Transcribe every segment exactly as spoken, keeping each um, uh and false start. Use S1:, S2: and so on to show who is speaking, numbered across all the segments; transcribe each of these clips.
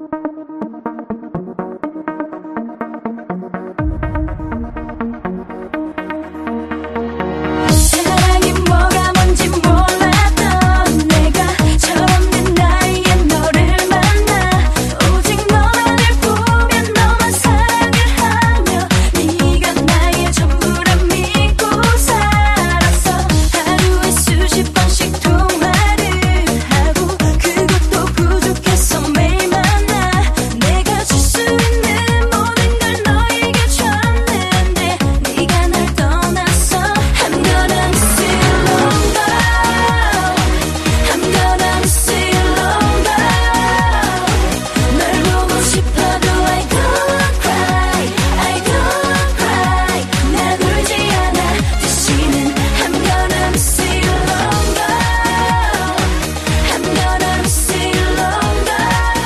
S1: 사랑이 뭐가 뭔지 몰랐던 내가 철없는 나이에 너를 만나 오직 너만을 보면 너만 사랑을 하며 네가 나의 전부라 믿고 살았어. 하루에 수십 번씩 통화를 하고 그것도 부족해서 매일 만나 내가 줄 수 있는 모든 걸 너에게 줬는데 네가 날 떠났어. I'm gonna miss you longer. I'm gonna miss you longer. 널 보고 싶어도 I don't cry. I don't cry. 난 울지 않아. 대신은 I'm gonna miss you longer. I'm gonna miss you longer.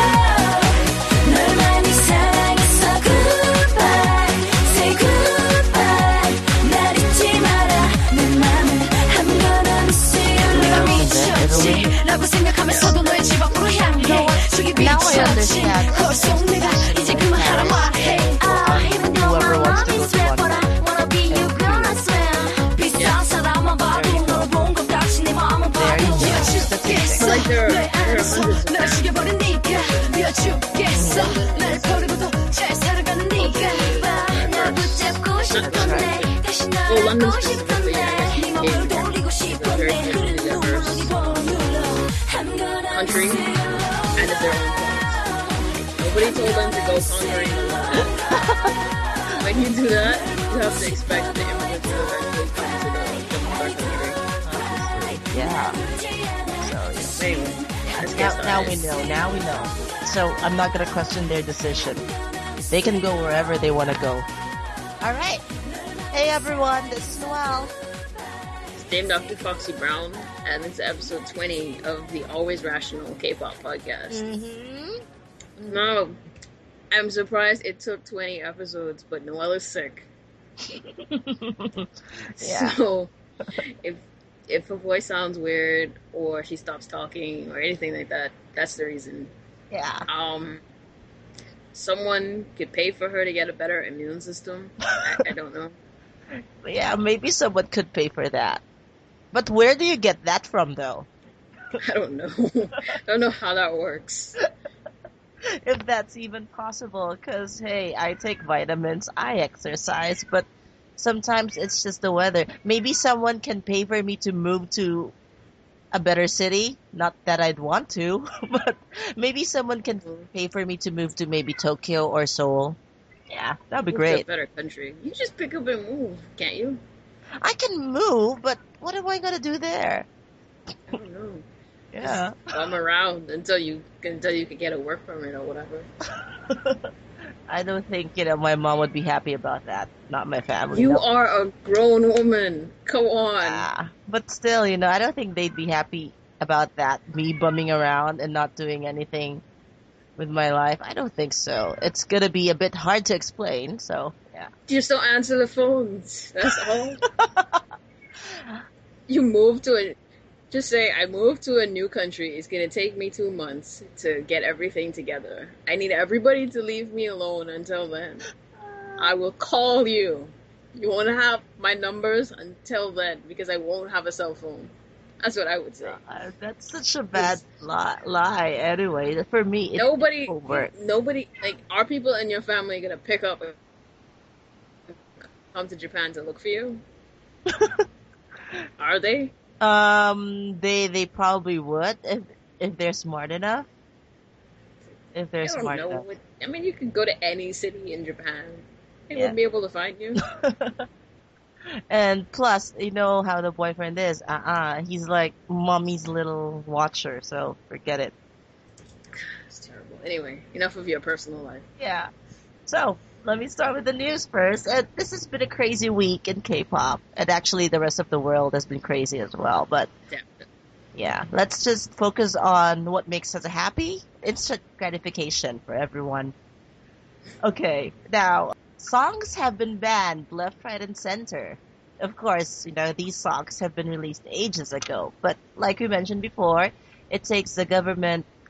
S1: 널 많이 사랑했어. Goodbye. Say goodbye. 날 잊지 마라. 내 맘을 I'm gonna miss you. 내가 미쳤지 라고 생각하면서도 너의 집 앞으로 향해 저기
S2: Now I
S1: 미쳤지
S2: understand.
S1: 헐속 내가 이제 그만하라 말해. 아, even though my
S2: Whoever wants to
S1: love
S2: go
S1: is
S2: to
S1: real, but I
S2: London.
S1: wanna be you, girl, I swear. 비싼 사람만 봐도 너를 본 것 같이 내 마음은
S2: There you
S1: 봐도
S2: go.
S1: 미워 죽겠어.
S3: Like there are-
S1: 너의
S3: there are
S1: 안에서
S3: hundreds of
S1: 날 죽여버린 네가 미워 죽겠어. 날 버리고도 잘 살아가는 네가 날 붙잡고 싶던데 다시 날
S3: Well,
S1: 안고
S3: London's
S1: 싶던데
S3: specifically, I guess,
S1: 네 맘을
S3: Canada.
S1: 돌리고 싶던데
S3: Very
S1: 흐르는
S3: culturally
S1: 눈물
S3: diverse
S1: 어디 보물러 I'm gonna
S3: country
S1: miss you.
S3: and of their own thoughts. Nobody told them to go conquering the world. When you do that, you have to expect the immigrants to eventually come to the, the mother country.
S2: Yeah.
S3: Anyway, let's get
S2: Now,
S3: started.
S2: now we know. Now we know. So I'm not gonna question their decision. They can go wherever they want to go. All right. Hey everyone, this is Noel.
S3: It's named after Foxy Brown, and it's episode twenty of the Always Rational K-pop podcast.
S2: Mm-hmm.
S3: No, I'm surprised it took twenty episodes, but Noelle is sick.
S2: Yeah.
S3: So, if if her voice sounds weird or she stops talking or anything like that, that's the reason.
S2: Yeah.
S3: Um, someone could pay for her to get a better immune system. I, I don't know.
S2: Yeah, maybe someone could pay for that. But where do you get that from, though?
S3: I don't know. I don't know how that works.
S2: If that's even possible, because, hey, I take vitamins, I exercise, but sometimes it's just the weather. Maybe someone can pay for me to move to a better city. Not that I'd want to, but maybe someone can pay for me to move to maybe Tokyo or Seoul. Yeah, that'd be
S3: Move to a
S2: great.
S3: better country. You just pick up and move, can't you?
S2: I can move, but what am I gonna do there?
S3: I don't know.
S2: Yeah.
S3: Bum around until you until you can get a work permit or whatever.
S2: I don't think, you know, my mom would be happy about that. Not my family.
S3: You
S2: no.
S3: are a grown woman. Come on.
S2: Ah, but still, you know, I don't think they'd be happy about that. Me bumming around and not doing anything with my life. I don't think so. It's gonna be a bit hard to explain, so yeah.
S3: Just don't answer the phones. That's all. You move to a. Just say, I moved to a new country. It's gonna take me two months to get everything together. I need everybody to leave me alone until then. I will call you. You won't have my numbers until then because I won't have a cell phone. That's what I would say.
S2: Uh, that's such a bad li- lie. Anyway, for me, it's
S3: Nobody,
S2: over.
S3: nobody, like, are people in your family gonna pick up and come to Japan to look for you? Are they?
S2: Um, they they probably would if if they're smart enough. If they're
S3: I don't
S2: smart
S3: know.
S2: enough.
S3: What, I mean, you could go to any city in Japan. They
S2: Yeah.
S3: would be able to find you.
S2: And plus, you know how the boyfriend is. Uh-uh. He's like mommy's little watcher, so forget it.
S3: It's terrible. Anyway, enough of your personal life.
S2: Yeah. So, let me start with the news first. Uh, this has been a crazy week in K-pop. And actually, the rest of the world has been crazy as well. But,
S3: Definitely.
S2: yeah. Let's just focus on what makes us happy. Instant gratification for everyone. Okay. Now, songs have been banned left, right, and center. Of course, you know, these songs have been released ages ago. But like we mentioned before, it takes the government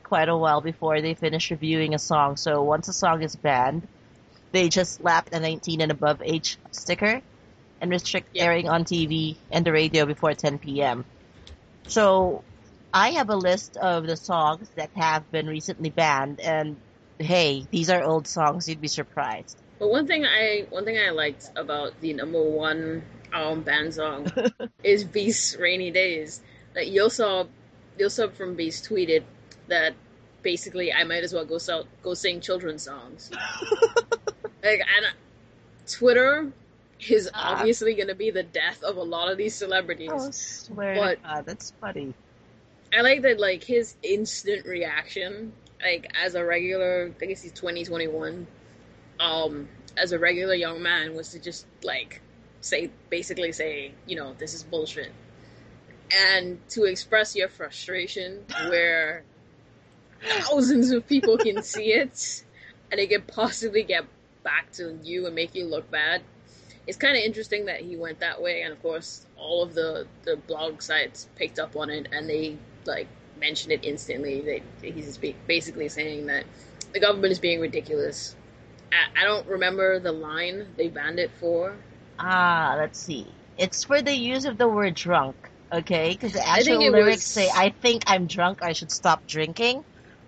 S2: quite a while before they finish reviewing a song. So once a song is banned, they just slap a nineteen and above age sticker and restrict
S3: Yeah.
S2: airing on T V and the radio before ten p m. So I have a list of the songs that have been recently banned, and hey, these are old songs. You'd be surprised.
S3: But one thing I one thing I liked about the number one um band song is Beast's "Rainy Days." Like Yosub, Yosub from Beast tweeted that basically I might as well go sell, go sing children's songs. Like, and Twitter is
S2: Ah.
S3: obviously going to be the death of a lot of these celebrities.
S2: Oh, swear
S3: But-
S2: to God, that's funny.
S3: I like that, like, his instant reaction, like, as a regular, I guess he's twenty, twenty-one, um, as a regular young man, was to just, like, say, basically say, you know, this is bullshit. And to express your frustration where thousands of people can see it, and it can possibly get back to you and make you look bad. It's kind of interesting that he went that way, and of course, all of the, the blog sites picked up on it, and they, like, mentioned it instantly. They, he's basically saying that the government is being ridiculous. I, I don't remember the line they banned it for.
S2: Ah, let's see. It's for the use of the word drunk, okay? Because the
S3: I think
S2: actual
S3: it
S2: lyrics
S3: was-
S2: say, I think I'm drunk, I should stop drinking.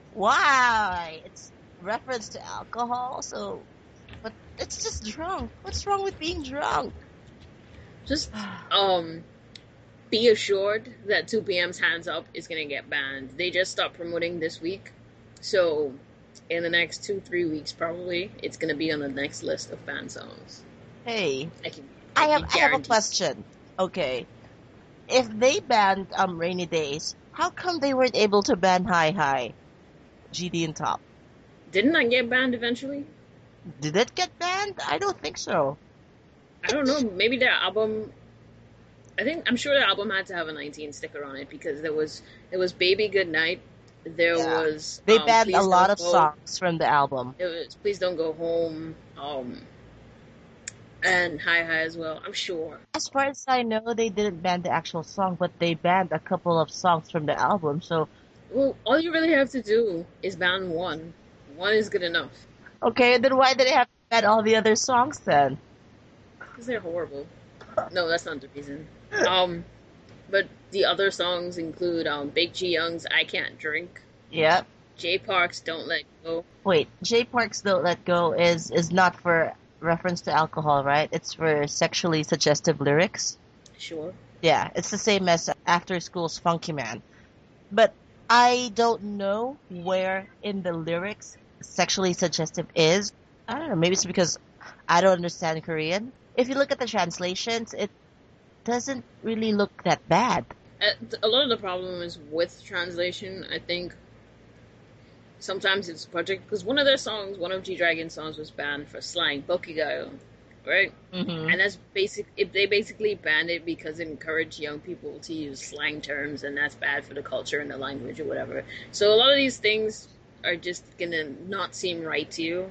S2: Why? It's reference to alcohol, so... But it's just drunk. What's wrong with being drunk?
S3: Just, um, be assured that two P M's Hands Up is going to get banned. They just stopped promoting this week, so in the next two, three weeks probably, it's going to be on the next list of banned songs.
S2: Hey,
S3: I can,
S2: I
S3: can
S2: have I have a
S3: guarantee.
S2: question. Okay. If they banned um Rainy Days, how come they weren't able to ban Hi Hi? G D and Top.
S3: Didn't that get banned eventually?
S2: Did it get banned? I don't think so.
S3: I don't know. Maybe their album. I think I'm sure the album had to have a nineteen sticker on it because there was there was Baby Good Night. There
S2: Yeah.
S3: was
S2: They
S3: um,
S2: banned
S3: Please
S2: a lot
S3: Don't
S2: of
S3: Go.
S2: songs from the album.
S3: It was Please Don't Go Home. Um, and Hi Hi as well. I'm sure.
S2: As far as I know, they didn't ban the actual song, but they banned a couple of songs from the album. So,
S3: Well, all you really have to do is ban one. One is good enough
S2: okay, then why did they have to ban all the other songs then?
S3: because they're horrible. No, that's not the reason. Um, but the other songs include um Big G Young's I Can't Drink,
S2: Yep.
S3: Jay Park's Don't Let Go.
S2: Wait, J Park's Don't Let Go is, is not for reference to alcohol, right? It's for sexually suggestive lyrics.
S3: Sure.
S2: Yeah, it's the same as After School's Funky Man. But I don't know where in the lyrics sexually suggestive is. I don't know, maybe it's because I don't understand Korean. If you look at the translations, it doesn't really look that bad.
S3: Uh, A lot of the problem is with translation. I think sometimes it's project because one of their songs, one of G Dragon's songs, was banned for slang, Bokigayo, right?
S2: Mm-hmm.
S3: And that's basic. If they basically banned it because it encouraged young people to use slang terms, and that's bad for the culture and the language or whatever. So a lot of these things are just gonna not seem right to you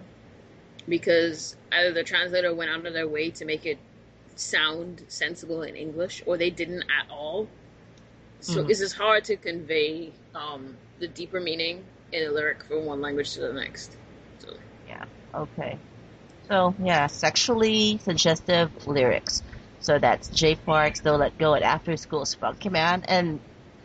S3: because either the translator went out of their way to make it sound sensible in English, or they didn't at all. So
S2: Mhm.
S3: it's just hard to convey um, the deeper meaning in a lyric from one language to the next. So
S2: Okay. So, yeah, sexually suggestive lyrics. So that's J Park's Don't Let Go at After School's Funky Man. And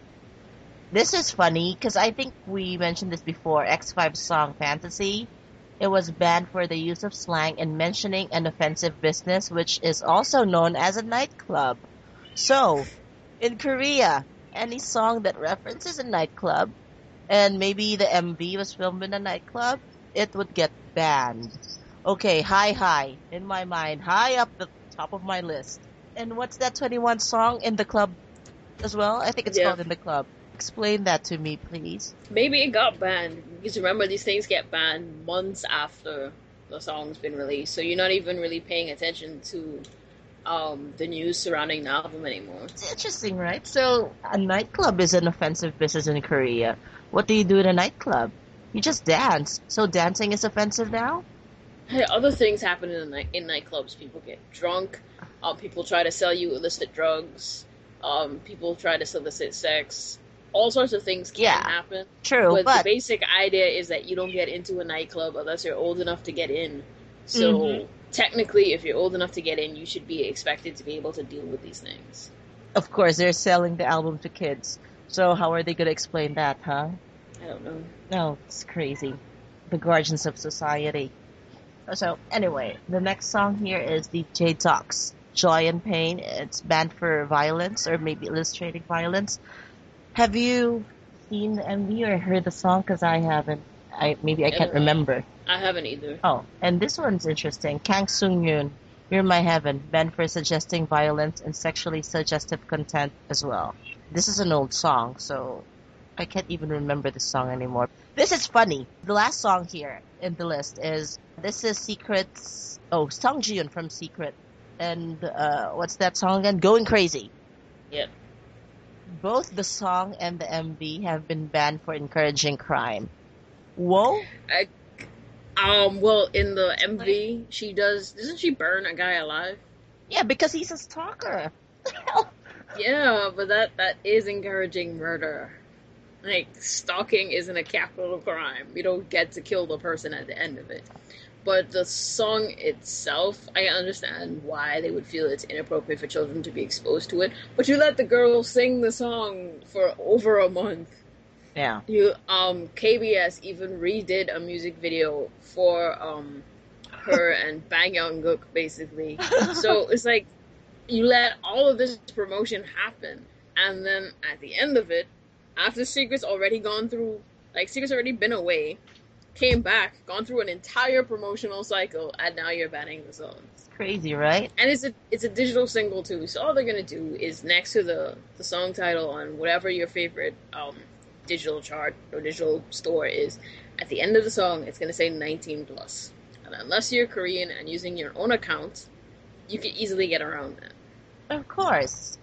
S2: this is funny because I think we mentioned this before. X five's song Fantasy. It was banned for the use of slang and mentioning an offensive business, which is also known as a nightclub. So, in Korea, any song that references a nightclub, and maybe the M V was filmed in a nightclub, it would get banned. Okay, Hi Hi, in my mind, high up the top of my list. And what's that twenty-one song in the club as well? I think it's
S3: Yeah.
S2: called In the Club. Explain that to me, please.
S3: maybe it got banned because remember these things get banned months after the song's been released, so you're not even really paying attention to um, the news surrounding the album anymore.
S2: It's interesting, right? So, a nightclub is an offensive business in Korea. What do you do in a nightclub? You just dance. So dancing is offensive now?
S3: Hey, other things happen in the night in nightclubs. People get drunk. Um, people try to sell you illicit drugs. Um, people try to solicit sex. all sorts of things can
S2: Yeah.
S3: happen.
S2: True,
S3: But, the
S2: but
S3: basic idea is that you don't get into a nightclub unless you're old enough to get in. So
S2: Mhm.
S3: technically, if you're old enough to get in, you should be expected to be able to deal with these things.
S2: of course they're selling the album to kids. So how are they going to explain that, huh?
S3: I don't know.
S2: No, it's crazy. The guardians of society. So anyway, the next song here is D J Talks, Joy and Pain. It's banned for violence or maybe illustrating violence. Have you seen the M V or heard the song? Because I haven't. I maybe I
S3: I
S2: can't
S3: don't.
S2: remember.
S3: I haven't either.
S2: Oh, and this one's interesting. Kang Sung Yoon, You're My Heaven, banned for suggesting violence and sexually suggestive content as well. This is an old song, so I can't even remember the song anymore. This is funny. The last song here in the list is this is Secret's. Oh, Song Ji-yoon from Secret, and uh, what's that song again? Going Crazy.
S3: Yep.
S2: Both the song and the M V have been banned for encouraging crime. Whoa.
S3: I, um. Well, in the M V, she does. Doesn't she burn a guy alive?
S2: Yeah, because he's a stalker. What the hell?
S3: Yeah, but that that is encouraging murder. Like, stalking isn't a capital crime. You don't get to kill the person at the end of it. But the song itself, I understand why they would feel it's inappropriate for children to be exposed to it. But you let the girl sing the song for over a month.
S2: Yeah.
S3: You um K B S even redid a music video for um her and Bang Young-gook basically. So it's like you let all of this promotion happen, and then at the end of it, after Secret's already gone through, like Secret's already been away, came back, gone through an entire promotional cycle, and now you're banning the song.
S2: It's crazy, right?
S3: And it's a it's a digital single too, so all they're gonna do is next to the the song title on whatever your favorite um digital chart or digital store is, at the end of the song it's gonna say nineteen plus. And unless you're Korean and using your own account, you can easily get around that.
S2: Of course.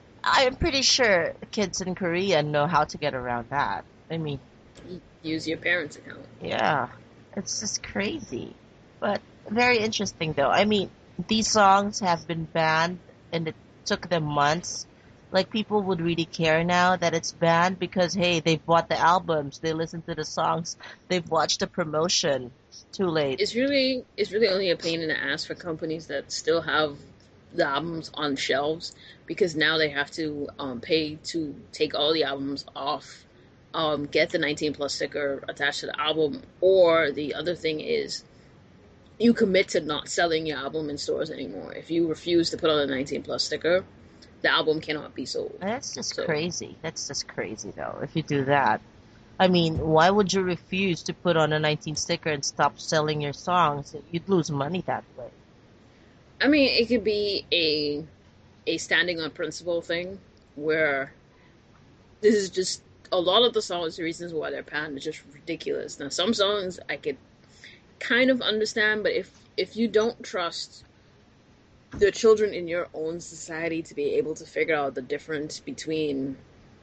S2: I'm pretty sure kids in Korea know how to get around that. I mean,
S3: You use your parents' account.
S2: yeah, it's just crazy. But very interesting though. I mean, these songs have been banned and it took them months. Like people would really care now that it's banned because hey, they bought the albums, they listened to the songs, they've watched the promotion. Too late.
S3: It's really it's really only a pain in the ass for companies that still have the albums on shelves, because now they have to um, pay to take all the albums off, um, get the nineteen plus sticker attached to the album, or the other thing is you commit to not selling your album in stores anymore. If you refuse to put on a nineteen plus sticker, the album cannot be sold.
S2: That's just
S3: So-
S2: crazy. That's just crazy though, if you do that. I mean, why would you refuse to put on a nineteen sticker and stop selling your songs? You'd lose money that way.
S3: I mean, it could be a a standing on principle thing where this is just a lot of the songs, the reasons why they're banned is just ridiculous. Now, some songs I could kind of understand, but if if you don't trust the children in your own society to be able to figure out the difference between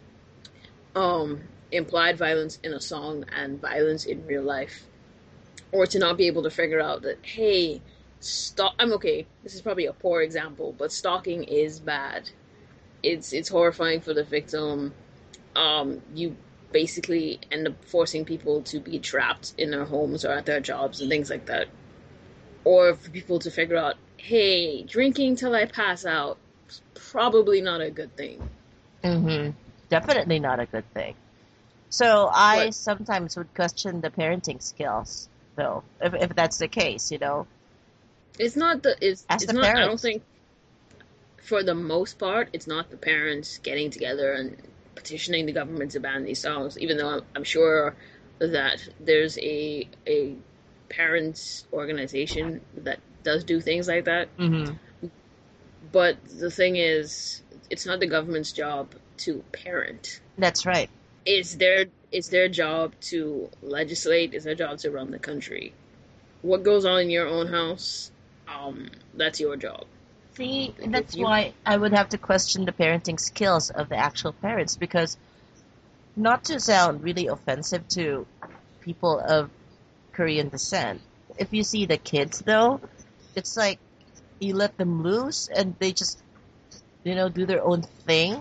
S3: um implied violence in a song and violence in real life, or to not be able to figure out that, hey, stalk I'm okay, this is probably a poor example, but stalking is bad. It's it's horrifying for the victim. Um, you basically end up forcing people to be trapped in their homes or at their jobs and things like that. Or for people to figure out, hey, drinking till I pass out is probably not a good thing.
S2: Mm-hmm. Definitely not a good thing. So I
S3: What?
S2: sometimes would question the parenting skills, though, if if that's the case, you know.
S3: It's not the it's
S2: Ask
S3: it's
S2: the
S3: not I don't
S2: parents.
S3: think for the most part it's not the parents getting together and petitioning the government to ban these songs, even though I'm, I'm sure that there's a a parents organization that does do things like that.
S2: Mm-hmm.
S3: But the thing is, it's not the government's job to parent.
S2: That's right.
S3: It's their it's their job to legislate. It's their job to run the country. What goes on in your own house, um, that's your job.
S2: See,
S3: If
S2: that's
S3: you-
S2: why I would have to question the parenting skills of the actual parents because not to sound really offensive to people of Korean descent, if you see the kids though, it's like you let them loose and they just, you know, do their own thing.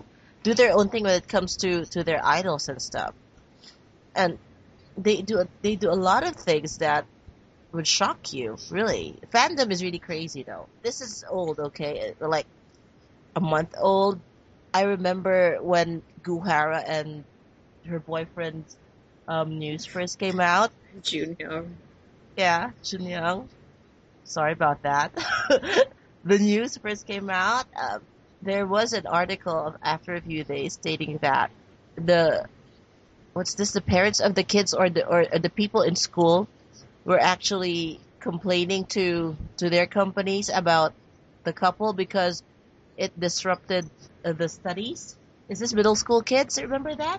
S2: do their own thing when it comes to to their idols and stuff. And they do they do a lot of things that would shock you. Really, fandom is really crazy though. This is old, okay, like a month old. I remember when Guhara and her boyfriend's um, news first came out.
S3: Junior.
S2: Yeah, Junyoung. Sorry about that. The news first came out. Um, there was an article of, after a few days stating that the what's this? The parents of the kids or the or the people in school were actually complaining to to their companies about the couple because it disrupted uh, the studies. Is this middle school kids? Remember that?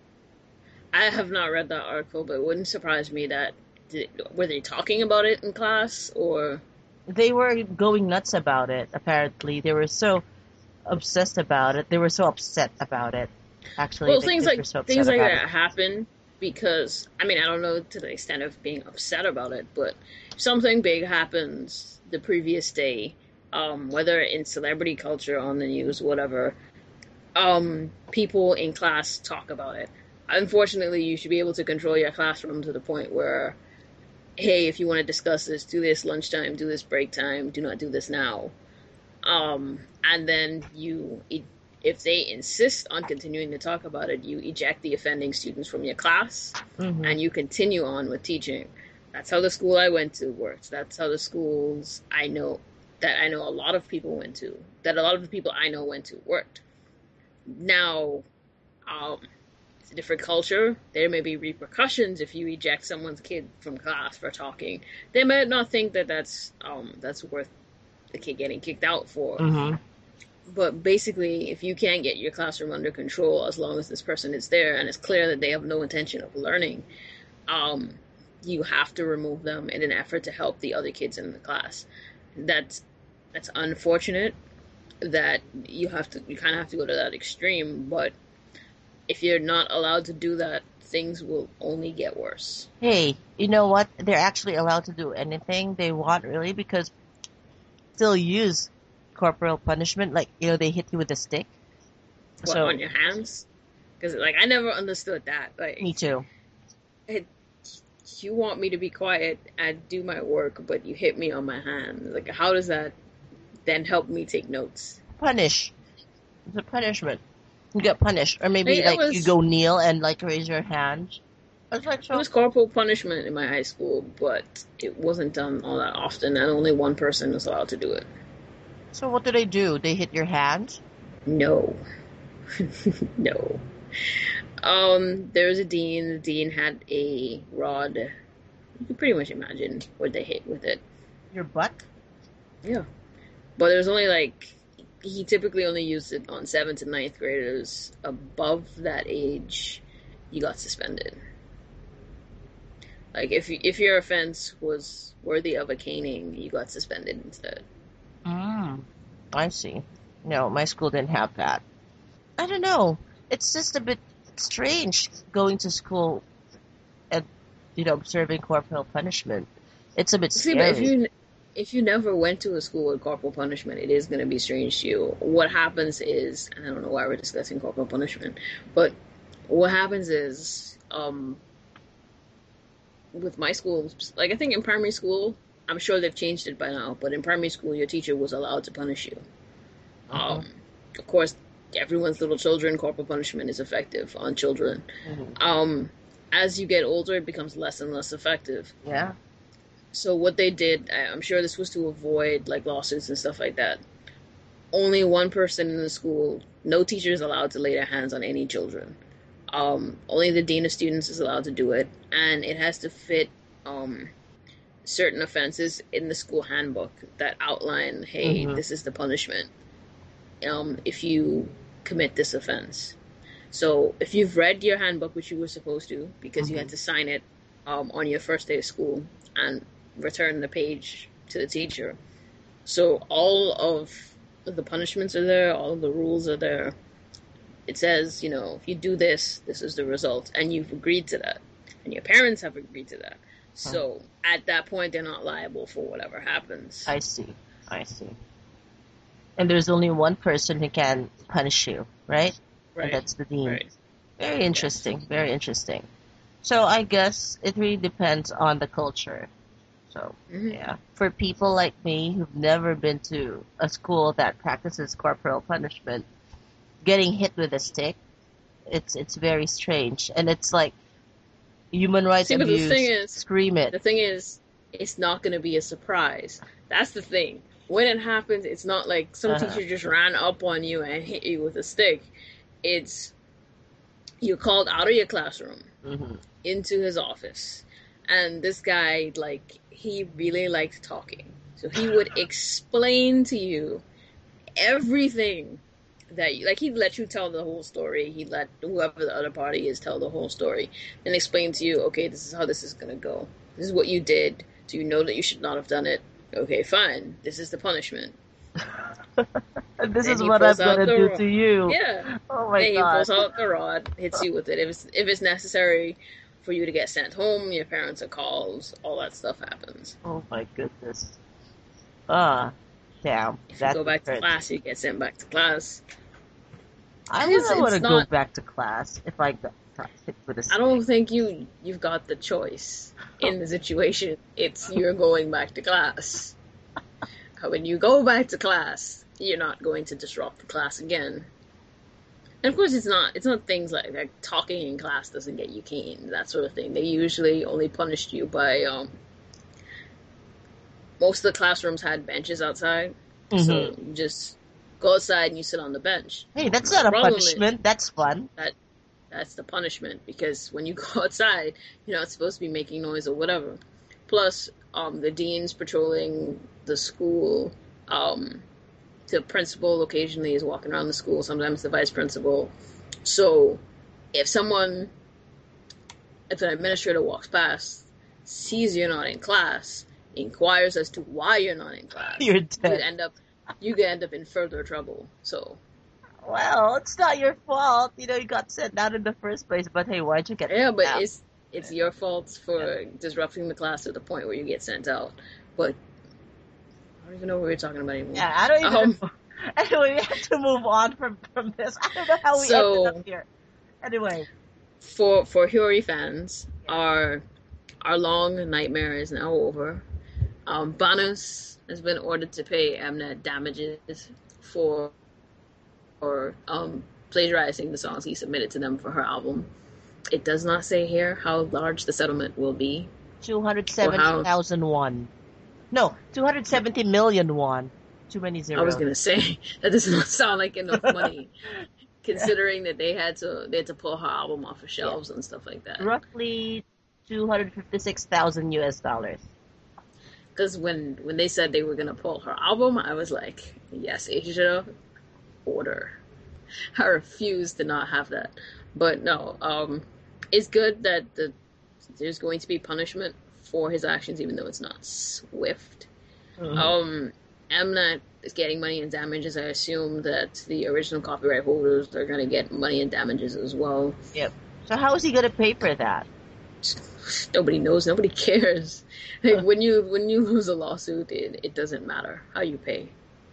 S3: I have not read that article, but it wouldn't surprise me that did, were they talking about it in class or
S2: They were going nuts about it. Apparently, they were so obsessed about it. They were so upset about it. Actually,
S3: well
S2: the
S3: things
S2: kids
S3: like
S2: were so upset
S3: things like
S2: about
S3: that
S2: it.
S3: happen because I mean I don't know to the extent of being upset about it, but something big happens the previous day, um, whether in celebrity culture on the news, whatever. Um, people in class talk about it. Unfortunately, you should be able to control your classroom to the point where, hey, if you want to discuss this, do this lunchtime, do this break time, do not do this now. Um, and then you, if they insist on continuing to talk about it, you eject the offending students from your class
S2: Mm-hmm.
S3: and you continue on with teaching. That's how the school I went to worked. That's how the schools I know, that I know a lot of people went to, that a lot of the people I know went to worked. Now, um, it's a different culture. There may be repercussions if you eject someone's kid from class for talking. They might not think that that's um, that's worth the kid getting kicked out for.
S2: Mm-hmm.
S3: But basically, if you can't get your classroom under control as long as this person is there and it's clear that they have no intention of learning, um, you have to remove them in an effort to help the other kids in the class. That's that's unfortunate that you have to you kind of have to go to that extreme, but if you're not allowed to do that, things will only get worse.
S2: Hey, you know what? They're actually allowed to do anything they want, really, because still use corporal punishment. Like, you know, they hit you with a stick.
S3: What,
S2: So,
S3: on your hands? Because like I never understood that. Like,
S2: me too.
S3: it, you want me to be quiet and do my work, but you hit me on my hand. Like, how does that then help me take notes?
S2: Punish. It's a punishment. You get punished, or maybe
S3: It
S2: like
S3: was-
S2: you go kneel and like raise your hand. It's like
S3: It
S2: so.
S3: was corporal punishment in my high school, but it wasn't done all that often, and only one person was allowed to do it.
S2: So what do they do? They hit your hand?
S3: No. No. Um, there was a dean. The dean had a rod. You can pretty much imagine what they hit with it.
S2: Your butt?
S3: Yeah. But there's only like, he typically only used it on seventh and ninth graders. Above that age, you got suspended. Like, if, you, if your offense was worthy of a caning, you got suspended instead.
S2: Mm, I see. No, my school didn't have that. I don't know. It's just a bit strange going to school and, you know, observing corporal punishment. It's a bit
S3: See,
S2: scary.
S3: but if you if you never went to a school with corporal punishment, it is going to be strange to you. What happens is, and I don't know why we're discussing corporal punishment, but what happens is, um, with my school, like I think in primary school, I'm sure they've changed it by now, but in primary school, your teacher was allowed to punish you.
S2: Uh-huh.
S3: Um, of course, everyone's little children, corporal punishment is effective on children.
S2: Mhm.
S3: Um, as you get older, it becomes less and less effective.
S2: Yeah.
S3: So what they did, I- I'm sure this was to avoid like lawsuits and stuff like that. Only one person in the school, no teacher is allowed to lay their hands on any children. Um, only the dean of students is allowed to do it, and it has to fit um, certain offenses in the school handbook that outline, hey,
S2: Mhm.
S3: this is the punishment um, if you commit this offense. So if you've read your handbook, which you were supposed to, because you
S2: Mhm.
S3: had to sign it um, on your first day of school and return the page to the teacher. So all of the punishments are there, all of the rules are there. It says, you know, if you do this, this is the result, and you've agreed to that, and your parents have agreed to that. So at that point, they're not liable for whatever happens.
S2: I see. I see. And there's only one person who can punish you, right? and
S3: Right.
S2: that's the dean.
S3: Right.
S2: Very interesting.
S3: Yes.
S2: Very interesting. So I guess it really depends on the culture. So
S3: Hmm.
S2: yeah, for people like me who've never been to a school that practices corporal punishment, getting hit with a stick, it's it's very strange, and it's like human rights
S3: See, but the thing
S2: abuse.
S3: is,
S2: Scream it.
S3: the thing is, it's not going to be a surprise. That's the thing. When it happens, it's not like some
S2: Uh-huh.
S3: teacher just ran up on you and hit you with a stick. It's you're called out of your classroom
S2: Hmm.
S3: into his office. And this guy, like, he really liked talking. So he would explain to you everything that, you, like, he'd let you tell the whole story. He'd let whoever the other party is tell the whole story and explain to you, okay, this is how this is going to go. This is what you did. Do you know that you should not have done it? Okay, fine. This is the punishment.
S2: And this
S3: And
S2: is
S3: he
S2: what I'm
S3: pulls out
S2: gonna
S3: the
S2: do
S3: ro-
S2: to you.
S3: Yeah.
S2: Oh my
S3: Then he
S2: god.
S3: pulls out the rod, hits you with it. If it's, if it's necessary for you to get sent home, your parents are called, all that stuff happens.
S2: Oh my goodness. Ah, damn.
S3: If you
S2: That
S3: go back to
S2: hurts.
S3: class, you get sent back to class.
S2: I
S3: It's-
S2: wouldn't want to
S3: it's
S2: go
S3: not-
S2: back to class if I got got hit with a
S3: I
S2: stick.
S3: don't think you you've got the choice in the situation. It's you're going back to class. When you go back to class, you're not going to disrupt the class again. And of course, it's not it's not things like, like talking in class doesn't get you caned, that sort of thing. They usually only punished you by um. Most of the classrooms had benches outside, so
S2: Mhm.
S3: you just go outside and you sit on the bench.
S2: Hey, that's
S3: The
S2: not a
S3: problem is-
S2: punishment. That's fun.
S3: That's the punishment, because when you go outside, you're not supposed to be making noise or whatever. Plus, um, the dean's patrolling the school. Um, the principal occasionally is walking around the school, sometimes the vice principal. So, if someone, if an administrator walks past, sees you're not in class, inquires as to why you're not in class,
S2: You're
S3: you
S2: dead.
S3: end up, you could end up in further trouble. So,
S2: Well, it's not your fault. You know, you got sent out in the first place. But hey, why'd you get
S3: yeah,
S2: sent
S3: but
S2: out?
S3: it's it's your fault for disrupting the class to the point where you get sent out. But I don't even know what we were talking about anymore.
S2: Yeah, I don't even
S3: Um,
S2: know. Anyway, we have to move on from, from this. I don't know how we
S3: So-
S2: ended up here. Anyway.
S3: For for Huri fans, our our long nightmare is now over. Um, Banus has been ordered to pay Mnet damages for for um, plagiarizing the songs he submitted to them for her album. It does not say here how large the settlement will be.
S2: two hundred seventy thousand won. No, two hundred seventy million won. Too many zeros.
S3: I was gonna say that does not sound like enough money, considering that they had to they had to pull her album off of shelves and stuff like that.
S2: Roughly two hundred fifty-six thousand U S dollars.
S3: Because when when they said they were gonna pull her album, I was like, yes, Asia, order. I refuse to not have that. But no, um, it's good that the there's going to be punishment for his actions, even though it's not swift.
S2: Mhm.
S3: Um, Mnet is getting money in damages. I assume that the original copyright holders are gonna get money in damages as well.
S2: So how is he going to pay for that?
S3: Nobody knows. Nobody cares. Like, when you when you lose a lawsuit, it, it doesn't matter how you pay.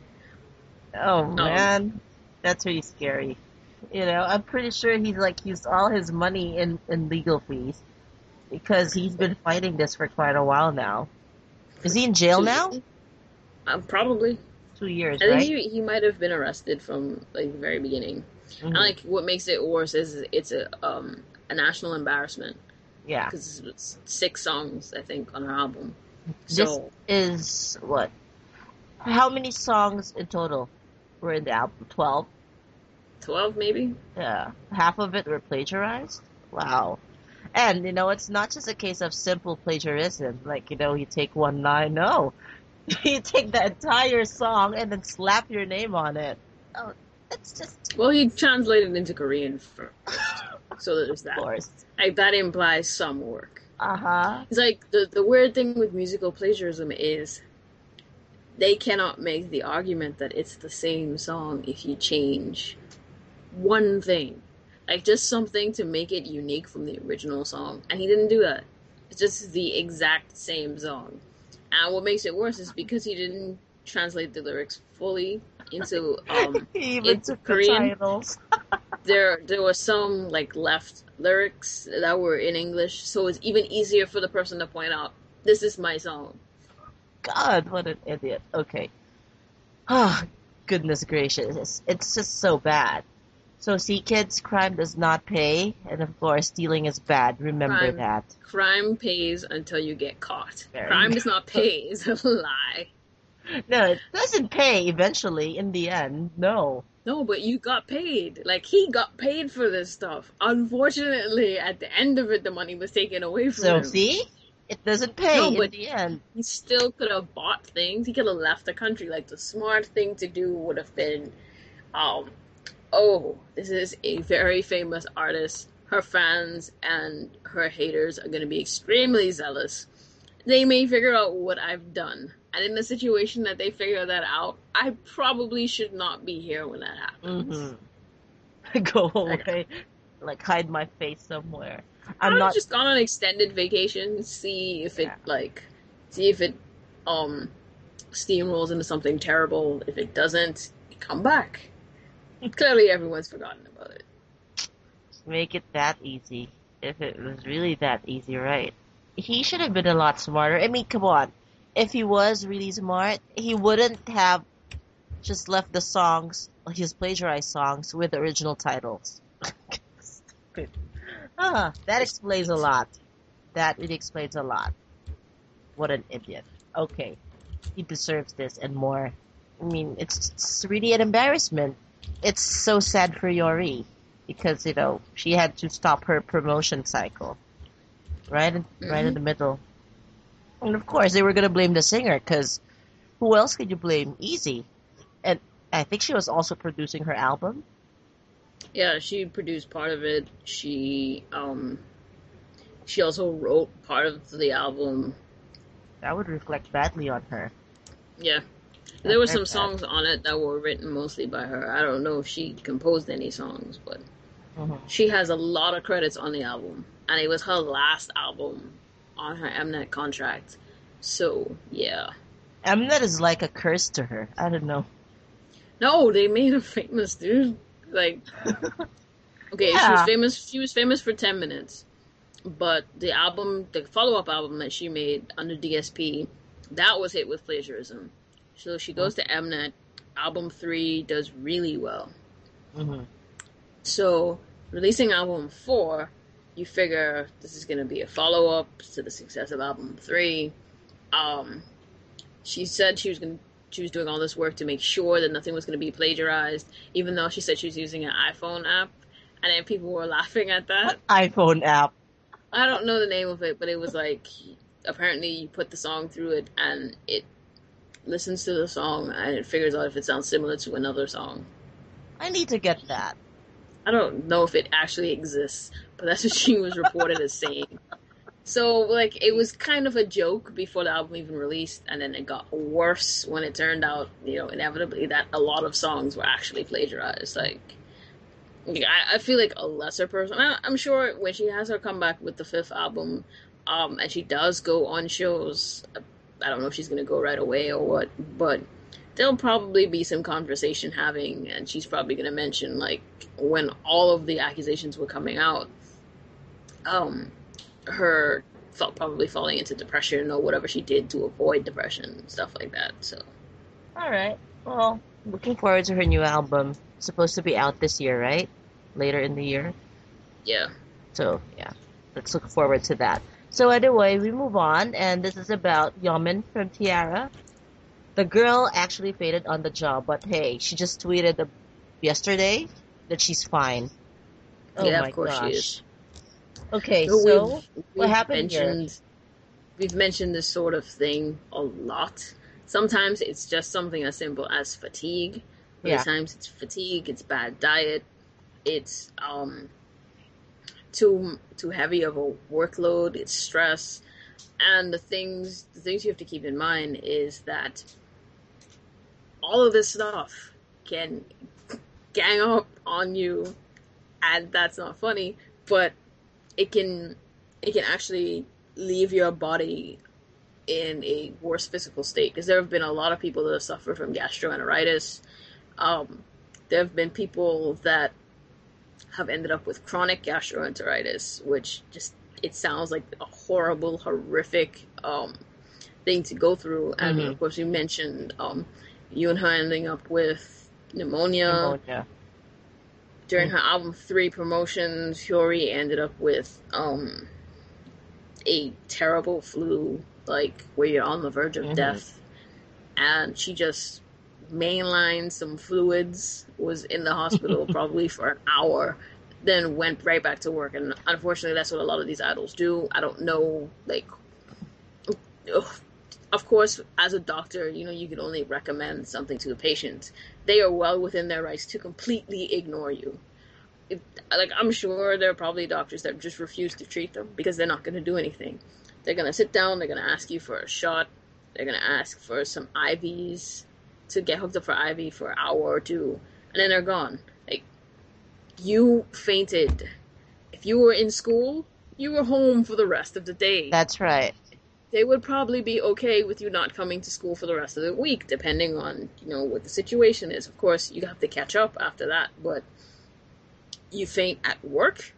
S2: Oh man, that's really scary. You know, I'm pretty sure he's like used all his money in, in legal fees because he's been fighting this for quite a while now. Is he in jail now?
S3: Um, probably.
S2: Two years,
S3: I think
S2: right?
S3: he he might have been arrested from like the very beginning.
S2: Mhm.
S3: And like what makes it worse is it's a um a national embarrassment
S2: Yeah.
S3: because it's six songs I think on her album.
S2: This
S3: So
S2: is what? How many songs in total were in the album? Twelve.
S3: twelve maybe.
S2: Yeah, half of it were plagiarized. Wow. And you know, it's not just a case of simple plagiarism. Like, you know, you take one line. No, you take the entire song and then slap your name on it. Oh, that's just,
S3: Well, he translated into Korean first, so there's
S2: of
S3: that.
S2: course.
S3: Like that implies some work.
S2: Uh huh.
S3: It's like the the weird thing with musical plagiarism is they cannot make the argument that it's the same song if you change one thing. Like just something to make it unique from the original song. And he didn't do that. It's just the exact same song. And what makes it worse is because he didn't translate the lyrics fully into um
S2: He even
S3: It's
S2: took
S3: Korean.
S2: the titles.
S3: there there was some like left lyrics that were in English, so it's even easier for the person to point out this is my song.
S2: God, what an idiot. Okay. Ah, goodness gracious. It's, it's just so bad. So see, kids, crime does not pay, and of course, stealing is bad. Remember
S3: Crime,
S2: that.
S3: crime pays until you get caught.
S2: There
S3: Crime
S2: you
S3: does not pay is a lie.
S2: No, it doesn't pay eventually, in the end. No.
S3: No, but you got paid. Like, he got paid for this stuff. Unfortunately, at the end of it, the money was taken away from
S2: So
S3: him.
S2: see? It doesn't pay
S3: No,
S2: in
S3: but
S2: the end.
S3: he still could have bought things. He could have left the country. Like, the smart thing to do would have been, um, oh, this is a very famous artist. Her fans and her haters are going to be extremely zealous. They may figure out what I've done. And in the situation that they figure that out, I probably should not be here when that happens.
S2: Mm-hmm. Go away. Like, hide my face somewhere. I'm
S3: I've
S2: not...
S3: just gone on extended vacation, see if it,
S2: Yeah.
S3: like, see if it, um, steamrolls into something terrible. If it doesn't, come back. Clearly everyone's forgotten about it.
S2: Make it that easy. If it was really that easy, right? He should have been a lot smarter. I mean, come on. If he was really smart, he wouldn't have just left the songs, his plagiarized songs, with original titles. Stupid. Ah, that explains a lot. That really explains a lot. What an idiot. Okay. He deserves this and more. I mean, it's, it's really an embarrassment. It's so sad for Yori. Because, you know, she had to stop her promotion cycle. Right in,
S3: Mm-hmm.
S2: right in the middle. And of course, they were going to blame the singer, because who else could you blame? Easy. And I think she was also producing her album.
S3: Yeah, she produced part of it. She, um, she also wrote part of the album.
S2: That would reflect badly on her.
S3: Yeah. There were
S2: Very
S3: some
S2: bad.
S3: songs on it that were written mostly by her. I don't know if she composed any songs, but
S2: Mm-hmm.
S3: she has a lot of credits on the album. And it was her last album on her Mnet contract. So, yeah.
S2: Mnet is like a curse to her. I don't know.
S3: No, they made her famous, dude. Like, okay, she
S2: Yeah.
S3: was famous. She was famous for ten minutes, but the album, the follow-up album that she made under D S P, that was hit with plagiarism. So she goes to Mnet. Album three does really well.
S2: Mm-hmm.
S3: So releasing album four, you figure this is going to be a follow-up to the success of album three. Um, she said she was going to She was doing all this work to make sure that nothing was going to be plagiarized, even though she said she was using an iPhone app. And then people were laughing at that.
S2: What iPhone app?
S3: I don't know the name of it, but it was like, apparently you put the song through it and it listens to the song and it figures out if it sounds similar to another song.
S2: I need to get that.
S3: I don't know if it actually exists, but that's what she was reported as saying. So, like, it was kind of a joke before the album even released, and then it got worse when it turned out, you know, inevitably that a lot of songs were actually plagiarized. Like, I, I feel like a lesser person. I, I'm sure when she has her comeback with the fifth album, um, and she does go on shows, I don't know if she's going to go right away or what, but there'll probably be some conversation having, and she's probably going to mention, like, when all of the accusations were coming out, um... her felt probably falling into depression or whatever she did to avoid depression, stuff like that. So,
S2: All right. Well, looking forward to her new album. Supposed to be out this year, right? Later in the year.
S3: yeah.
S2: So, yeah. Let's look forward to that. So, anyway, we move on, and this is about Yeomin from Tiara. The girl actually fainted on the job, but hey, she just tweeted the, yesterday that she's fine. Oh
S3: yeah,
S2: my
S3: of course
S2: gosh.
S3: she is.
S2: Okay,
S3: So
S2: so
S3: we've, we've
S2: what happened here?
S3: mentioned, We've mentioned this sort of thing a lot. Sometimes it's just something as simple as fatigue. Other
S2: Yeah.
S3: times it's fatigue, it's bad diet, it's um too too heavy of a workload, it's stress. And the things the things you have to keep in mind is that all of this stuff can gang up on you, and that's not funny, but it can it can actually leave your body in a worse physical state, because there have been a lot of people that have suffered from gastroenteritis. Um, there have been people that have ended up with chronic gastroenteritis, which just, it sounds like a horrible, horrific um, thing to go through. And
S2: Mhm.
S3: of course, you mentioned um, you and her ending up with pneumonia.
S2: Pneumonia.
S3: During
S2: Mm.
S3: her album three promotion, Fury ended up with um, a terrible flu, like where you're on the verge of
S2: Mhm.
S3: death. And she just mainlined some fluids, was in the hospital probably for an hour, then went right back to work. And unfortunately, that's what a lot of these idols do. I don't know, like, ugh. Of course, as a doctor, you know, you can only recommend something to a patient. They are well within their rights to completely ignore you. If, like, I'm sure there are probably doctors that just refuse to treat them because they're not going to do anything. They're going to sit down, they're going to ask you for a shot, they're going to ask for some I Vs, to get hooked up for I V for an hour or two, and then they're gone. Like, you fainted. If you were in school, you were home for the rest of the day.
S2: That's right.
S3: They would probably be okay with you not coming to school for the rest of the week, depending on, you know, what the situation is. Of course, you have to catch up after that, but you faint at work,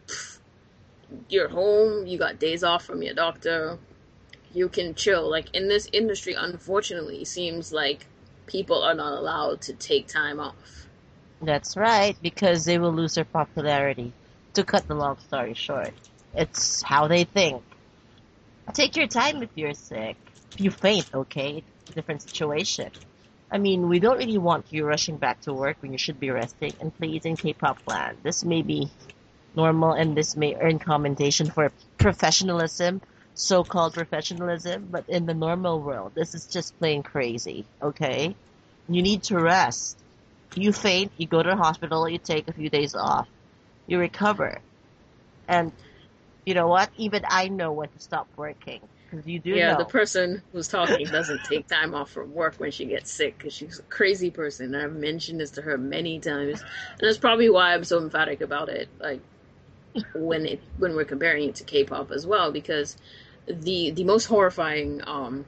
S3: you're home, you got days off from your doctor, you can chill. Like, in this industry, unfortunately, it seems like people are not allowed to take time off.
S2: That's right, because they will lose their popularity. To cut the long story short, it's how they think. Take your time if you're sick. If you faint, okay, it's a different situation. I mean, we don't really want you rushing back to work when you should be resting. And please, in K-pop land, this may be normal and this may earn commendation for professionalism, so-called professionalism, but in the normal world, this is just plain crazy, okay? You need to rest. You faint, you go to the hospital, you take a few days off, you recover. And you know what? Even I know when to stop working. Because you do
S3: Yeah,
S2: know.
S3: the person who's talking doesn't take time off from work when she gets sick, because she's a crazy person. And I've mentioned this to her many times, and that's probably why I'm so emphatic about it. Like, when it when we're comparing it to K-pop as well, because the the most horrifying um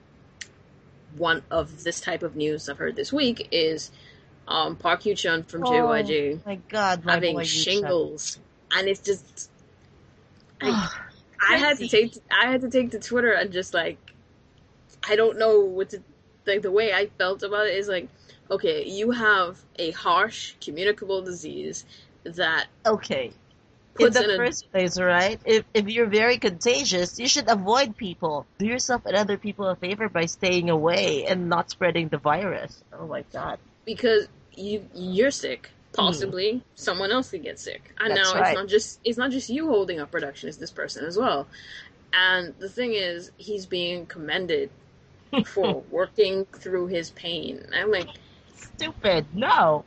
S3: one of this type of news I've heard this week is um Park Hyo-chun from J Y J
S2: Oh my God, my
S3: having
S2: boy
S3: shingles, and it's just I,
S2: Yuchan.
S3: I had to
S2: Crazy.
S3: take I had to take to Twitter and just like, I don't know what to, like, the way I felt about it is like, okay, you have a harsh communicable disease that
S2: Okay.
S3: puts
S2: In
S3: in,
S2: the
S3: a
S2: first place, right? If if you're very contagious, you should avoid people. Do yourself and other people a favor by staying away and not spreading the virus. Oh my God.
S3: because you you're sick. Possibly someone else could get sick, and
S2: That's
S3: now it's
S2: right.
S3: not just it's not just you holding up production; it's this person as well. And the thing is, he's being commended for working through his pain. I'm like,
S2: Stupid. No.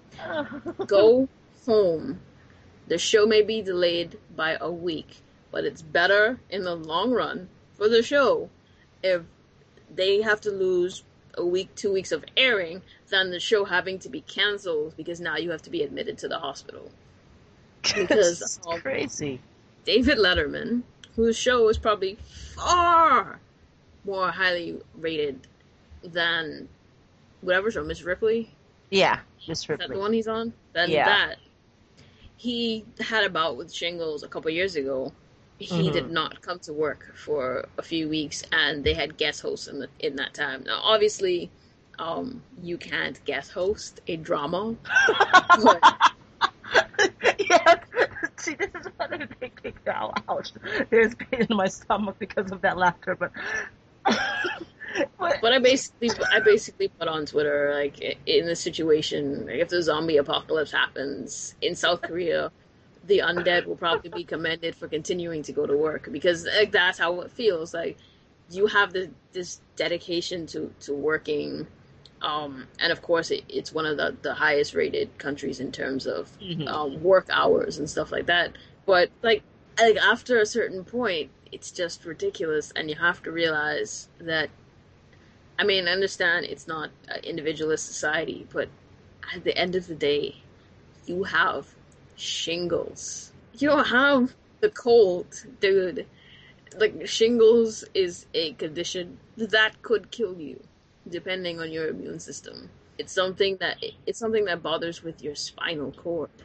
S3: go home. The show may be delayed by a week, but it's better in the long run for the show if they have to lose a week, two weeks of airing than the show having to be canceled because now you have to be admitted to the hospital. Because
S2: It's
S3: um,
S2: crazy.
S3: David Letterman, whose show is probably far more highly rated than whatever show, Miss Ripley,
S2: Yeah, Miss
S3: is that the
S2: Ripley.
S3: one he's on? Than
S2: Yeah.
S3: that. He had a bout with shingles a couple years ago. He
S2: Mhm.
S3: did not come to work for a few weeks, and they had guest hosts in the, in that time. Now, obviously, um, you can't guest host a drama, but
S2: Yeah. See, this is what I'm thinking now. Ouch. There's pain in my stomach because of that laughter, but. but
S3: but I basically I basically put on Twitter, like, in this situation, like, if the zombie apocalypse happens in South Korea, the undead will probably be commended for continuing to go to work, because like, that's how it feels. Like, you have this, this dedication to, to working, um, and of course it, it's one of the, the highest rated countries in terms of
S2: Mhm.
S3: um, work hours and stuff like that. But like like after a certain point, it's just ridiculous, and you have to realize that. I mean, I understand it's not an individualist society, but at the end of the day, you have shingles. You don't have the cold, dude. Like, shingles is a condition that could kill you, depending on your immune system. It's something that it's something that bothers with your spinal cord.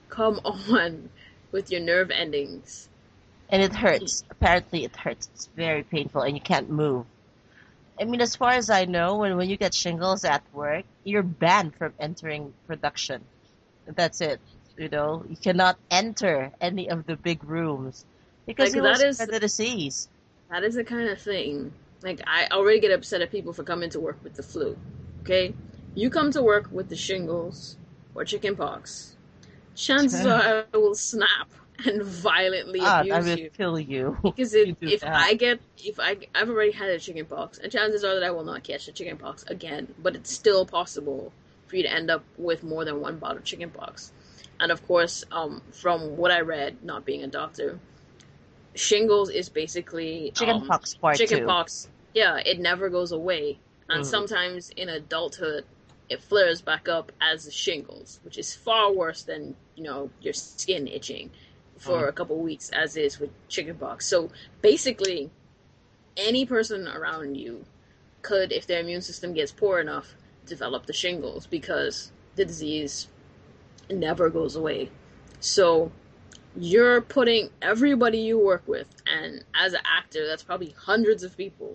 S3: Come on with your nerve endings.
S2: And it hurts. Apparently, it hurts. It's very painful, and you can't move. I mean, as far as I know, when, when you get shingles at work, you're banned from entering production. That's it. You know, you cannot enter any of the big rooms because
S3: Like
S2: you will
S3: that is
S2: spread the disease.
S3: that is the kind of thing. Like I already get upset at people for coming to work with the flu. Okay? You come to work with the shingles or chicken pox. Chances are I will snap and violently
S2: Ah, I
S3: abuse
S2: will
S3: you.
S2: kill you.
S3: Because
S2: if
S3: it,
S2: you do
S3: if
S2: that.
S3: I get, if I, I've already had a chicken pox, and chances are that I will not catch the chicken pox again, but it's still possible for you to end up with more than one bout of chicken pox. And of course, um, from what I read, not being a doctor, shingles is basically
S2: Chicken
S3: um,
S2: pox part
S3: chicken
S2: two.
S3: pox. Yeah, it never goes away, and
S2: Mhm.
S3: sometimes in adulthood, it flares back up as shingles, which is far worse than you know your skin itching for
S2: Mhm.
S3: a couple weeks, as is with chickenpox. So basically, any person around you could, if their immune system gets poor enough, develop the shingles because the disease never goes away. So you're putting everybody you work with, and as an actor, that's probably hundreds of people,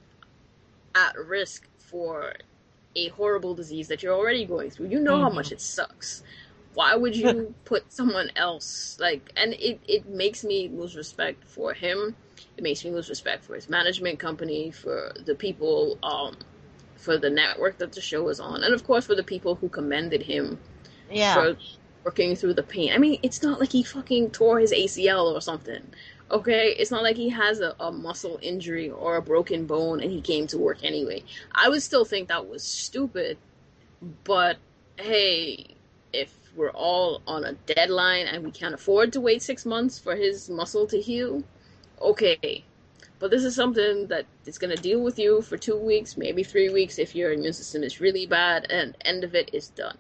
S3: at risk for a horrible disease that you're already going through. You know how
S2: Mhm.
S3: much it sucks. Why would you put someone else like? And it it makes me lose respect for him. It makes me lose respect for his management company, for the people, um, for the network that the show is on, and of course for the people who commended him
S2: Yeah.
S3: for working through the pain. I mean, it's not like he fucking tore his A C L or something. Okay, it's not like he has a, a muscle injury or a broken bone and he came to work anyway. I would still think that was stupid, but hey, if we're all on a deadline and we can't afford to wait six months for his muscle to heal, okay. But this is something that is going to deal with you for two weeks, maybe three weeks if your immune system is really bad, and end of it is done.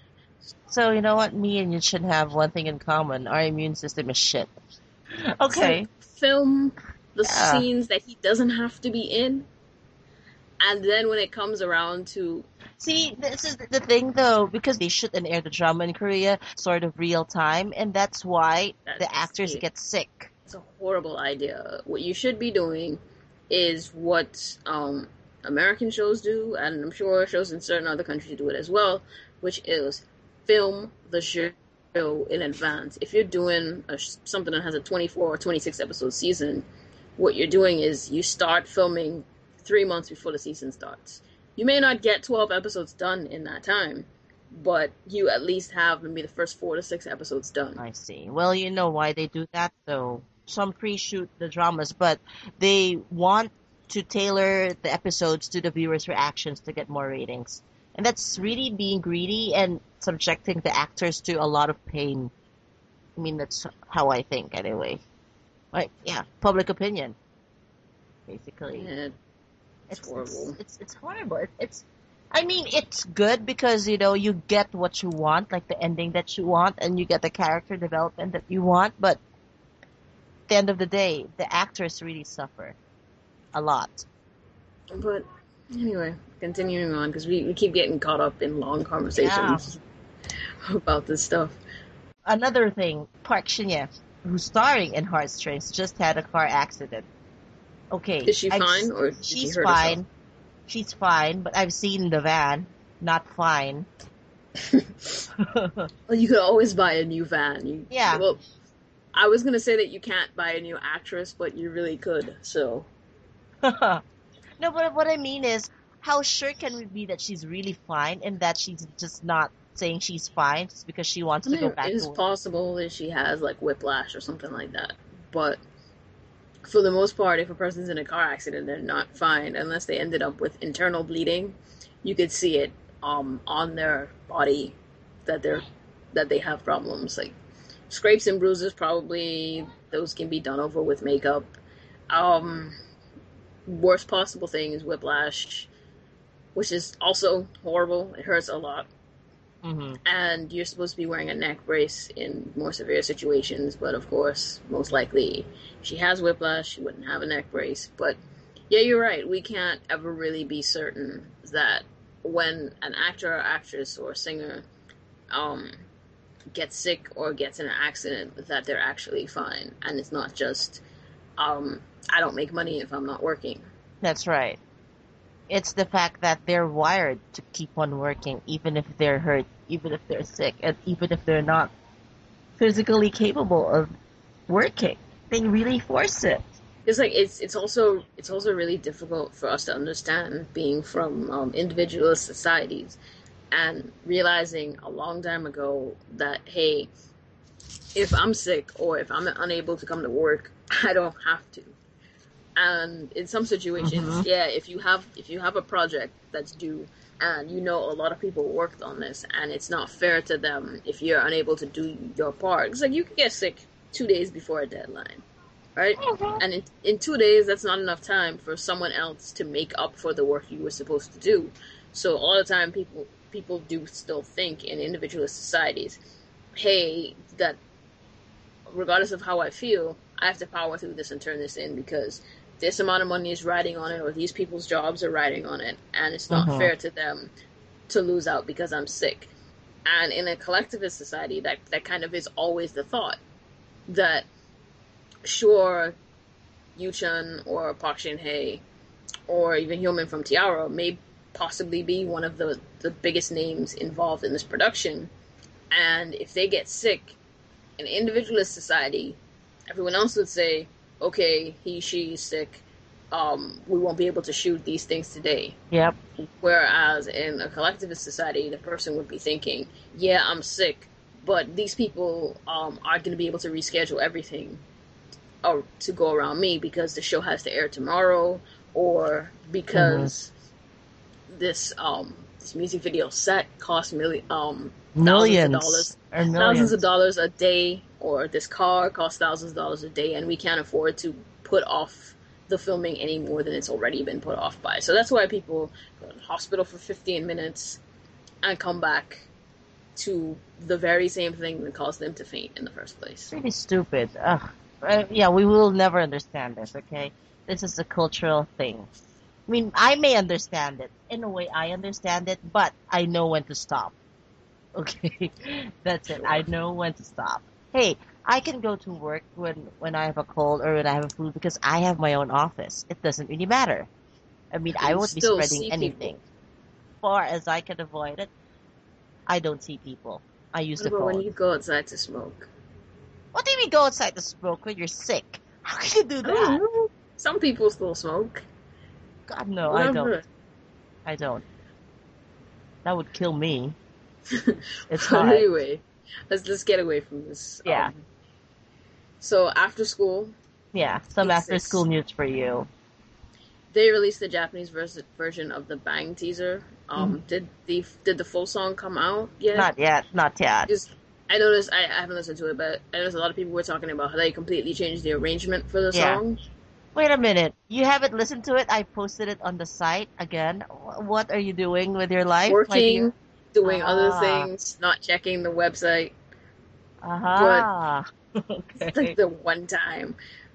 S2: So you know what? Me and you should have one thing in common. Our immune system is shit. Okay.
S3: So film the
S2: Yeah.
S3: scenes that he doesn't have to be in, and then when it comes around to
S2: See, this is the thing though, because they shoot and air the drama in Korea sort of real time, and that's why the
S3: that's
S2: actors
S3: it.
S2: get sick.
S3: It's a horrible idea. What you should be doing is what um, American shows do, and I'm sure shows in certain other countries do it as well, which is film the show in advance. If you're doing a, something that has a twenty-four or twenty-six episode season, what you're doing is you start filming three months before the season starts. You may not get twelve episodes done in that time, but you at least have maybe the first four to six episodes done.
S2: I see. Well, you know why they do that though. Some pre-shoot the dramas, but they want to tailor the episodes to the viewers' reactions to get more ratings. And that's really being greedy and subjecting the actors to a lot of pain. I mean, that's how I think anyway. Like, yeah, public opinion, basically.
S3: Yeah,
S2: It's
S3: it's horrible.
S2: It's, it's, it's horrible. It, it's, I mean, it's good because, you know, you get what you want, like the ending that you want, and you get the character development that you want, but at the end of the day, the actors really suffer a lot.
S3: But anyway, continuing on, because we, we keep getting caught up in long conversations about this stuff.
S2: Another thing, Park Shin-ye, who's starring in Heartstrings, just had a car accident. Okay.
S3: Is she
S2: I've
S3: fine,
S2: s-
S3: or did she
S2: she's
S3: hurt
S2: fine.
S3: herself?
S2: She's fine, but I've seen the van. Not fine.
S3: Well, you could always buy a new van. You,
S2: Yeah.
S3: Well, I was gonna say that you can't buy a new actress, but you really could. So
S2: No, but what I mean is, how sure can we be that she's really fine and that she's just not saying she's fine just because she wants
S3: I
S2: to
S3: mean,
S2: go back
S3: it is
S2: to work?
S3: possible that she has like whiplash or something like that. But for the most part, if a person's in a car accident, they're not fine unless they ended up with internal bleeding. You could see it um, on their body that they're that they have problems like scrapes and bruises. Probably those can be done over with makeup. Um, worst possible thing is whiplash, which is also horrible. It hurts a lot.
S2: Mm-hmm.
S3: And you're supposed to be wearing a neck brace in more severe situations, but of course, most likely, if she has whiplash, she wouldn't have a neck brace. But yeah, you're right. We can't ever really be certain that when an actor or actress or singer um, gets sick or gets in an accident that they're actually fine, and it's not just um, I don't make money if I'm not working.
S2: That's right. It's the fact that they're wired to keep on working, even if they're hurt, even if they're sick, and even if they're not physically capable of working. They really force it.
S3: It's like it's it's also it's also really difficult for us to understand, being from um, individualist societies, and realizing a long time ago that, hey, if I'm sick or if I'm unable to come to work, I don't have to. And in some situations,
S2: Mhm.
S3: yeah, if you have if you have a project that's due and you know a lot of people worked on this and it's not fair to them if you're unable to do your part. It's like you could get sick two days before a deadline, right?
S2: Mhm.
S3: And in, in two days, that's not enough time for someone else to make up for the work you were supposed to do. So all the time, people people do still think in individualist societies, hey, that regardless of how I feel, I have to power through this and turn this in because this amount of money is riding on it, or these people's jobs are riding on it, and it's not
S2: Mhm.
S3: fair to them to lose out because I'm sick. And in a collectivist society, that that kind of is always the thought that sure, Yuchun or Park Shin-hye or even Hyomin from Tiara may possibly be one of the, the biggest names involved in this production. And if they get sick, in individualist society, everyone else would say, okay, he, she is sick. Um, we won't be able to shoot these things today.
S2: Yep.
S3: Whereas in a collectivist society, the person would be thinking, yeah, I'm sick, but these people um, aren't going to be able to reschedule everything or to go around me because the show has to air tomorrow, or because mm-hmm. this um this music video set costs million um
S2: millions
S3: thousands of dollars,
S2: or millions.
S3: thousands of dollars a day, or this car costs thousands of dollars a day, and we can't afford to put off the filming any more than it's already been put off by. So that's why people go to the hospital for fifteen minutes and come back to the very same thing that caused them to faint in the first place.
S2: It's really stupid. Ugh. Uh, yeah, we will never understand this, okay? This is a cultural thing. I mean, I may understand it. In a way, I understand it, but I know when to stop. Okay? That's it. I know when to stop. Hey, I can go to work when, when I have a cold or when I have a flu because I have my own office. It doesn't really matter. I mean, I won't be spreading anything. Far as I can avoid it, I don't see people. I use
S3: what
S2: the
S3: about
S2: phone.
S3: When you go outside to smoke?
S2: What do you mean go outside to smoke when you're sick? How can you do that?
S3: Some people still smoke.
S2: God, no,
S3: Whatever.
S2: I don't. I don't. That would kill me. It's hard.
S3: Anyway, let's let's get away from this.
S2: Yeah.
S3: Um, so after school.
S2: Yeah, some after school news for you.
S3: They released the Japanese vers- version of the Bang teaser. Um,
S2: Mm.
S3: did the did the full song come out yet?
S2: Not yet. Not yet.
S3: Just, I noticed. I, I haven't listened to it, but I noticed a lot of people were talking about how they completely changed the arrangement for the
S2: Yeah.
S3: song.
S2: Wait a minute. You haven't listened to it? I posted it on the site again. Wh- What are you doing with your life, my
S3: Working,
S2: dear?
S3: doing other
S2: Ah.
S3: things, not checking the website.
S2: Aha.
S3: It's
S2: Okay.
S3: like the one time.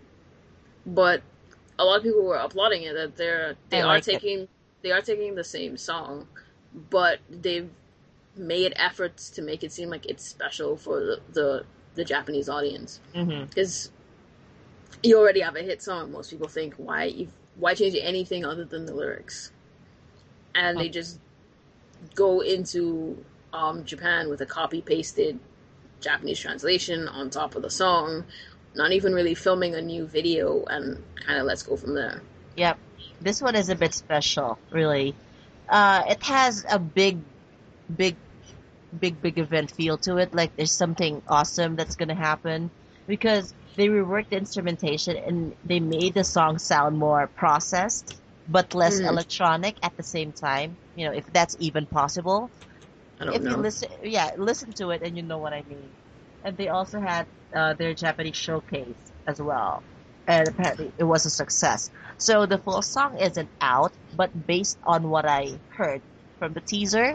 S3: But a lot of people were applauding it, that they're they
S2: I
S3: are
S2: like it.
S3: taking they are taking the same song, but they've made efforts to make it seem like it's special for the the, the Japanese audience.
S2: Mm-hmm.
S3: Because you already have a hit song. Most people think, why you why change anything other than the lyrics? And they just go into um, Japan with a copy pasted Japanese translation on top of the song, not even really filming a new video, and kind of let's go from there.
S2: Yep. This one is a bit special, really. Uh, it has a big, big, big, big event feel to it. Like there's something awesome that's gonna happen because they reworked the instrumentation and they made the song sound more processed but less
S3: Mhm.
S2: electronic at the same time. You know, if that's even possible.
S3: I don't
S2: If
S3: know.
S2: you listen, yeah, listen to it and you know what I mean. And they also had uh, their Japanese showcase as well, and apparently it was a success. So the full song isn't out, but based on what I heard from the teaser,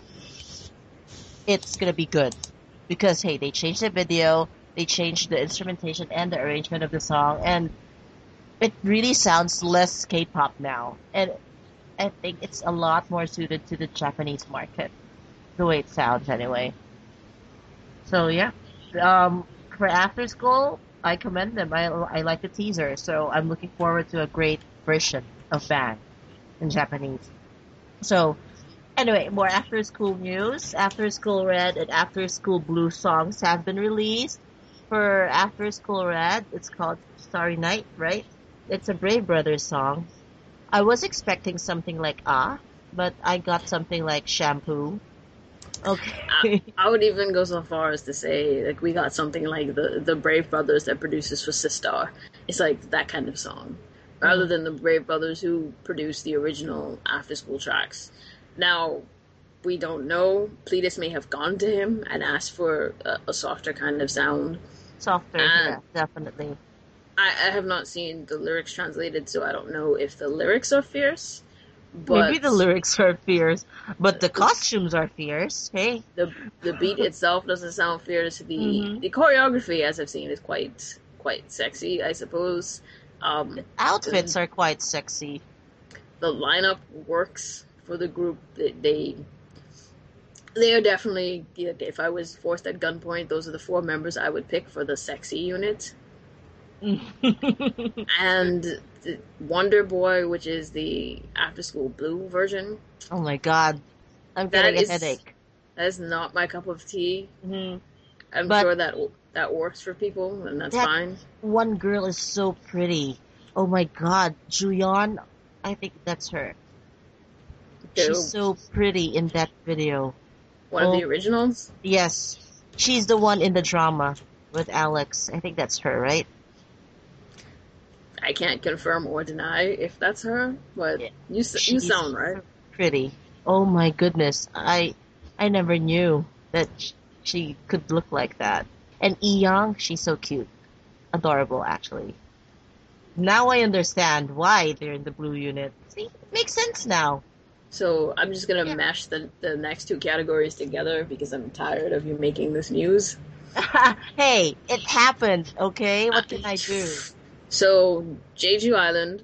S2: it's gonna be good because hey, they changed the video, they changed the instrumentation and the arrangement of the song, and it really sounds less K-pop now, and I think it's a lot more suited to the Japanese market, the way it sounds anyway. So yeah, Um, for after school, I commend them. I I like the teaser, so I'm looking forward to a great version of Bang in Japanese. So anyway, more after school news. After School Red and After School Blue songs have been released. For After School Red, it's called Starry Night, right? It's a Brave Brothers song. I was expecting something like Ah, but I got something like Shampoo.
S3: I,
S2: Okay.
S3: I would even go so far as to say, like, we got something like the the Brave Brothers that produces for Sistar. It's like that kind of song, rather
S2: Mm.
S3: than the Brave Brothers who produced the original After School tracks. Now, we don't know. Cletus may have gone to him and asked for a, a softer kind of sound.
S2: Softer,
S3: And
S2: yeah, definitely.
S3: I, I have not seen the lyrics translated, so I don't know if the lyrics are fierce.
S2: Maybe the
S3: But
S2: lyrics are fierce, but the
S3: the
S2: costumes are fierce. Hey.
S3: the the beat itself doesn't sound fierce. The
S2: Hmm.
S3: the choreography, as I've seen, is quite quite sexy, I suppose. Um,
S2: Outfits
S3: the,
S2: are quite sexy.
S3: the lineup works for the group. They they, they are definitely. Yeah, if I was forced at gunpoint, those are the four members I would pick for the sexy unit. And the Wonder Boy, which is the After School Blue version,
S2: Oh my god, I'm
S3: that
S2: getting a
S3: is
S2: headache.
S3: that is not my cup of tea.
S2: Hmm.
S3: I'm
S2: But
S3: sure that that works for people, and that's
S2: that
S3: fine.
S2: one girl is so pretty. Oh my god, Juyeon, I think that's her. She's
S3: The
S2: so pretty in that video.
S3: one of
S2: Oh,
S3: the originals.
S2: yes. She's the one in the drama with Alex. I think that's her, right?
S3: I can't confirm or deny if that's her, but
S2: Yeah.
S3: you s- you
S2: She's
S3: sound right.
S2: so pretty. Oh my goodness. I I never knew that sh- she could look like that. And Ee Young, she's so cute. Adorable, actually. Now I understand why they're in the blue unit. See, it makes sense now.
S3: So I'm just gonna
S2: Yeah.
S3: mash the the next two categories together because I'm tired of you making this news.
S2: Hey, it happened, okay?
S3: Uh,
S2: What can I do?
S3: so Jeju Island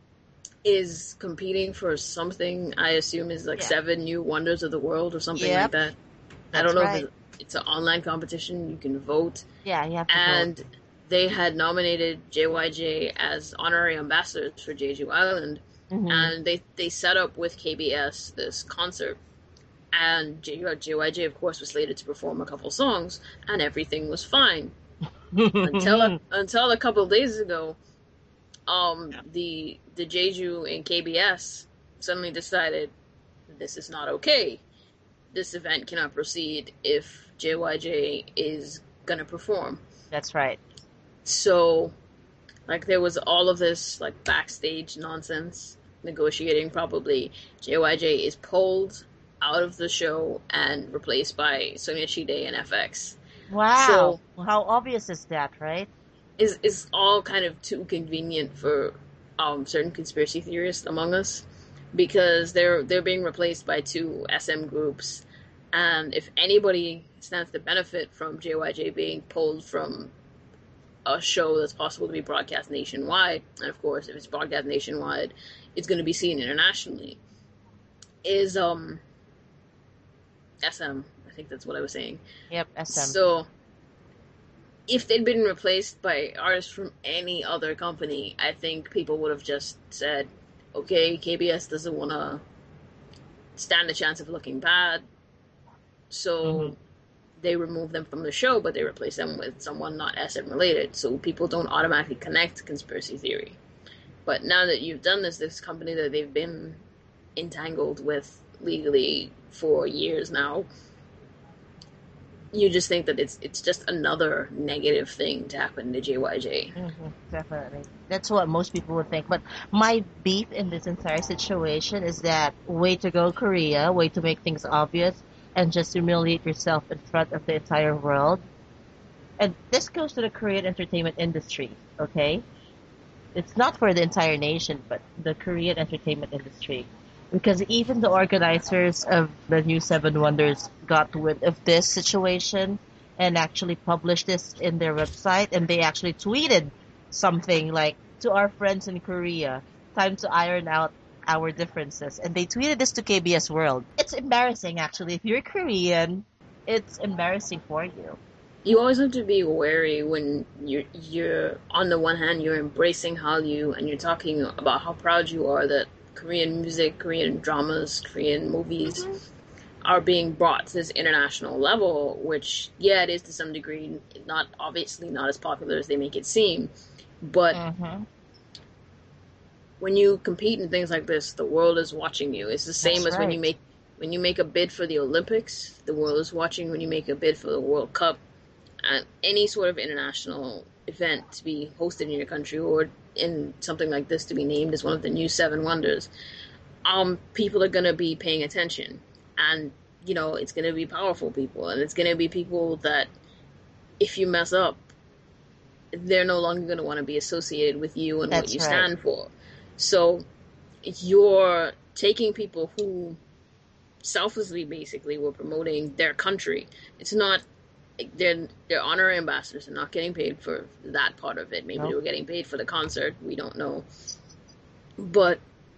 S3: is competing for something I assume is like
S2: Yeah.
S3: seven new wonders of the world or something like
S2: Yep,
S3: that. I
S2: that's
S3: don't know if
S2: right.
S3: it's, it's an online competition. You can vote,
S2: Yeah, you have to vote.
S3: and they had nominated J Y J as honorary ambassadors for Jeju Island,
S2: Hmm.
S3: and they they set up with K B S this concert, and J Y J of course was slated to perform a couple songs, and everything was fine until a, until a couple of days ago. Um, the the Jeju and K B S suddenly decided this is not okay. This event cannot proceed if J Y J is gonna perform.
S2: That's right.
S3: So, like, there was all of this like backstage nonsense negotiating. Probably J Y J is pulled out of the show and replaced by Sonia Chide and F X.
S2: Wow.
S3: So
S2: Well, how obvious is that, right?
S3: is is all kind of too convenient for um, certain conspiracy theorists among us because they're they're being replaced by two S M groups, and if anybody stands to benefit from J Y J being pulled from a show that's possible to be broadcast nationwide, and of course if it's broadcast nationwide, it's going to be seen internationally, is um S M. I think that's what I was saying.
S2: Yep, S M.
S3: So if they'd been replaced by artists from any other company, I think people would have just said, okay, K B S doesn't want to stand a chance of looking bad, so
S2: Mhm.
S3: they remove them from the show, but they replace them with someone not S M related, so people don't automatically connect conspiracy theory. But now that you've done this, this company that they've been entangled with legally for years now, you just think that it's it's just another negative thing to happen to J Y J.
S2: Hmm. Definitely. That's what most people would think. But my beef in this entire situation is that way to go, Korea, way to make things obvious and just humiliate yourself in front of the entire world. And this goes to the Korean entertainment industry, okay? It's not for the entire nation, but the Korean entertainment industry. Because even the organizers of the New Seven Wonders got wind of this situation and actually published this in their website, and they actually tweeted something like, to our friends in Korea, time to iron out our differences. And they tweeted this to K B S World. It's embarrassing, actually. If you're Korean, it's embarrassing for you.
S3: you always have to be wary when you're you're on the one hand you're embracing Hallyu and you're talking about how proud you are that Korean music, Korean dramas, Korean movies
S2: Hmm.
S3: are being brought to this international level, which yeah, it is to some degree not obviously not as popular as they make it seem, but
S2: Hmm.
S3: when you compete in things like this, the world is watching you. It's the same
S2: That's
S3: as when you
S2: right.
S3: make when you make a bid for the Olympics, the world is watching. When you make a bid for the World Cup, and any sort of international event to be hosted in your country, or in something like this to be named as one of the new seven wonders, um, people are gonna be paying attention, and you know it's gonna be powerful people, and it's gonna be people that if you mess up, they're no longer gonna want to be associated with you and what
S2: That's
S3: you
S2: right.
S3: stand for. So you're taking people who selflessly basically were promoting their country. It's not they're they're honorary ambassadors. They're not getting paid for that part of it. Maybe they
S2: Nope.
S3: were getting paid for the concert. We don't know. But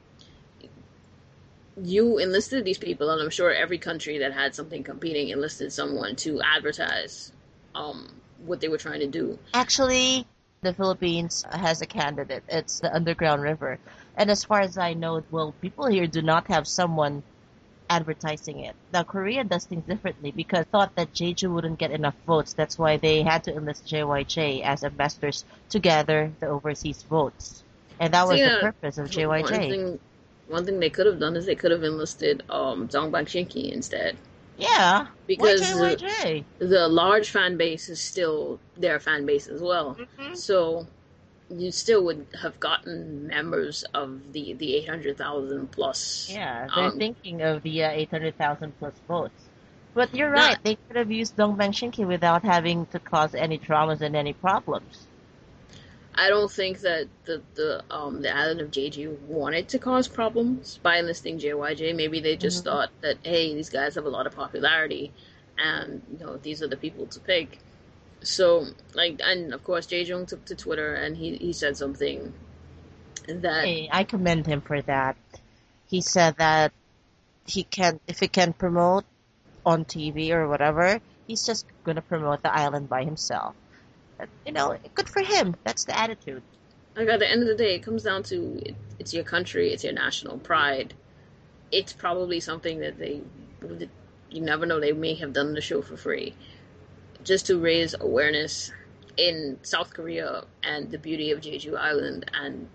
S3: you enlisted these people, and I'm sure every country that had something competing enlisted someone to advertise um, what they were trying to do.
S2: Actually, the Philippines has a candidate. It's the Underground River. And as far as I know, well, people here do not have someone advertising it. Now, Korea does things differently because thought that Jeju wouldn't get enough votes. That's why they had to enlist J Y J as ambassadors to gather the overseas votes. And that was
S3: See,
S2: the
S3: uh,
S2: purpose of
S3: one
S2: J Y J.
S3: thing one thing they could have done is they could have enlisted um, Zhang Bangshinki instead,
S2: Yeah. Why
S3: because the,
S2: J Y J?
S3: the large fan base is still their fan base as well.
S2: Hmm.
S3: So you still would have gotten members of the the eight hundred thousand plus.
S2: Yeah, they're
S3: Um,
S2: thinking of the uh, eight hundred thousand plus votes. But you're right,
S3: not
S2: they could have used Dongbang Shinki without having to cause any dramas and any problems.
S3: I don't think that the the um the island of Jeju wanted to cause problems by enlisting J Y J. Maybe they just
S2: Hmm.
S3: thought that hey, these guys have a lot of popularity, and you know these are the people to pick. So like, and of course, Jae took to Twitter and he he said something that
S2: Hey, I commend him for that. He said that he can, if he can promote on T V or whatever, he's just gonna promote the island by himself. Uh, You know, good for him. That's the attitude.
S3: like at the end of the day, it comes down to it, it's your country, it's your national pride. It's probably something that they you never know they may have done the show for free just to raise awareness in South Korea and the beauty of Jeju Island, and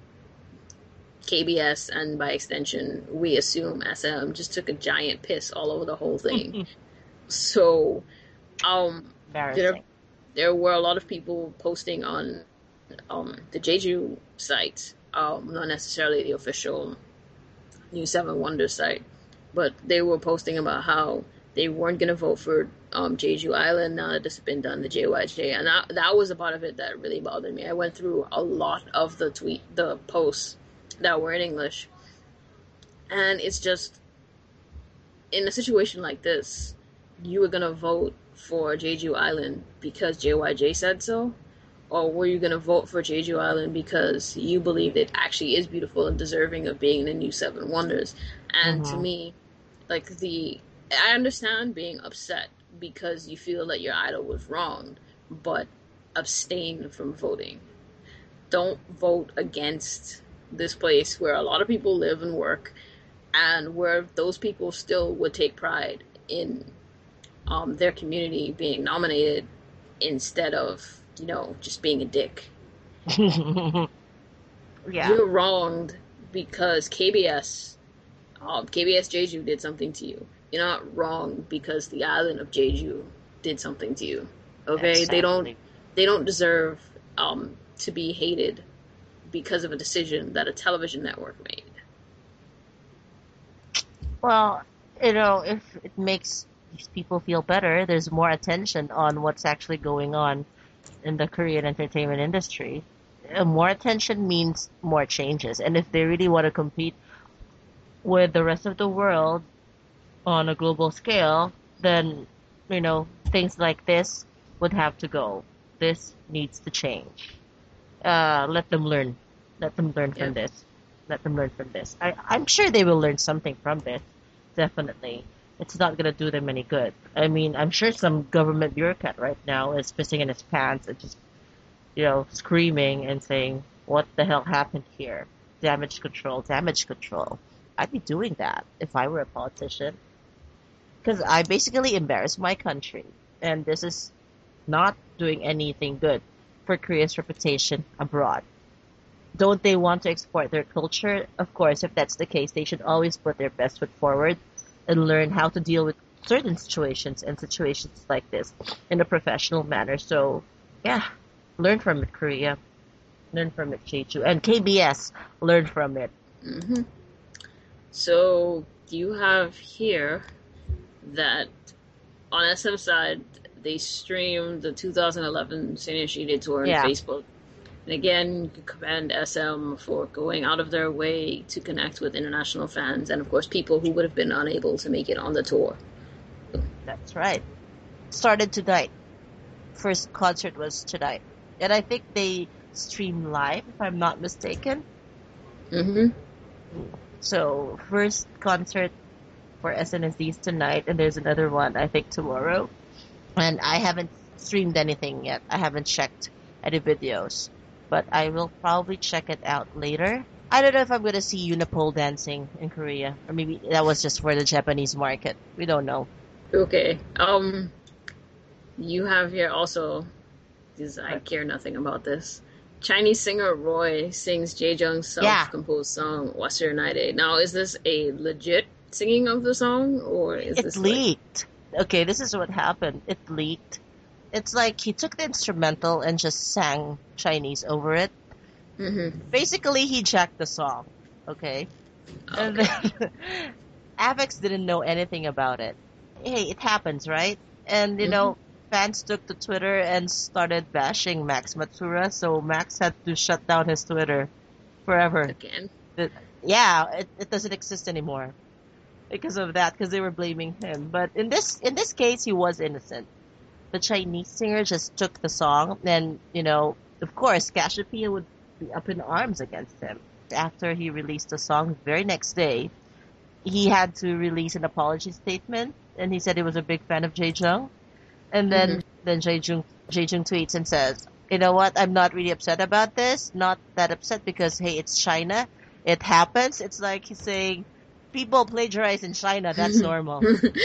S3: K B S, and by extension we assume S M just took a giant piss all over the whole thing. So um there
S2: Embarrassing.
S3: there were a lot of people posting on um the Jeju site, um not necessarily the official New Seven Wonders site, but they were posting about how they weren't going to vote for um, Jeju Island now that this has been done, the J Y J, and that, that was a part of it that really bothered me. I went through a lot of the tweet, the posts that were in English, and it's just in a situation like this, you were going to vote for Jeju Island because J Y J said so, or were you going to vote for Jeju Island because you believe it actually is beautiful and deserving of being in the new Seven Wonders? And to
S2: Hmm.
S3: me, like the, I understand being upset because you feel that your idol was wronged, but abstain from voting. Don't vote against this place where a lot of people live and work, and where those people still would take pride in um, their community being nominated instead of, you know, just being a dick.
S2: Yeah.
S3: You're wronged because K B S, um, K B S Jeju did something to you. You're not wrong because the island of Jeju did something to you. Okay, they don't
S2: Exactly.
S3: they don't deserve um, to be hated because of a decision that a television network made.
S2: Well, you know, if it makes these people feel better, there's more attention on what's actually going on in the Korean entertainment industry. Uh, More attention means more changes. And if they really want to compete with the rest of the world on a global scale, then, you know, things like this would have to go. This needs to change. Uh, let them learn. Let them learn
S3: Yeah.
S2: from this. Let them learn from this. I, I'm sure they will learn something from this. Definitely. it's not gonna do them any good. I mean, I'm sure some government bureaucrat right now is pissing in his pants and just, you know, screaming and saying, "What the hell happened here? Damage control, damage control." I'd be doing that if I were a politician, because I basically embarrassed my country, and this is not doing anything good for Korea's reputation abroad. Don't they want to export their culture? Of course, if that's the case, they should always put their best foot forward and learn how to deal with certain situations and situations like this in a professional manner. So, yeah, learn from it, Korea. Learn from it, Jeju. And K B S, learn from it.
S3: Hmm. So you have here that on S M side, they streamed the two thousand eleven Senior Shide Tour on
S2: Yeah.
S3: Facebook. And again, you can commend S M for going out of their way to connect with international fans and, of course, people who would have been unable to make it on the tour.
S2: That's right. Started tonight. First concert was tonight. And I think they stream live, if I'm not mistaken.
S3: Mm-hmm.
S2: So, first concert for S N S Ds tonight, and there's another one, I think, tomorrow. And I haven't streamed anything yet. I haven't checked any videos. But I will probably check it out later. I don't know if I'm going to see Unipole dancing in Korea. Or maybe that was just for the Japanese market. We don't know.
S3: Okay. Um, you have here also, because I care nothing about this, Chinese singer Roy sings Jae-jung's
S2: Yeah.
S3: self-composed song, What's Your Night? Now, is this a legit singing of the song, or is
S2: It
S3: this like...
S2: leaked. Okay, this is what happened. It leaked. It's like he took the instrumental and just sang Chinese over it.
S3: Mm-hmm.
S2: Basically, he jacked the song. Okay? And
S3: Okay.
S2: then Avex didn't know anything about it. Hey, it happens, right? And, you know, fans took to Twitter and started bashing Max Matsura, so Max had to shut down his Twitter forever.
S3: Again.
S2: It- yeah, it, it doesn't exist anymore because of that, because they were blaming him. But in this in this case, he was innocent. The Chinese singer just took the song, and, you know, of course, Cassiopeia would be up in arms against him. After he released the song, the very next day, he had to release an apology statement, and he said he was a big fan of Jae-jung. And then,
S3: Mhm.
S2: then Jae-jung, Jae-jung tweets and says, "You know what, I'm not really upset about this. Not that upset because, hey, it's China. It happens." It's like he's saying, people plagiarize in China, that's normal.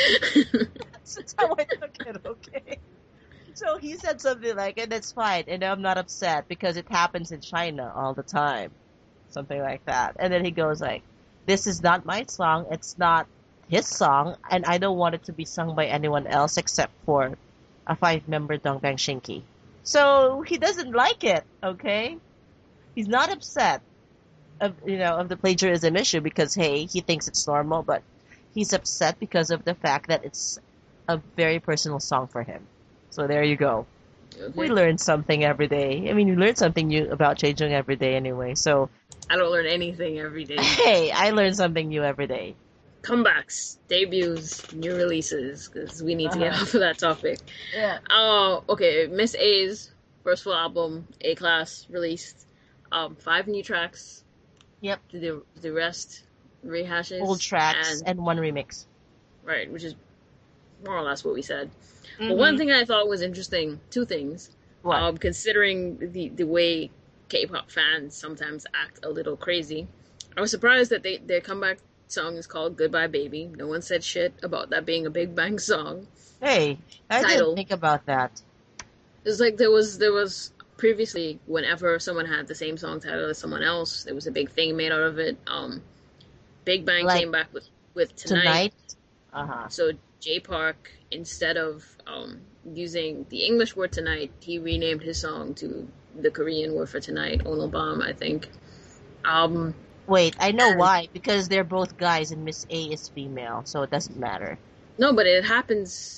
S2: That's, that's how I took it, okay? So he said something like, and it's fine, and I'm not upset because it happens in China all the time. Something like that. And then he goes like, "This is not my song, it's not his song, and I don't want it to be sung by anyone else except for a five-member Dongbang Shinki." So he doesn't like it, okay? He's not upset of, you know, of the plagiarism issue because, hey, he thinks it's normal, but he's upset because of the fact that it's a very personal song for him. So there you go.
S3: Okay.
S2: We learn something every day. I mean, you learn something new about Jae-jung every day anyway. So,
S3: I don't learn anything every day.
S2: hey, I learn something new every day.
S3: Comebacks, debuts, new releases, because we need to get
S2: Uh-huh.
S3: off of that topic.
S2: Yeah.
S3: Oh, okay. Miss A's first full album, A Class, released. Um, five new tracks.
S2: Yep.
S3: The the rest rehashes.
S2: Old tracks
S3: and,
S2: and one remix.
S3: right, which is more or less what we said. But
S2: Mhm.
S3: one thing I thought was interesting, two things.
S2: What?
S3: Um, considering the the way K-pop fans sometimes act a little crazy, I was surprised that they their comeback song is called "Goodbye Baby." No one said shit about that being a Big Bang song.
S2: Hey, I
S3: Title.
S2: didn't think about that.
S3: It's like there was there was previously, whenever someone had the same song title as someone else, there was a big thing made out of it. Um, Big Bang
S2: Like
S3: came back with with
S2: Tonight?
S3: tonight.
S2: Uh-huh.
S3: So J Park, instead of um, using the English word tonight, he renamed his song to the Korean word for tonight, Onobam, I think. Um,
S2: Wait, I know
S3: And-
S2: why. Because they're both guys and Miss A is female, so it doesn't matter.
S3: no, but it happens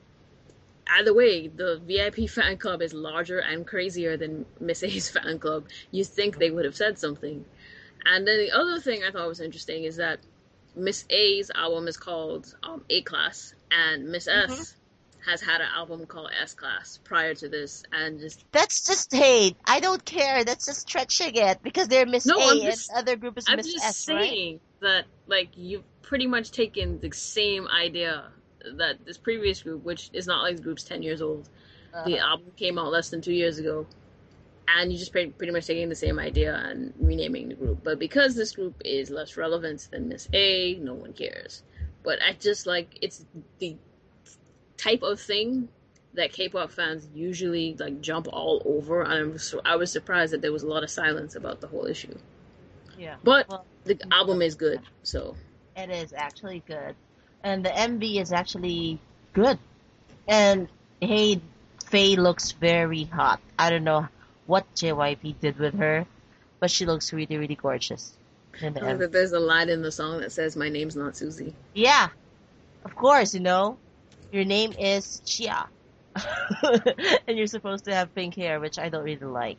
S3: either way. The V I P fan club is larger and crazier than Miss A's fan club. You think they would have said something. And then the other thing I thought was interesting is that Miss A's album is called um, A Class, and Miss S has had an album called S Class prior to this, and just
S2: That's just, hey, I don't care. That's just stretching it because they're Miss
S3: No,
S2: A
S3: I'm
S2: and
S3: just-
S2: other group is
S3: I'm
S2: Miss
S3: just
S2: S, right?
S3: saying that like you've pretty much taken the same idea that this previous group, which is not like the group's ten years old, uh-huh. the album came out less than two years ago, and you just pretty, pretty much taking the same idea and renaming the group. But because this group is less relevant than Miss A, no one cares. But I just like, it's the type of thing that K-pop fans usually like jump all over, and I'm so, I was surprised that there was a lot of silence about the whole issue.
S2: Yeah.
S3: But
S2: well,
S3: the album is good, so.
S2: It is actually good. And the M V is actually good. And hey, Faye looks very hot. I don't know what J Y P did with her, but she looks really, really gorgeous. In the
S3: oh, there's a line in the song that says, "My name's not Susie."
S2: Yeah, of course, you know. Your name is Chia. And you're supposed to have pink hair, which I don't really like.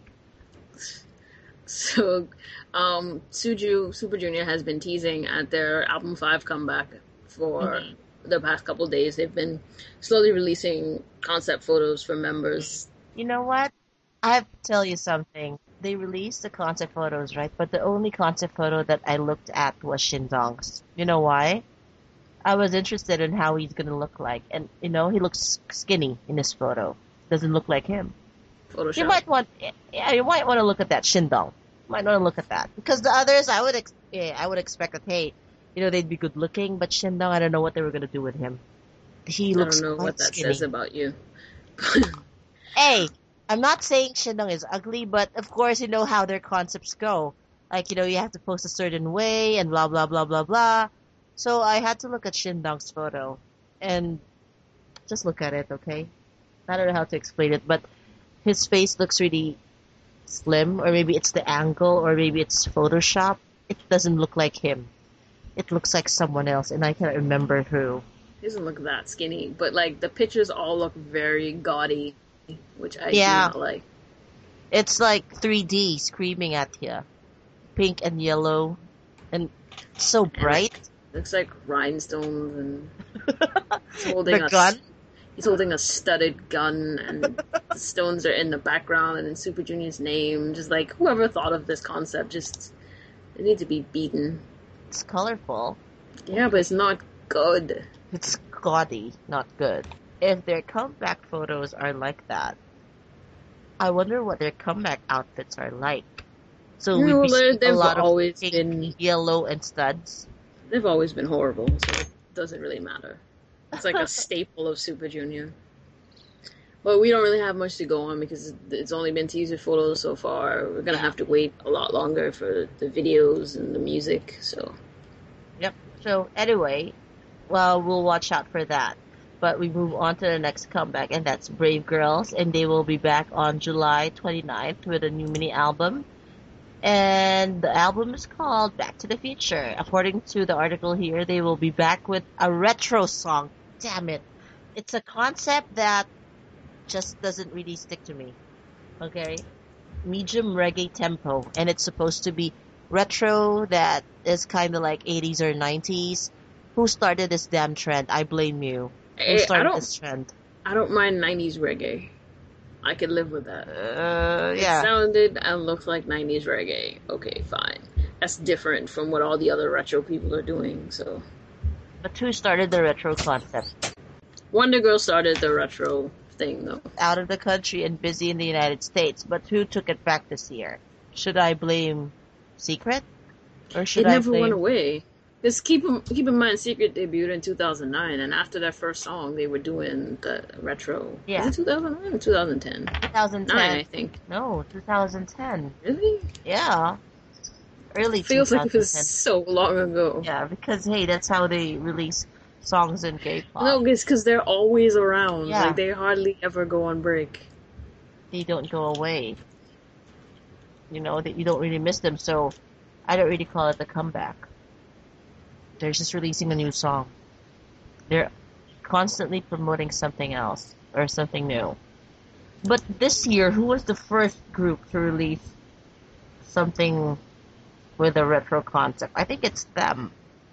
S3: So, um, Suju, Super Junior has been teasing at their album five comeback for mm-hmm. the past couple of days. They've been slowly releasing concept photos for members.
S2: You know what? I have to tell you something. They released the concept photos, right? But the only concept photo that I looked at was Shindong's. You know why? I was interested in how he's going to look like. And, you know, he looks skinny in this photo. Doesn't look like him.
S3: Photoshop.
S2: You might want, yeah, you might want to look at that Shindong. You might want to look at that. Because the others, I would, ex- yeah, I would expect that, hey, you know, they'd be good looking. But Shindong, I don't know what they were going to do with him. He
S3: I
S2: looks
S3: don't know
S2: quite
S3: what that
S2: skinny.
S3: says about you.
S2: Hey, I'm not saying Shindong is ugly, but of course you know how their concepts go. Like, you know, you have to post a certain way and blah, blah, blah, blah, blah. So I had to look at Shindong's photo and just look at it, okay? I don't know how to explain it, but his face looks really slim, or maybe it's the angle, or maybe it's Photoshop. It doesn't look like him. It looks like someone else, and I can't remember who.
S3: He doesn't look that skinny, but like the pictures all look very gaudy, which I
S2: yeah.
S3: do not like.
S2: It's like three D screaming at you. Pink and yellow, and so bright.
S3: And it looks like rhinestones, and he's holding
S2: the
S3: a
S2: gun.
S3: He's holding a studded gun, and the stones are in the background, and in Super Junior's name. Just like whoever thought of this concept, just they need to be beaten.
S2: It's colorful.
S3: Yeah, but it's not good.
S2: It's gaudy, not good. If their comeback photos are like that, I wonder what their comeback outfits are like. So
S3: you
S2: we'd
S3: know,
S2: be
S3: they've
S2: a lot
S3: always
S2: of pink,
S3: been
S2: yellow, and studs.
S3: They've always been horrible, so it doesn't really matter. It's like a staple of Super Junior. But we don't really have much to go on because it's only been teaser photos so far. We're gonna have to wait a lot longer for the videos and the music. So.
S2: Yep. So anyway, well, we'll watch out for that. But we move on to the next comeback, and that's Brave Girls, and they will be back on July twenty-ninth with a new mini album. And the album is called Back to the Future. According to the article here, they will be back with a retro song. Damn it. It's a concept that just doesn't really stick to me. Okay? Medium reggae tempo, and it's supposed to be retro that is kind of like eighties or nineties. Who started this damn trend? I blame you. Who
S3: Hey, I
S2: started
S3: don't.
S2: this trend?
S3: I don't mind nineties reggae. I could live with that.
S2: Uh,
S3: It
S2: yeah.
S3: sounded and looked like nineties reggae. Okay, fine. That's different from what all the other retro people are doing. So,
S2: But who started the retro concept?
S3: Wonder Girl started the retro thing, though.
S2: Out of the country and busy in the United States, but who took it back this year? Should I blame Secret? Or should
S3: It
S2: I
S3: never
S2: blame...
S3: went away. Because keep, in- keep in mind, Secret debuted in two thousand nine, and after their first song, they were doing the retro.
S2: Yeah.
S3: Was it two thousand nine or two thousand ten?
S2: twenty ten.
S3: Nine, I think.
S2: No, twenty ten.
S3: Really?
S2: Yeah. Early
S3: Feels like it was
S2: twenty ten.
S3: so long ago.
S2: Yeah, because, hey, that's how they release songs in K-pop.
S3: No, it's because they're always around.
S2: Yeah.
S3: Like, they hardly ever go on break.
S2: They don't go away. You know, that you don't really miss them, so I don't really call it a comeback. They're just releasing a new song. They're constantly promoting something else or something new. But this year, who was the first group to release something with a retro concept? I think it's them.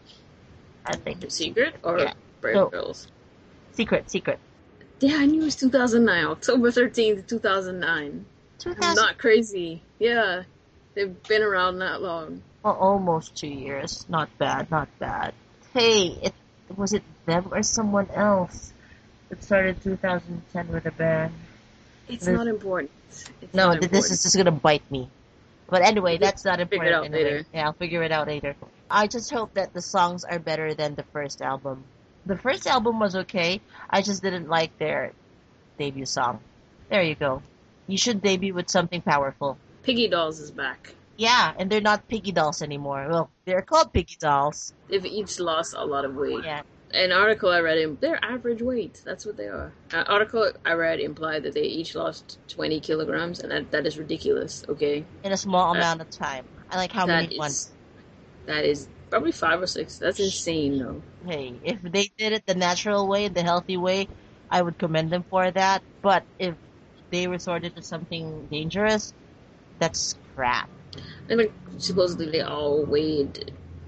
S2: I think it's
S3: Secret or
S2: Yeah.
S3: Brave
S2: So-
S3: Girls?
S2: Secret, Secret.
S3: Yeah, I knew it was two thousand nine. October thirteenth, two thousand nine. I'm
S2: two thousand.
S3: not crazy. Yeah. They've been around that long.
S2: Well, almost two years. Not bad, not bad. Hey, it was it them or someone else that started two thousand ten with a band?
S3: It's
S2: This,
S3: not important. It's
S2: no,
S3: not
S2: th- this
S3: important.
S2: is just gonna bite me. But anyway,
S3: We'll
S2: that's not
S3: figure it
S2: important
S3: out
S2: anyway.
S3: later.
S2: Yeah, I'll figure it out later. I just hope that the songs are better than the first album. The first album was okay. I just didn't like their debut song. There you go. You should debut with something powerful.
S3: Piggy Dolls is back.
S2: Yeah, and they're not piggy dolls anymore. Well, they're called piggy dolls.
S3: They've each lost a lot of weight.
S2: Yeah.
S3: An article I read, in, they're average weight. That's what they are. An article I read implied that they each lost twenty kilograms, and that, that is ridiculous, okay?
S2: In a small
S3: That,
S2: amount of time. I like how
S3: that
S2: many months.
S3: is, that is probably five or six. That's insane, though.
S2: Hey, if they did it the natural way, the healthy way, I would commend them for that. But if they resorted to something dangerous, that's crap.
S3: And like, supposedly they all weighed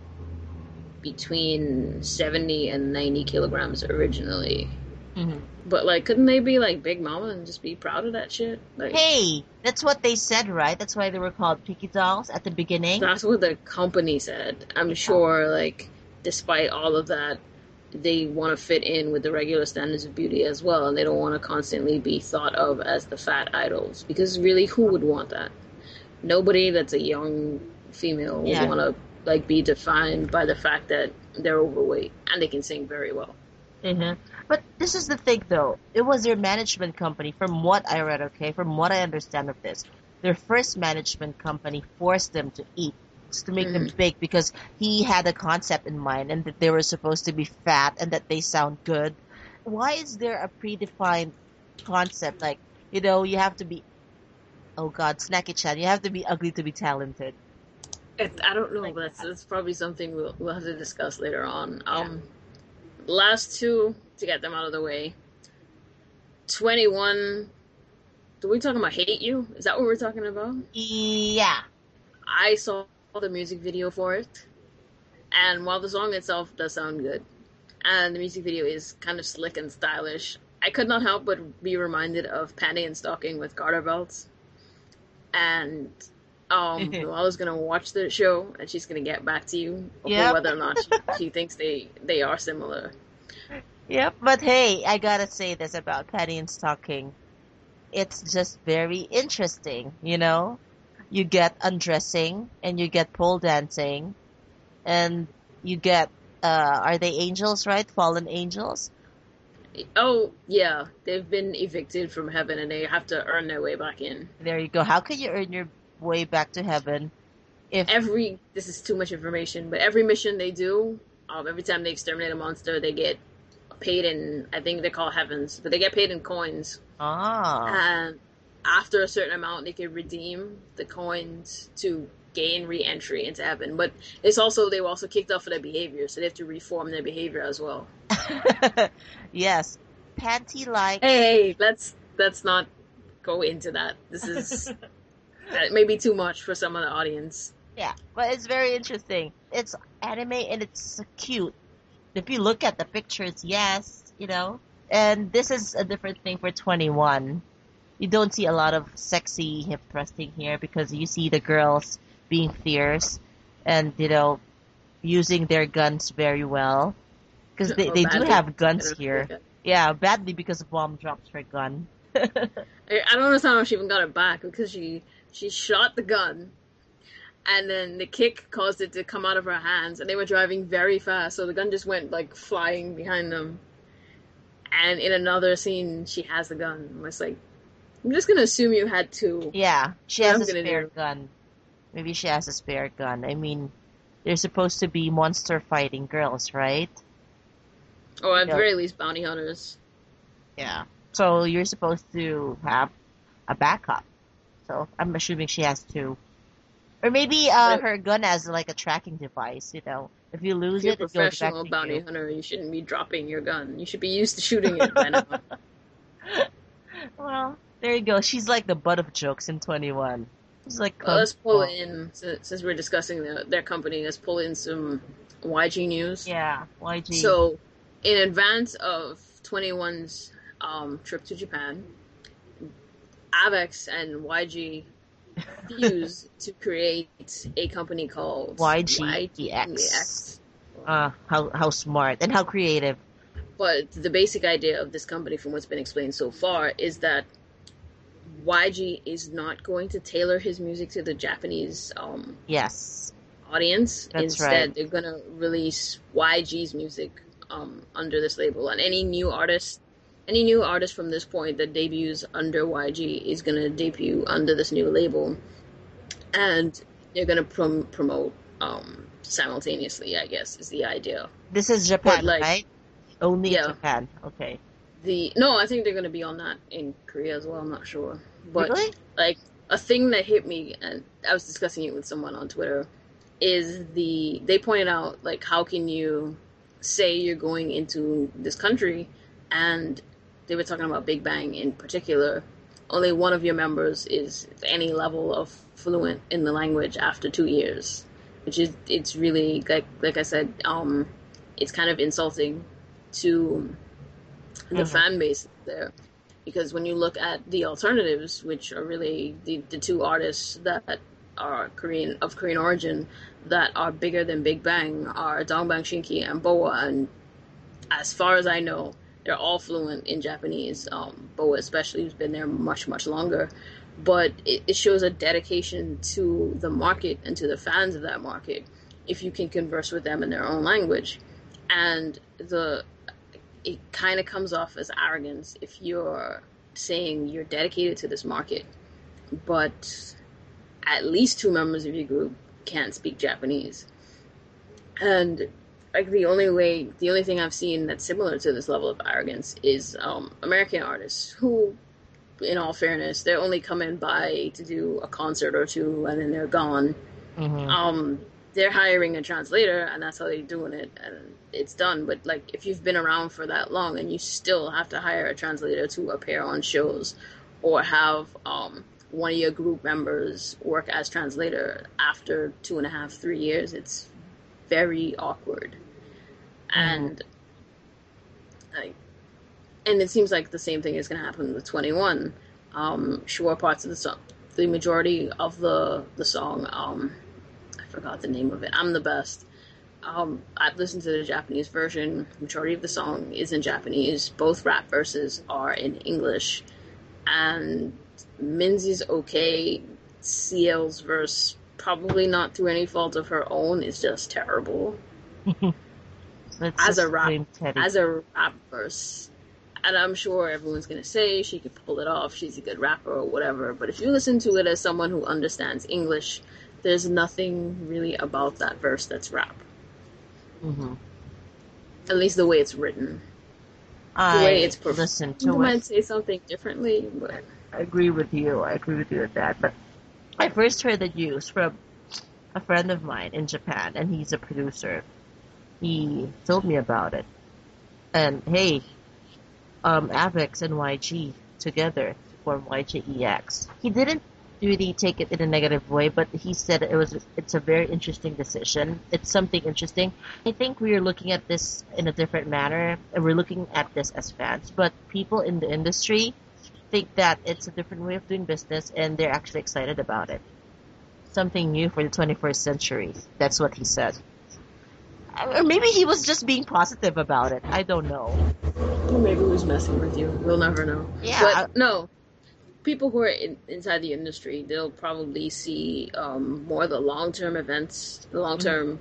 S3: between seventy and ninety kilograms originally.
S2: hmm
S3: But, like, couldn't they be, like, Big Mama and just be proud of that shit? Like,
S2: Hey, that's what they said, right? That's why they were called piggy dolls at the beginning.
S3: that's what the company said. I'm sure, like, despite all of that, they want to fit in with the regular standards of beauty as well, and they don't want to constantly be thought of as the fat idols. Because really, who would want that? Nobody that's a young female would
S2: Yeah.
S3: want to, like, be defined by the fact that they're overweight and they can sing very well.
S2: hmm But this is the thing, though. It was their management company, from what I read, okay, from what I understand of this. Their first management company forced them to eat, just to make them
S3: Mhm.
S2: big, because he had a concept in mind, and that they were supposed to be fat, and that they sound good. Why is there a predefined concept? Like, you know, you have to be, oh God, Snacky-chan, you have to be ugly to be talented.
S3: It, I don't know,
S2: Like
S3: but that's,
S2: that.
S3: that's probably something we'll, we'll have to discuss later on. Um, Last two, to get them out of the way. twenty-one. Are we talking about Hate You? Is that what we're talking about?
S2: Yeah.
S3: I saw the music video for it, and while the song itself does sound good, and the music video is kind of slick and stylish, I could not help but be reminded of Panty and Stocking with garter belts. And um, Luala's gonna watch the show, and she's gonna get back to you over
S2: Yep.
S3: whether or not she, she thinks they they are similar.
S2: Yep, but hey, I gotta say this about Patty and Stocking. It's just very interesting, you know? You get undressing, and you get pole dancing, and you get, uh, are they angels, right? Fallen angels?
S3: Oh yeah, they've been evicted from heaven, and they have to earn their way back in.
S2: There you go. How can you earn your way back to heaven if,
S3: Every this is too much information, but every mission they do, um, every time they exterminate a monster, they get paid in, I think they call heavens, but they get paid in coins.
S2: ah,
S3: And after a certain amount, they can redeem the coins to gain re-entry into heaven. But it's also, they were also kicked off for their behavior, so they have to reform their behavior as well.
S2: yes, panty-like,
S3: Hey, hey, let's let's not go into that. This is that may be too much for some of the audience.
S2: yeah, but it's very interesting. It's anime and it's cute. If you look at the pictures, yes, you know. And this is a different thing for twenty-one. You don't see a lot of sexy hip thrusting here because you see the girls being fierce and, you know, using their guns very well. Because they,
S3: Or
S2: they do
S3: badly.
S2: have guns
S3: I don't
S2: here.
S3: know.
S2: Yeah, badly because Bomb drops her gun.
S3: I I don't understand how she even got it back, because she she shot the gun, and then the kick caused it to come out of her hands, and they were driving very fast, so the gun just went like flying behind them. And in another scene, she has the gun. I'm just like, I'm just gonna assume you had two.
S2: Yeah, she
S3: What
S2: has
S3: I'm
S2: a
S3: gonna
S2: spare
S3: do.
S2: gun. Maybe she has a spare gun. I mean, they're supposed to be monster fighting girls, right?
S3: Or at the
S2: Yeah.
S3: very least, bounty hunters.
S2: Yeah. So you're supposed to have a backup. So I'm assuming she has two. Or maybe uh,
S3: But
S2: her gun has like a tracking device, you know. If you lose
S3: if you're a
S2: it, it goes back
S3: professional
S2: to
S3: bounty
S2: you.
S3: hunter, you shouldn't be dropping your gun. You should be used to shooting it by now.
S2: Well, there you go. She's like the butt of jokes in twenty-one. She's like,
S3: Well, let's pull
S2: comfortable.
S3: in, since since we're discussing the, their company, let's pull in some Y G news.
S2: Yeah, Y G.
S3: So, in advance of twenty-one's um, trip to Japan, Avex and Y G Fuse to create a company called
S2: Y G E X.
S3: Y G E X.
S2: Uh, how how smart and how creative.
S3: But the basic idea of this company, from what's been explained so far, is that Y G is not going to tailor his music to the Japanese um,
S2: Yes,
S3: audience.
S2: that's
S3: Instead,
S2: right.
S3: they're going to release Y G's music um, under this label. And any new artist, any new artist from this point that debuts under Y G is going to debut under this new label. And they're going to prom- promote um, simultaneously, I guess, is the idea.
S2: This is Japan,
S3: But, like,
S2: right? Only
S3: yeah.
S2: Japan. Okay.
S3: The no, I think they're gonna be on that in Korea as well. I'm not sure, but
S2: Really?
S3: like a thing that hit me, and I was discussing it with someone on Twitter, is the they pointed out like how can you say you're going into this country, and they were talking about Big Bang in particular. Only one of your members is any level of fluent in the language after two years, which is it's really like like I said, um, it's kind of insulting to the
S2: Mhm.
S3: fan base there, because when you look at the alternatives, which are really the, the two artists that are Korean of Korean origin that are bigger than Big Bang, are Dongbang Shinki and Boa, and as far as I know, they're all fluent in Japanese. Um, Boa especially, who's been there much much longer, but it, it shows a dedication to the market and to the fans of that market if you can converse with them in their own language. And the it kind of comes off as arrogance if you're saying you're dedicated to this market, but at least two members of your group can't speak Japanese. And like the only way, the only thing I've seen that's similar to this level of arrogance is um, American artists who, in all fairness, they only come in by to do a concert or two and then they're gone.
S2: Mhm.
S3: Um, they're hiring a translator and that's how they're doing it, and it's done. But like if you've been around for that long and you still have to hire a translator to appear on shows or have um, one of your group members work as translator after two and a half three years, it's very awkward. And like and it seems like the same thing is going to happen with twenty-one. Um sure, parts of the song, the majority of the the song, um I forgot the name of it. I'm the best. Um, I've listened to the Japanese version. Majority of the song is in Japanese. Both rap verses are in English. And Minzy's okay. C L's verse, probably not through any fault of her own, is just terrible.
S2: Let's
S3: As
S2: just
S3: a rap,
S2: blame Teddy.
S3: as a rap verse. And I'm sure everyone's gonna say she could pull it off. She's a good rapper or whatever. But if you listen to it as someone who understands English, there's nothing really about that verse that's rap.
S2: Mhm.
S3: At least the way it's written. The
S2: I
S3: way it's performed.
S2: listen
S3: You
S2: to
S3: might
S2: it.
S3: say something differently, but
S2: I agree with you. I agree with you with that. But I first heard the news from a friend of mine in Japan, and he's a producer. He told me about it. And hey, um, Avex and Y G together form Y G E X. He didn't really take it in a negative way, but he said it was it's a very interesting decision. It's something interesting. I think we are looking at this in a different manner, and we're looking at this as fans. But people in the industry think that it's a different way of doing business, and they're actually excited about it. Something new for the twenty-first century. That's what he said. Or maybe he was just being positive about it. I don't know.
S3: or maybe he was messing with you. We'll never know.
S2: Yeah.
S3: But no, people who are in, inside the industry, they'll probably see um, more of the long-term events, the long-term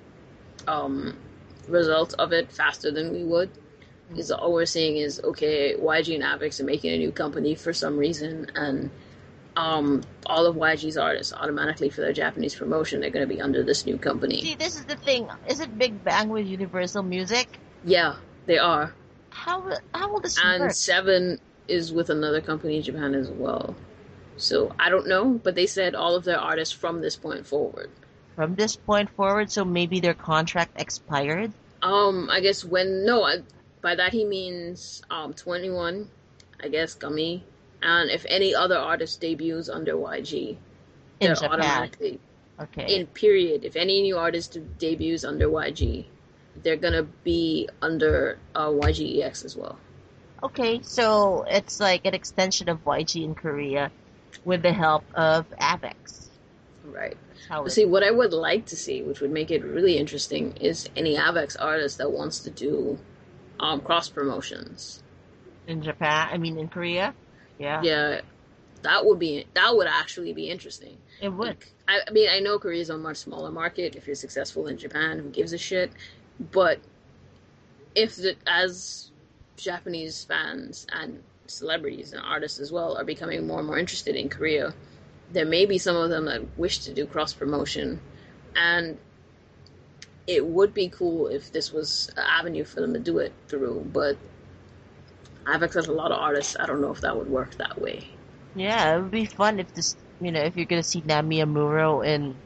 S3: um, result of it faster than we would. Because all we're seeing is, okay, Y G and Avex are making a new company for some reason, and um, all of Y G's artists automatically for their Japanese promotion, they're going to be under this new company.
S2: See, this is the thing. Is it Big Bang with Universal Music?
S3: Yeah, they are.
S2: How how will this
S3: And
S2: work?
S3: Seven is with another company in Japan as well. So I don't know, but they said all of their artists from this point forward.
S2: From this point forward, so maybe their contract expired?
S3: Um, I guess when no, I, by that he means um twenty-one, I guess Gummy, and if any other artist debuts under Y G,
S2: In
S3: they're
S2: Japan.
S3: automatically
S2: Okay.
S3: in period. If any new artist debuts under Y G, they're gonna be under uh, Y G E X as well.
S2: Okay, so it's like an extension of Y G in Korea. with the help of Avex.
S3: Right.
S2: That's how
S3: But
S2: it.
S3: see, what I would like to see, which would make it really interesting, is any Avex artist that wants to do um, cross promotions.
S2: In Japan, I mean in Korea. Yeah,
S3: Yeah, that would be that would actually be interesting.
S2: it would.
S3: Like, I, I mean, I know Korea is a much smaller market. If you're successful in Japan, who gives a shit? But if the, as Japanese fans and celebrities and artists as well are becoming more and more interested in Korea, there may be some of them that wish to do cross promotion, and it would be cool if this was an avenue for them to do it through. But I've accessed a lot of artists. I don't know if that would work that way.
S2: Yeah, it would be fun if this, you know, if you're gonna see Nami Amuro in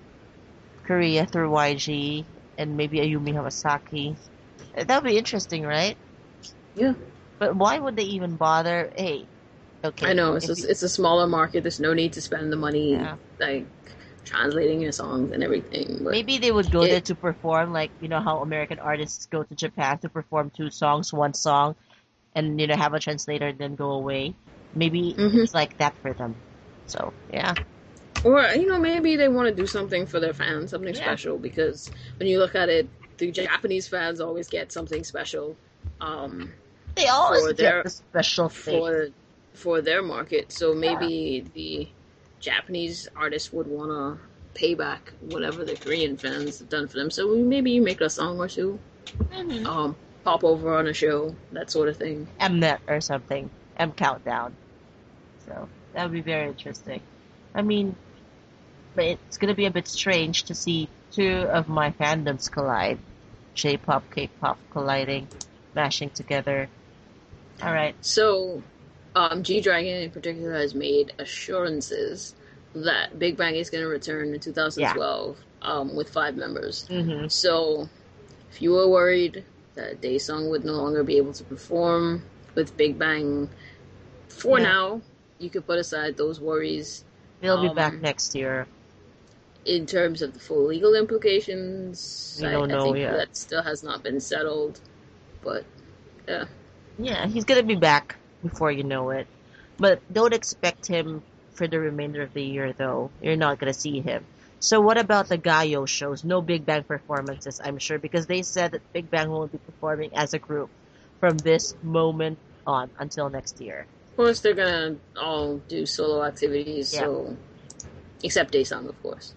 S2: Korea through Y G and maybe Ayumi Hamasaki. That would be interesting, right?
S3: Yeah,
S2: But why would they even bother? Hey, okay.
S3: I know it's
S2: if
S3: a,
S2: you-
S3: it's a smaller market. There's no need to spend the money
S2: Yeah.
S3: like translating your songs and everything. But
S2: maybe they would go
S3: it-
S2: there to perform, like, you know, how American artists go to Japan to perform two songs, one song, and, you know, have a translator and then go away. Maybe
S3: Mhm.
S2: it's like that for them. So, yeah.
S3: Or, you know, maybe they want to do something for their fans, something
S2: Yeah.
S3: special, because when you look at it, the Japanese fans always get something special um,
S2: They always
S3: For
S2: get
S3: their-
S2: the special thing.
S3: for for their market. So maybe the Japanese artists would want to pay back whatever the Korean fans have done for them. So maybe you make a song or two,
S2: Mhm.
S3: um, pop over on a show, that sort of thing.
S2: Mnet or something. M Countdown. So, that would be very interesting. I mean, but it's going to be a bit strange to see two of my fandoms collide. J-pop, K-pop colliding, mashing together. All right.
S3: So, um, G Dragon in particular has made assurances that Big Bang is going to return in two thousand twelve um, with five members.
S2: Mm-hmm.
S3: So, if you were worried that Daesung would no longer be able to perform with Big Bang, for
S2: Yeah.
S3: now, you could put aside those worries.
S2: They'll be
S3: Um,
S2: back next year.
S3: In terms of the full legal implications,
S2: We
S3: I,
S2: don't
S3: I
S2: know
S3: think
S2: yet.
S3: that still has not been settled. But, yeah.
S2: Yeah, he's gonna be back before you know it. But don't expect him for the remainder of the year, though. You're not gonna see him. So what about the Gaio shows? No Big Bang performances, I'm sure, because they said that Big Bang won't be performing as a group from this moment on until next year.
S3: Of course, they're gonna all do solo activities,
S2: Yeah.
S3: so except Daesung, of course.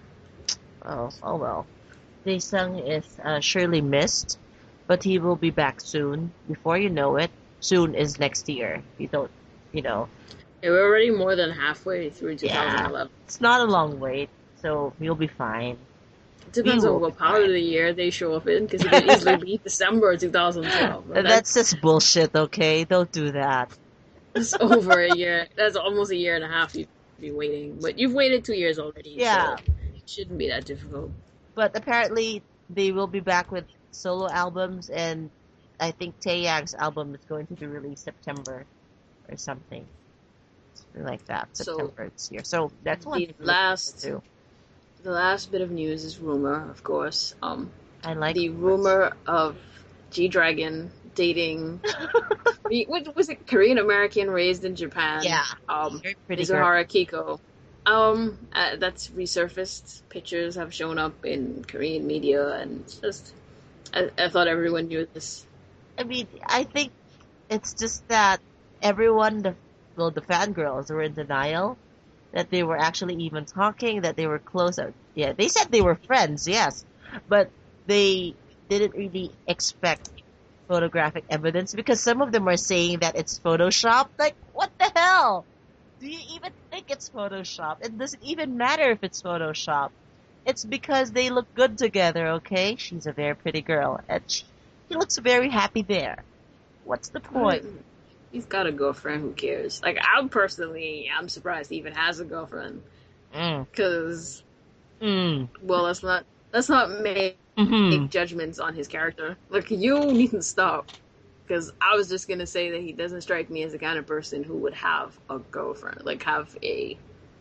S2: Oh, oh well. Daesung is uh, surely missed, but he will be back soon. Before you know it, soon is next year. You don't, you know,
S3: Yeah, we're already more than halfway through twenty eleven.
S2: it's not a long wait, so you'll be fine.
S3: It depends
S2: We
S3: on
S2: will
S3: what
S2: be
S3: part of the year they show up in, because it could easily be December twenty twelve. But
S2: That's just bullshit, okay? Don't do that.
S3: that's over a year. That's almost a year and a half you've been waiting. But you've waited two years already,
S2: Yeah.
S3: so it shouldn't be that difficult.
S2: But apparently, they will be back with solo albums, and I think Taeyang's album is going to be released September or something. Something like that.
S3: So,
S2: September this year. So that's one
S3: the
S2: to look forward
S3: last-
S2: to.
S3: The last bit of news is rumor, of course. Um,
S2: I like
S3: the rumor of G Dragon dating. the- what was it? Korean American raised in Japan.
S2: Yeah.
S3: Um,
S2: Very pretty girl.
S3: Izuhara Kiko. Um, uh, that's resurfaced. Pictures have shown up in Korean media, and it's just, I, I thought everyone knew this.
S2: I mean, I think it's just that everyone, the, well, the fangirls were in denial that they were actually even talking, that they were close. Yeah, they said they were friends, yes, but they didn't really expect photographic evidence because some of them are saying that it's Photoshop. Like, what the hell? Do you even think it's Photoshop? It doesn't even matter if it's Photoshop. It's because they look good together, okay? She's a very pretty girl, and she, he looks very happy there. What's the point?
S3: He's got a girlfriend. Who cares? Like, I'm personally, I'm surprised he even has a girlfriend.
S2: Mm.
S3: Because,
S2: Mm.
S3: well, let's not let's not make
S2: Mm-hmm.
S3: make judgments on his character. Like, you need to stop. Because I was just gonna say that he doesn't strike me as the kind of person who would have a girlfriend, like have a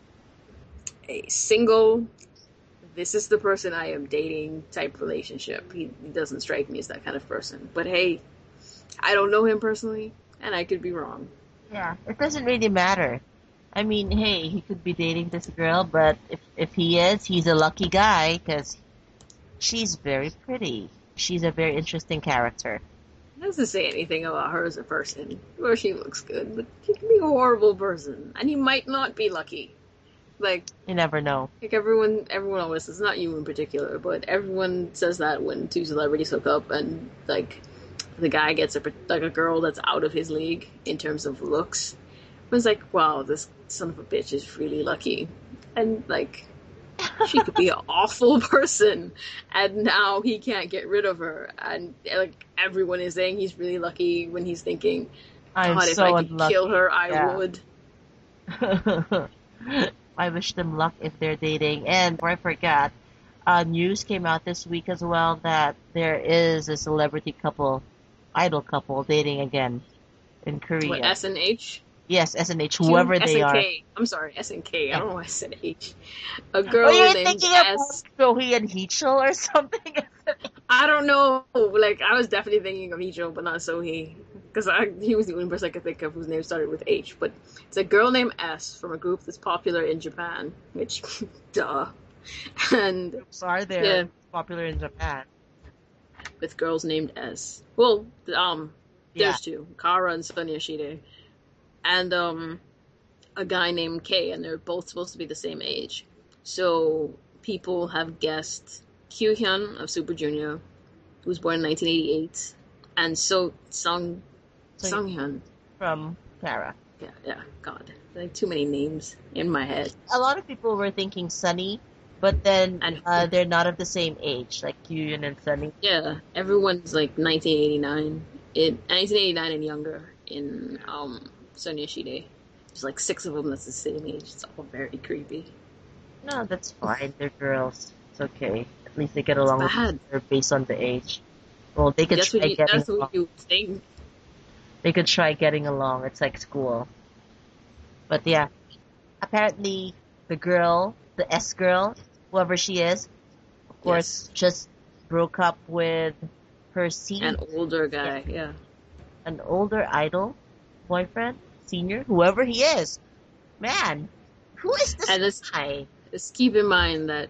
S3: a single. This is the person I am dating type relationship. He, he doesn't strike me as that kind of person. But hey, I don't know him personally, and I could be wrong.
S2: Yeah, it doesn't really matter. I mean, hey, he could be dating this girl, but if if he is, he's a lucky guy because she's very pretty. She's a very interesting character.
S3: It doesn't say anything about her as a person. Or she looks good, but she can be a horrible person. And he might not be lucky. Like,
S2: You never know.
S3: like everyone, everyone always says, not you in particular, but everyone says that when two celebrities hook up and, like, the guy gets a, like a girl that's out of his league in terms of looks. It's like, wow, this son of a bitch is really lucky. And, like, she could be an awful person, and now he can't get rid of her. And, like, everyone is saying he's really lucky when he's thinking,
S2: I'm
S3: God, if
S2: so
S3: I could
S2: unlucky.
S3: kill her, I
S2: Yeah.
S3: would.
S2: I wish them luck if they're dating. And before I forgot, uh, news came out this week as well that there is a celebrity couple, idol couple, dating again in Korea.
S3: What, S and H?
S2: Yes, S N H, whoever they are.
S3: S N K. I'm sorry, S N K. I don't know why I said H. A
S2: Oh,
S3: girl
S2: you're
S3: named
S2: thinking
S3: S.
S2: of Sohee and Heechul or something?
S3: I don't know. Like, I was definitely thinking of Icho, but not Sohee. Because he was the only person I could think of whose name started with H. But it's a girl named S from a group that's popular in Japan. Which, duh. And
S2: Groups are there
S3: Yeah.
S2: popular in Japan.
S3: with girls named S. Well, um,
S2: Yeah.
S3: there's two. Kara and Sonia Shide. And, um, a guy named K, and they're both supposed to be the same age. So, people have guessed Kyuhyun of Super Junior, who was born in nineteen eighty-eight, and So Sung
S2: So-
S3: Sunghyun.
S2: From Kara.
S3: Yeah, yeah, God. Like, too many names in my head.
S2: A lot of people were thinking Sunny, but then
S3: And-
S2: uh, they're not of the same age, like Kyuhyun and Sunny.
S3: Yeah, everyone's like nineteen eighty-nine. In nineteen eighty-nine and younger in um Sonia Shide. There's like six of them that's the same age. It's all very creepy.
S2: No, that's fine. They're girls. It's okay. At least they get along with
S3: bad.
S2: each other based on the age. Well, they could
S3: That's
S2: try
S3: what you,
S2: getting
S3: that's
S2: along.
S3: what you think.
S2: They could try getting along. It's like school. But yeah, apparently the girl, the S girl, whoever she is, of course, just broke up with her senior,
S3: An older guy, yeah.
S2: an older idol boyfriend, senior, whoever he is. Man, who is this
S3: And it's-
S2: guy?
S3: Just keep in mind that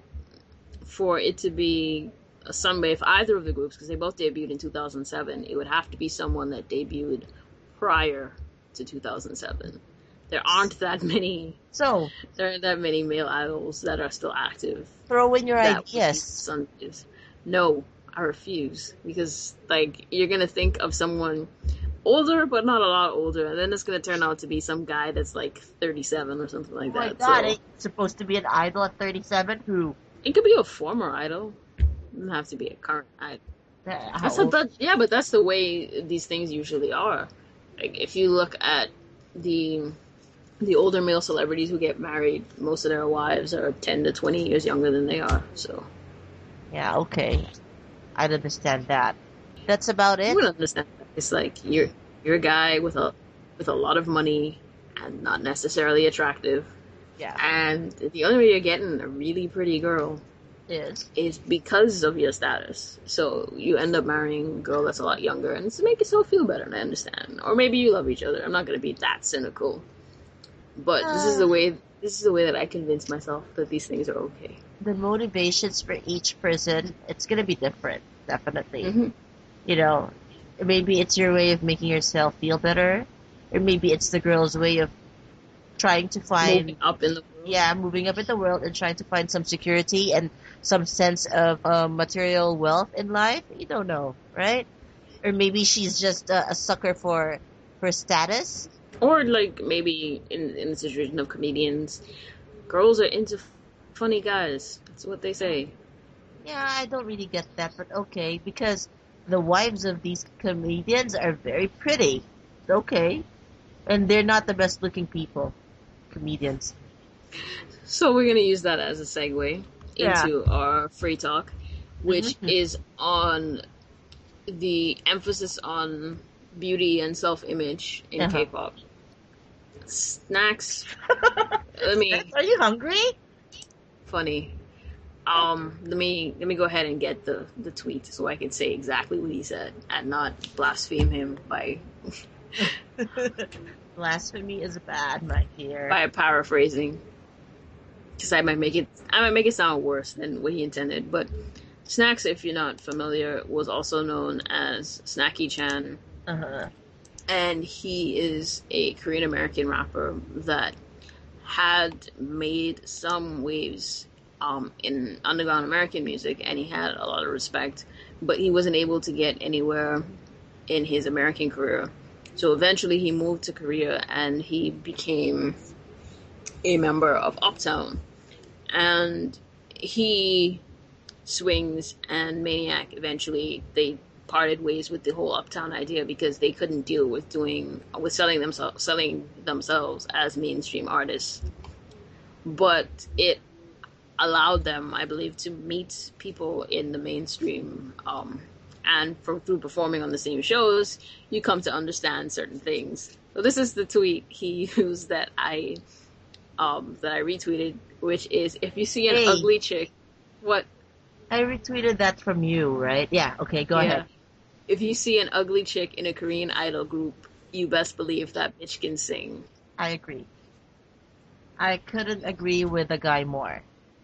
S3: for it to be a Sunbae, if either of the groups, because they both debuted in two thousand seven, it would have to be someone that debuted prior to two thousand seven. There aren't that many.
S2: So,
S3: There aren't that many male idols that are still active.
S2: throw in your
S3: that would be
S2: ideas.
S3: Sundays. No, I refuse, because like you're gonna think of someone older, but not a lot older, and then it's gonna turn out to be some guy that's like thirty-seven or something like
S2: Oh my
S3: that.
S2: god,
S3: So
S2: it's supposed to be an idol at thirty-seven? Who?
S3: it could be a former idol. It doesn't have to be a current idol.
S2: How
S3: That's
S2: old-
S3: that, yeah, but that's the way these things usually are. Like if you look at the the older male celebrities who get married, most of their wives are ten to twenty years younger than they are. So
S2: Yeah, okay. I'd understand that. That's about
S3: you
S2: it.
S3: would understand that. It's like you're you're a guy with a with a lot of money and not necessarily attractive,
S2: Yeah,
S3: and the only way you're getting a really pretty girl
S2: is.
S3: is because of your status. So you end up marrying a girl that's a lot younger, and it's to make yourself feel better. And I understand, or maybe you love each other. I'm not gonna be that cynical, but this is the way. This is the way that I convince myself that these things are okay.
S2: The motivations for each person, it's gonna be different, definitely.
S3: Mm-hmm.
S2: You know, maybe it's your way of making yourself feel better, or maybe it's the girl's way of trying to find,
S3: Moving up in the world.
S2: yeah, moving up in the world and trying to find some security and some sense of um, material wealth in life. You don't know, right? Or maybe she's just a, a sucker for for status.
S3: Or like maybe in in the situation of comedians, girls are into f- funny guys. That's what they say.
S2: Yeah, I don't really get that, but okay, because the wives of these comedians are very pretty. Okay. And they're not the best looking people, comedians.
S3: So we're gonna use that as a segue
S2: Yeah.
S3: into our free talk, which
S2: Mhm.
S3: is on the emphasis on beauty and self-image in
S2: Uh-huh.
S3: K-pop. Snacks. Let me
S2: Are you hungry?
S3: funny. Um, let me let me go ahead and get the the tweet so I can say exactly what he said and not blaspheme him by
S2: Blasphemy is bad, my dear.
S3: By paraphrasing, because I might make it, I might make it sound worse than what he intended. But Snacks, if you're not familiar, was also known as Snacky Chan,
S2: Uh-huh.
S3: and he is a Korean American rapper that had made some waves um, in underground American music, and he had a lot of respect, but he wasn't able to get anywhere in his American career. So eventually he moved to Korea and he became a member of Uptown. And he, Swings, and Maniac, eventually they parted ways with the whole Uptown idea because they couldn't deal with doing with selling themselves selling themselves as mainstream artists. But it allowed them, I believe, to meet people in the mainstream, um, and for, through performing on the same shows, you come to understand certain things. So this is the tweet he used that I um, that I retweeted, which is, if you see an
S2: Hey.
S3: ugly chick, what?
S2: I retweeted that from you, right? Yeah, okay, go
S3: Yeah.
S2: ahead.
S3: If you see an ugly chick in a Korean idol group, you best believe that bitch can sing.
S2: I agree. I couldn't agree with the guy more.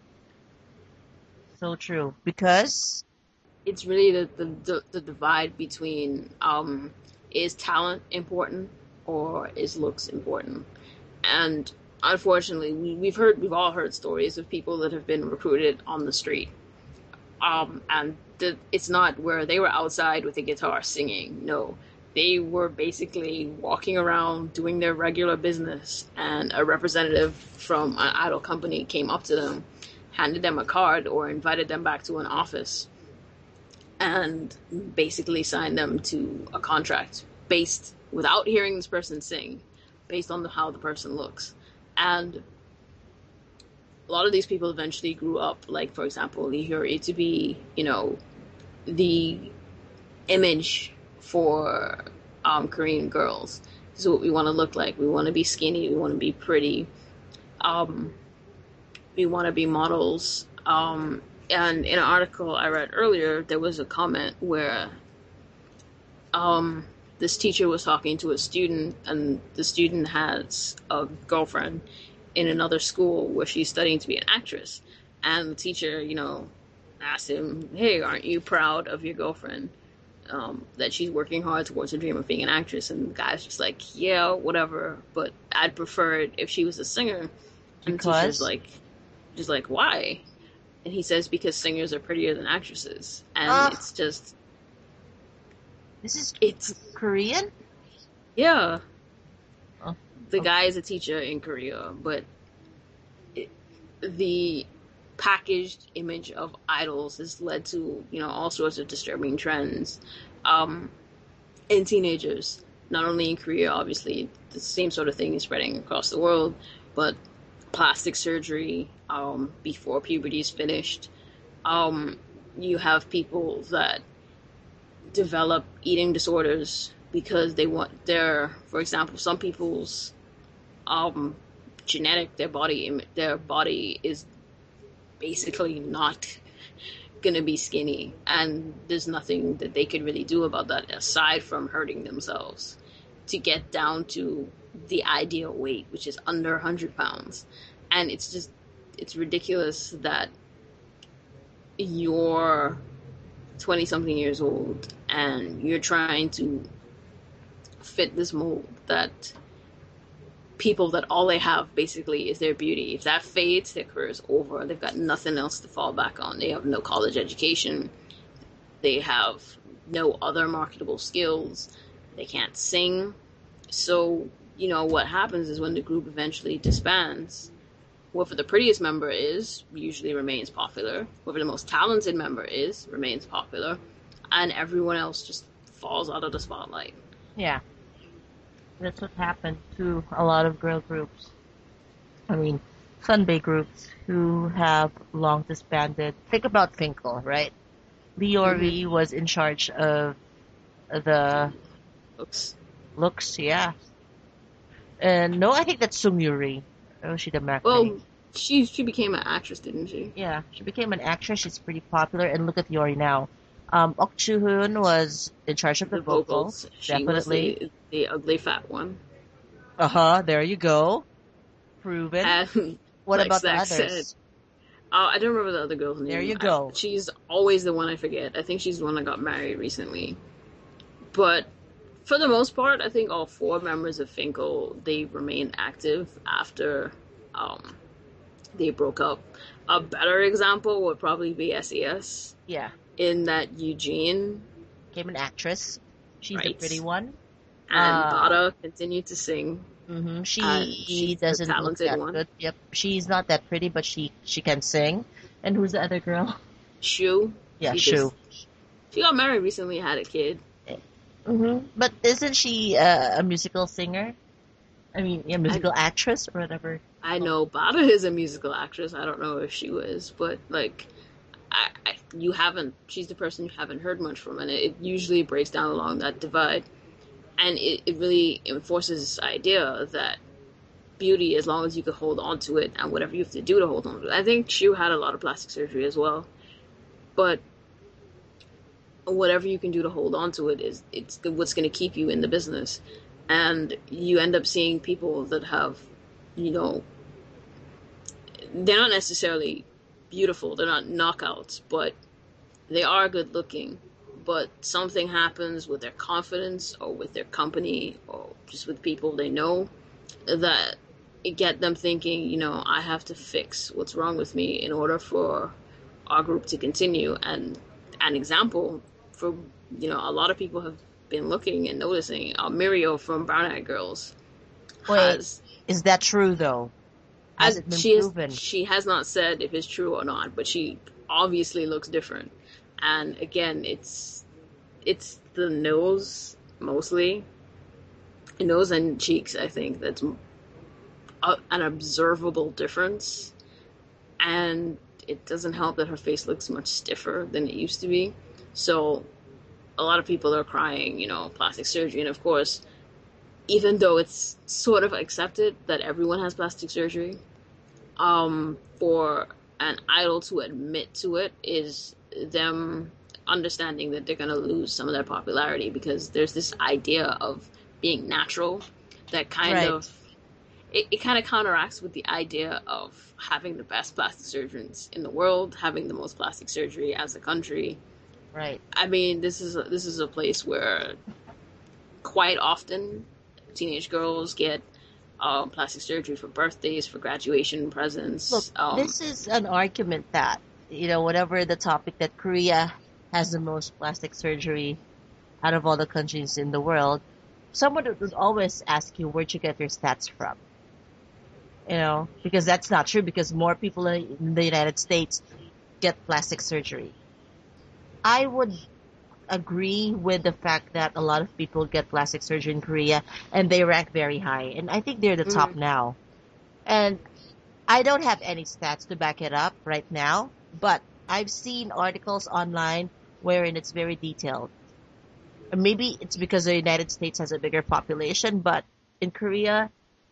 S2: So true. Because,
S3: It's really the, the, the, the divide between um, is talent important or is looks important? And unfortunately, we, we've heard, we've all heard stories of people that have been recruited on the street. Um, and the, it's not where they were outside with a guitar singing. No, they were basically walking around doing their regular business, and a representative from an idol company came up to them, handed them a card, or invited them back to an office, and basically signed them to a contract based, without hearing this person sing, based on the, how the person looks. And a lot of these people eventually grew up, like, for example, Lee Hyori, to be, you know, the image for um, Korean girls. This is what we want to look like. We want to be skinny. We want to be pretty. Um, we want to be models. Um, and in an article I read earlier, there was a comment where um, this teacher was talking to a student, and the student has a girlfriend in another school where she's studying to be an actress. And the teacher, you know, asked him, hey, aren't you proud of your girlfriend? Um, that she's working hard towards her dream of being an actress. And the guy's just like, yeah, whatever, but I'd prefer it if she was a singer. And the teacher's
S2: because,
S3: like, just like, why? And he says, because singers are prettier than actresses. And
S2: Ah.
S3: it's just,
S2: this is
S3: it's,
S2: Korean?
S3: yeah.
S2: Oh,
S3: The
S2: okay.
S3: guy is a teacher in Korea, but it, the packaged image of idols has led to, you know, all sorts of disturbing trends um, in teenagers. Not only in Korea, obviously, the same sort of thing is spreading across the world, but plastic surgery um, before puberty is finished. Um, you have people that develop eating disorders because they want their, for example, some people's um, genetic, their body, im- their body is basically not gonna be skinny, and there's nothing that they could really do about that aside from hurting themselves to get down to the ideal weight, which is under one hundred pounds. And it's just, it's ridiculous that you're twenty something years old and you're trying to fit this mold that people that all they have basically is their beauty. If that fades, their career is over. They've got nothing else to fall back on. They have no college education. They have no other marketable skills. They can't sing. So, you know, what happens is when the group eventually disbands, whoever the prettiest member is usually remains popular. Whoever the most talented member is remains popular. And everyone else just falls out of the spotlight.
S2: Yeah. That's what happened to a lot of girl groups. I mean, Sunday groups who have long disbanded. Think about Finkel, right? Leori
S3: Mm-hmm.
S2: was in charge of the
S3: Looks.
S2: looks, yeah. And no, I think that's Sung Yuri. Oh, she the Mac.
S3: Well, she she became an actress, didn't she?
S2: Yeah, she became an actress. She's pretty popular. And look at Yori now. Um, Ok Choo-hoon was in charge of the
S3: The
S2: vocals,
S3: vocals. She was
S2: definitely.
S3: the the ugly fat one.
S2: Uh-huh, there you go. Proven.
S3: And
S2: What
S3: like
S2: about the
S3: Stack said,
S2: others?
S3: uh, I don't remember the other girl's
S2: There
S3: name.
S2: you
S3: I,
S2: go.
S3: she's always the one I forget. I think she's the one that got married recently. But for the most part, I think all four members of Finkel they remained active after um, they broke up. A better example would probably be S E S,
S2: Yeah,
S3: in that Eugene,
S2: came an actress. She's the
S3: right,
S2: pretty one.
S3: and
S2: Uh,
S3: Bada continued to sing,
S2: hmm
S3: and
S2: She
S3: she's the
S2: doesn't look
S3: talented
S2: that
S3: one.
S2: good. Yep, she's not that pretty, but she she can sing. And who's the other girl?
S3: Shu,
S2: Yeah,
S3: she
S2: Shu.
S3: just she got married recently, had a kid.
S2: hmm But isn't she uh, a musical singer? I mean, yeah,
S3: I
S2: musical actress or whatever.
S3: I know Bada is a musical actress. I don't know if she was, but like, I, I you haven't. She's the person you haven't heard much from, and it, it usually breaks down along that divide, and it, it really enforces this idea that beauty, as long as you can hold on to it, and whatever you have to do to hold on to it. I think Shu had a lot of plastic surgery as well, but whatever you can do to hold on to it is it's what's going to keep you in the business, and you end up seeing people that have, you know, they're not necessarily beautiful, they're not knockouts, but they are good looking. But something happens with their confidence or with their company or just with people they know that it get them thinking, you know, I have to fix what's wrong with me in order for our group to continue. And an example for, you know, a lot of people have been looking and noticing, uh, Mirio from Brown Eyed Girls
S2: Wait,
S3: has,
S2: is that true though? Has
S3: as
S2: it been
S3: she is,
S2: proven?
S3: she has not said if it's true or not, but she obviously looks different. And again, it's it's the nose mostly, nose and cheeks. I think that's a, an observable difference, and it doesn't help that her face looks much stiffer than it used to be. So a lot of people are crying, you know, plastic surgery, and of course, even though it's sort of accepted that everyone has plastic surgery, um, for an idol to admit to it is them understanding that they're going to lose some of their popularity, because there's this idea of being natural that kind
S2: Right.
S3: of it, it kind of counteracts with the idea of having the best plastic surgeons in the world, having the most plastic surgery as a country.
S2: Right.
S3: I mean, this is a, this is a place where quite often teenage girls get um, plastic surgery for birthdays, for graduation presents.
S2: Look,
S3: Um,
S2: this is an argument that, you know, whatever the topic, that Korea has the most plastic surgery out of all the countries in the world, someone would always ask you where'd you get your stats from. You know, because that's not true, because more people in the United States get plastic surgery. I would agree with the fact that a lot of people get plastic surgery in Korea and they rank very high. And I think they're the top
S3: mm,
S2: now. And I don't have any stats to back it up right now, but I've seen articles online wherein it's very detailed. And maybe it's because the United States has a bigger population, but in Korea,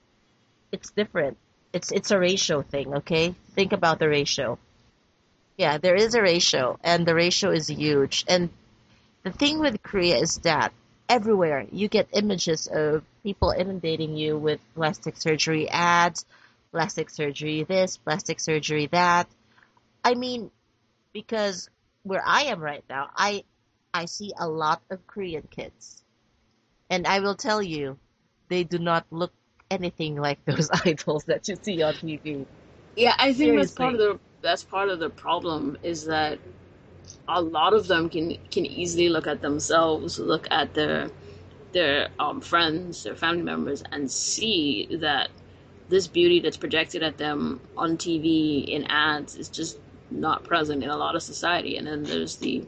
S2: it's different. It's it's a ratio thing, okay? Think about the ratio. Yeah, there is a ratio, and the ratio is huge. And the thing with Korea is that everywhere you get images of people inundating you with plastic surgery ads, plastic surgery this, plastic surgery that. I mean, because where I am right now, I I see a lot of Korean kids. And I will tell you, they do not look anything like those idols that you see on T V.
S3: yeah, I think that's part of
S2: Seriously.
S3: the that's part of the problem is that a lot of them can can easily look at themselves, look at their their um, friends, their family members, and see that this beauty that's projected at them on T V in ads is just not present in a lot of society. And then there's the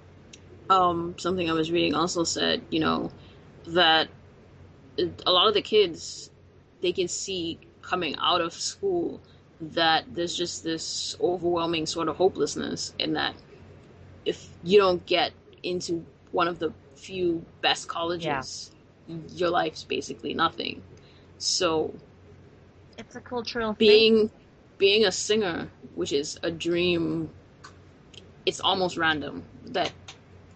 S3: um something I was reading also said, you know, that a lot of the kids they can see coming out of school that there's just this overwhelming sort of hopelessness in that if you don't get into one of the few best
S2: Yeah.
S3: colleges, your life's basically nothing. So
S2: It's a cultural thing.
S3: being being a singer, which is a dream, it's almost random that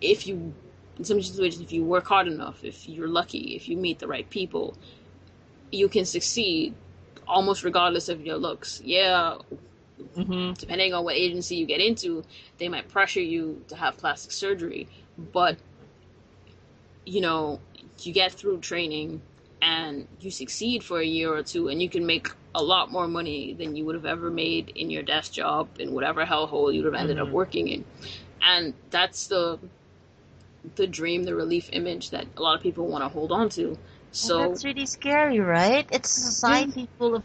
S3: if you, in some situations, if you work hard enough, if you're lucky, if you meet the right people, you can succeed almost regardless of your looks. Yeah,
S2: Mm-hmm.
S3: depending on what agency you get into, they might pressure you to have plastic surgery, but you know, you get through training and you succeed for a year or two, and you can make a lot more money than you would have ever made in your desk job in whatever hellhole you would have ended
S2: Mm-hmm.
S3: up working in. And that's the the dream, the relief image that a lot of people want to hold on to. So
S2: Well, that's really scary, right? It's a
S3: yeah,
S2: society full of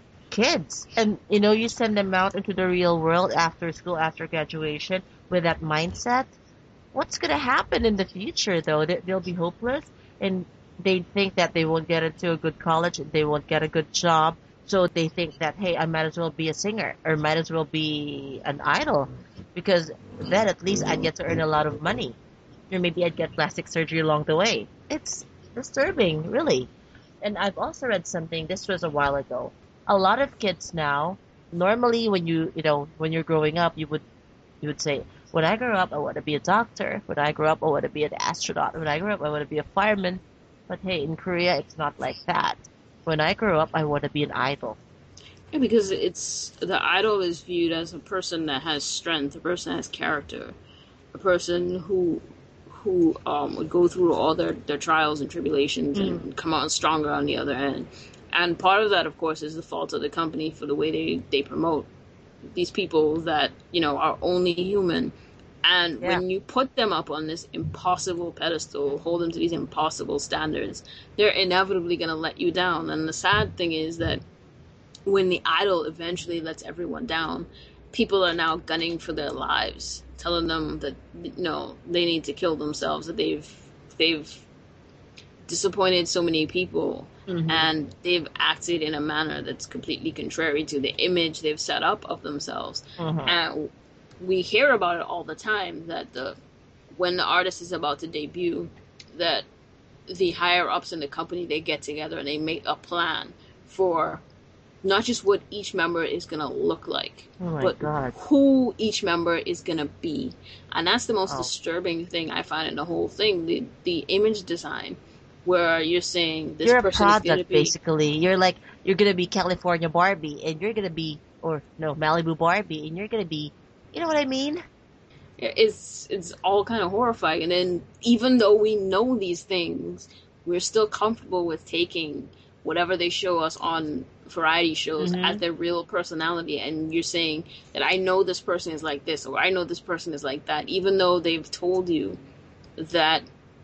S2: kids. And, you know, you send them out into the real world after school, after graduation, with that mindset. What's going to happen in the future, though? They, they'll be hopeless, and they think that they won't get into a good college, and they won't get a good job. So they think that, hey, I might as well be a singer, or might as well be an idol, because then at least I'd get to earn a lot of money. Or maybe I'd get plastic surgery along the way. It's disturbing, really. And I've also read something, this was a while ago. A lot of kids now, normally when you, you know, when you're growing up, you would you would say, when I grow up, I want to be a doctor. When I grow up, I want to be an astronaut. When I grow up, I want to be a fireman. But hey, in Korea, it's not like that. When I grow up, I want to be an idol.
S3: yeah, because it's the idol is viewed as a person that has strength, a person that has character, a person who who um, would go through all their, their trials and tribulations
S2: Mm.
S3: and come out stronger on the other end. And part of that, of course, is the fault of the company for the way they, they promote these people that, you know, are only human. And
S2: Yeah.
S3: when you put them up on this impossible pedestal, hold them to these impossible standards, they're inevitably going to let you down. And the sad thing is that when the idol eventually lets everyone down, people are now gunning for their lives, telling them that, you know, they need to kill themselves, that they've they've disappointed so many people,
S2: Mhm.
S3: and they've acted in a manner that's completely contrary to the image they've set up of themselves.
S2: Mhm.
S3: And we hear about it all the time, that the when the artist is about to debut, that the higher ups in the company, they get together and they make a plan for not just what each member is going to look like,
S2: Oh my
S3: but
S2: God.
S3: who each member is going to be. And that's the most
S2: Oh.
S3: disturbing thing I find in the whole thing, the the image design, where you're saying this
S2: You're a
S3: person is going to
S2: product,
S3: be,
S2: basically. You're like, you're gonna be California Barbie, and you're gonna be, or no, Malibu Barbie, and you're gonna be, you know what I mean?
S3: it's it's all kind of horrifying. And then even though we know these things, we're still comfortable with taking whatever they show us on variety shows
S2: Mhm.
S3: as their real personality. And you're saying that I know this person is like this, or I know this person is like that, even though they've told you that.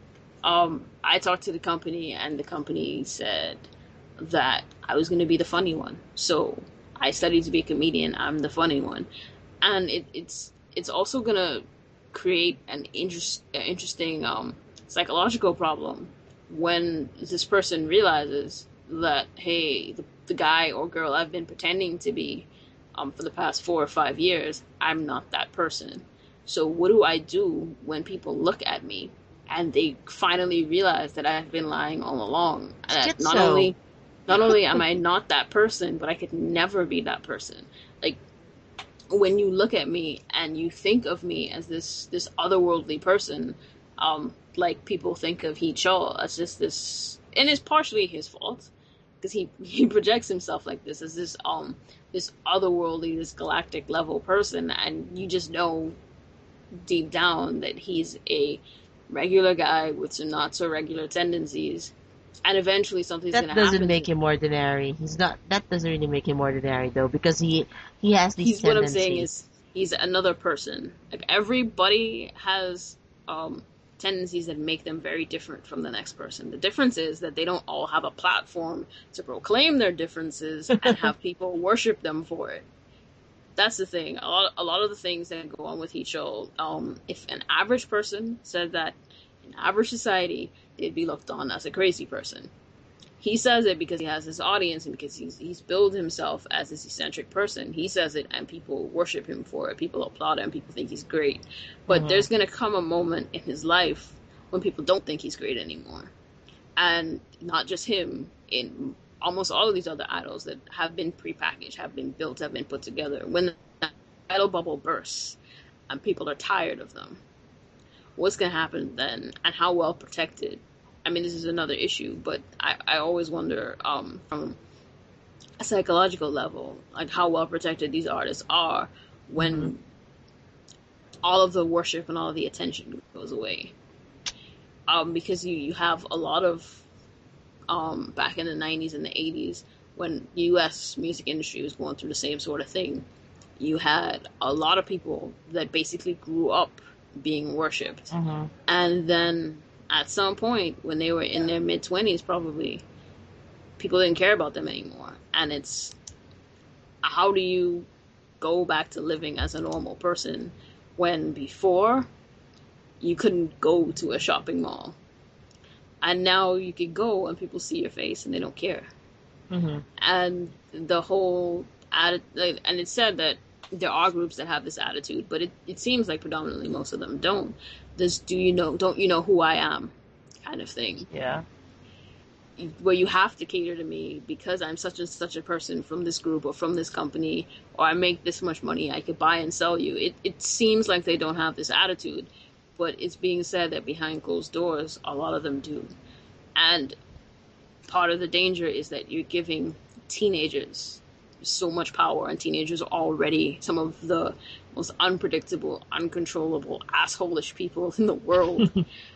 S3: Um, I talked to the company, and the company said that I was going to be the funny one. So I studied to be a comedian. I'm the funny one, and it, it's it's also going to create an interest, uh, interesting um, psychological problem when this person realizes that, hey, the, the guy or girl I've been pretending to be um, for the past four or five years, I'm not that person. So what do I do when people look at me and they finally realize that I've been lying all along? That not
S2: Schizo.
S3: only not only am I not that person, but I could never be that person. Like, when you look at me and you think of me as this this otherworldly person, um, like people think of Hee Chol as just this, and it's partially his fault because he he projects himself like this as this um this otherworldly, this galactic level person, and you just know deep down that he's a regular guy with some not so regular tendencies, and eventually something's
S2: That
S3: gonna happen.
S2: doesn't make
S3: to
S2: him ordinary. He's not. That doesn't really make him ordinary, though, because he he has these
S3: He's what I'm
S2: tendencies.
S3: saying is he's another person. Like, everybody has um, tendencies that make them very different from the next person. The difference is that they don't all have a platform to proclaim their differences and have people worship them for it. That's the thing. A lot, a lot of the things that go on with Hee Chol, um, if an average person said that in average society, they'd be looked on as a crazy person. He says it because he has his audience and because he's he's billed himself as this eccentric person. He says it and people worship him for it. People applaud him. People think he's great. But
S2: Mhm.
S3: there's going to come a moment in his life when people don't think he's great anymore. And not just him, in almost all of these other idols that have been prepackaged, have been built, have been put together. When the idol bubble bursts and people are tired of them, what's going to happen then, and how well protected. I mean, this is another issue, but I, I always wonder um, from a psychological level, like how well protected these artists are when mm-hmm. all of the worship and all of the attention goes away. Um, because you, you have a lot of, um, back in the nineties and the eighties, when the U S music industry was going through the same sort of thing, you had a lot of people that basically grew up being worshipped. Mm-hmm. And then at some point, when they were in their mid-twenties probably, people didn't care about them anymore. And it's, how do you go back to living as a normal person when before you couldn't go to a shopping mall, and now you could go and people see your face and they don't care. Mm-hmm. And the whole atti- and it's said that there are groups that have this attitude, but it, it seems like predominantly most of them don't. This do you know, don't you know who I am kind of thing.
S2: Yeah.
S3: Where you have to cater to me because I'm such and such a person from this group or from this company, or I make this much money, I could buy and sell you. It it seems like they don't have this attitude, but it's being said that behind closed doors, a lot of them do. And part of the danger is that you're giving teenagers so much power, and teenagers are already some of the most unpredictable, uncontrollable, asshole-ish people in the world.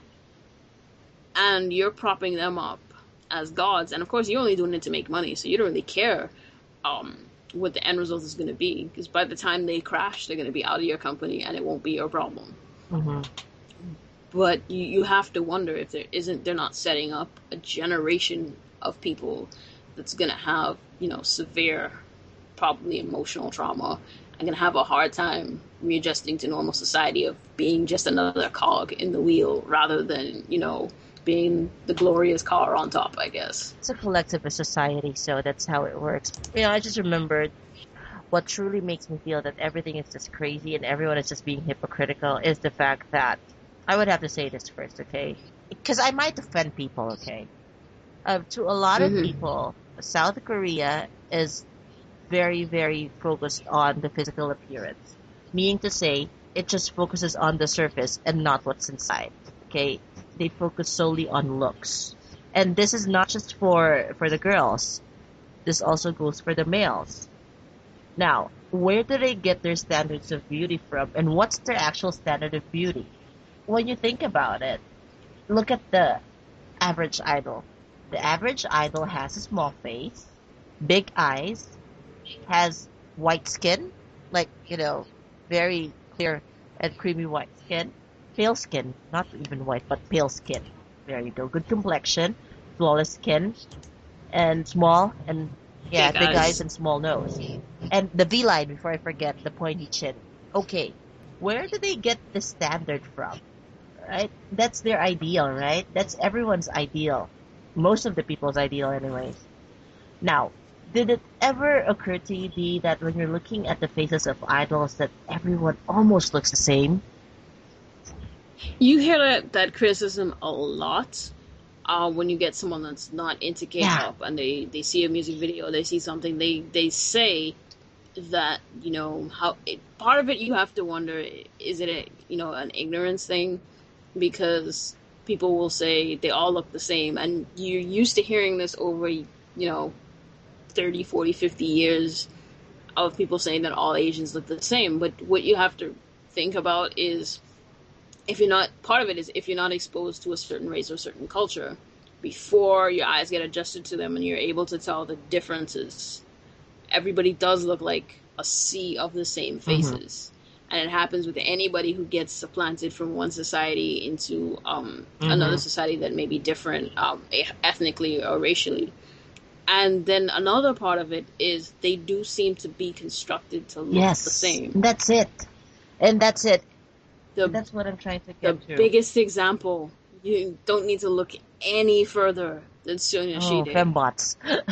S3: And you're propping them up as gods. And of course, you're only doing it to make money, so you don't really care um, what the end result is going to be, because by the time they crash, they're going to be out of your company and it won't be your problem. Mm-hmm. But you, you have to wonder if there isn't, they're not setting up a generation of people that's going to have, you know, severe, probably emotional trauma, and going to have a hard time readjusting to normal society of being just another cog in the wheel rather than, you know, being the glorious car on top, I guess.
S2: It's a collectivist society, so that's how it works. You know, I just remembered what truly makes me feel that everything is just crazy and everyone is just being hypocritical is the fact that, I would have to say this first, okay? Because I might offend people, okay? Uh, to a lot of mm-hmm. people, South Korea is very, very focused on the physical appearance. Meaning to say, it just focuses on the surface and not what's inside, okay? They focus solely on looks. And this is not just for, for the girls. This also goes for the males. Now, where do they get their standards of beauty from? And what's their actual standard of beauty? When you think about it, look at the average idol. The average idol has a small face, big eyes, has white skin, like, you know, very clear and creamy white skin, pale skin, not even white, but pale skin. There you go. Good complexion, flawless skin, and small, and yeah, big, big eyes. eyes and small nose. And the V-line, before I forget, the pointy chin. Okay, where do they get the standard from? Right? That's their ideal, right? That's everyone's ideal. Most of the people's ideal anyways. Now, did it ever occur to you, Dee, that when you're looking at the faces of idols that everyone almost looks the same?
S3: You hear that, that criticism a lot uh, when you get someone that's not into K-pop yeah. and they, they see a music video, they see something, they, they say that, you know, how it, part of it you have to wonder, is it a, you know, an ignorance thing? Because people will say they all look the same, and you're used to hearing this over, you know, thirty, forty, fifty years of people saying that all Asians look the same. But what you have to think about is, if you're not, part of it is if you're not exposed to a certain race or a certain culture, before your eyes get adjusted to them and you're able to tell the differences, everybody does look like a sea of the same faces. Mm-hmm. And it happens with anybody who gets supplanted from one society into um, mm-hmm. another society that may be different um, ethnically or racially. And then another part of it is they do seem to be constructed to look yes, the same.
S2: That's it. And that's it. The, that's what I'm trying to get
S3: The
S2: to.
S3: biggest example, you don't need to look any further than Sonia
S2: oh,
S3: Shide.
S2: fembots.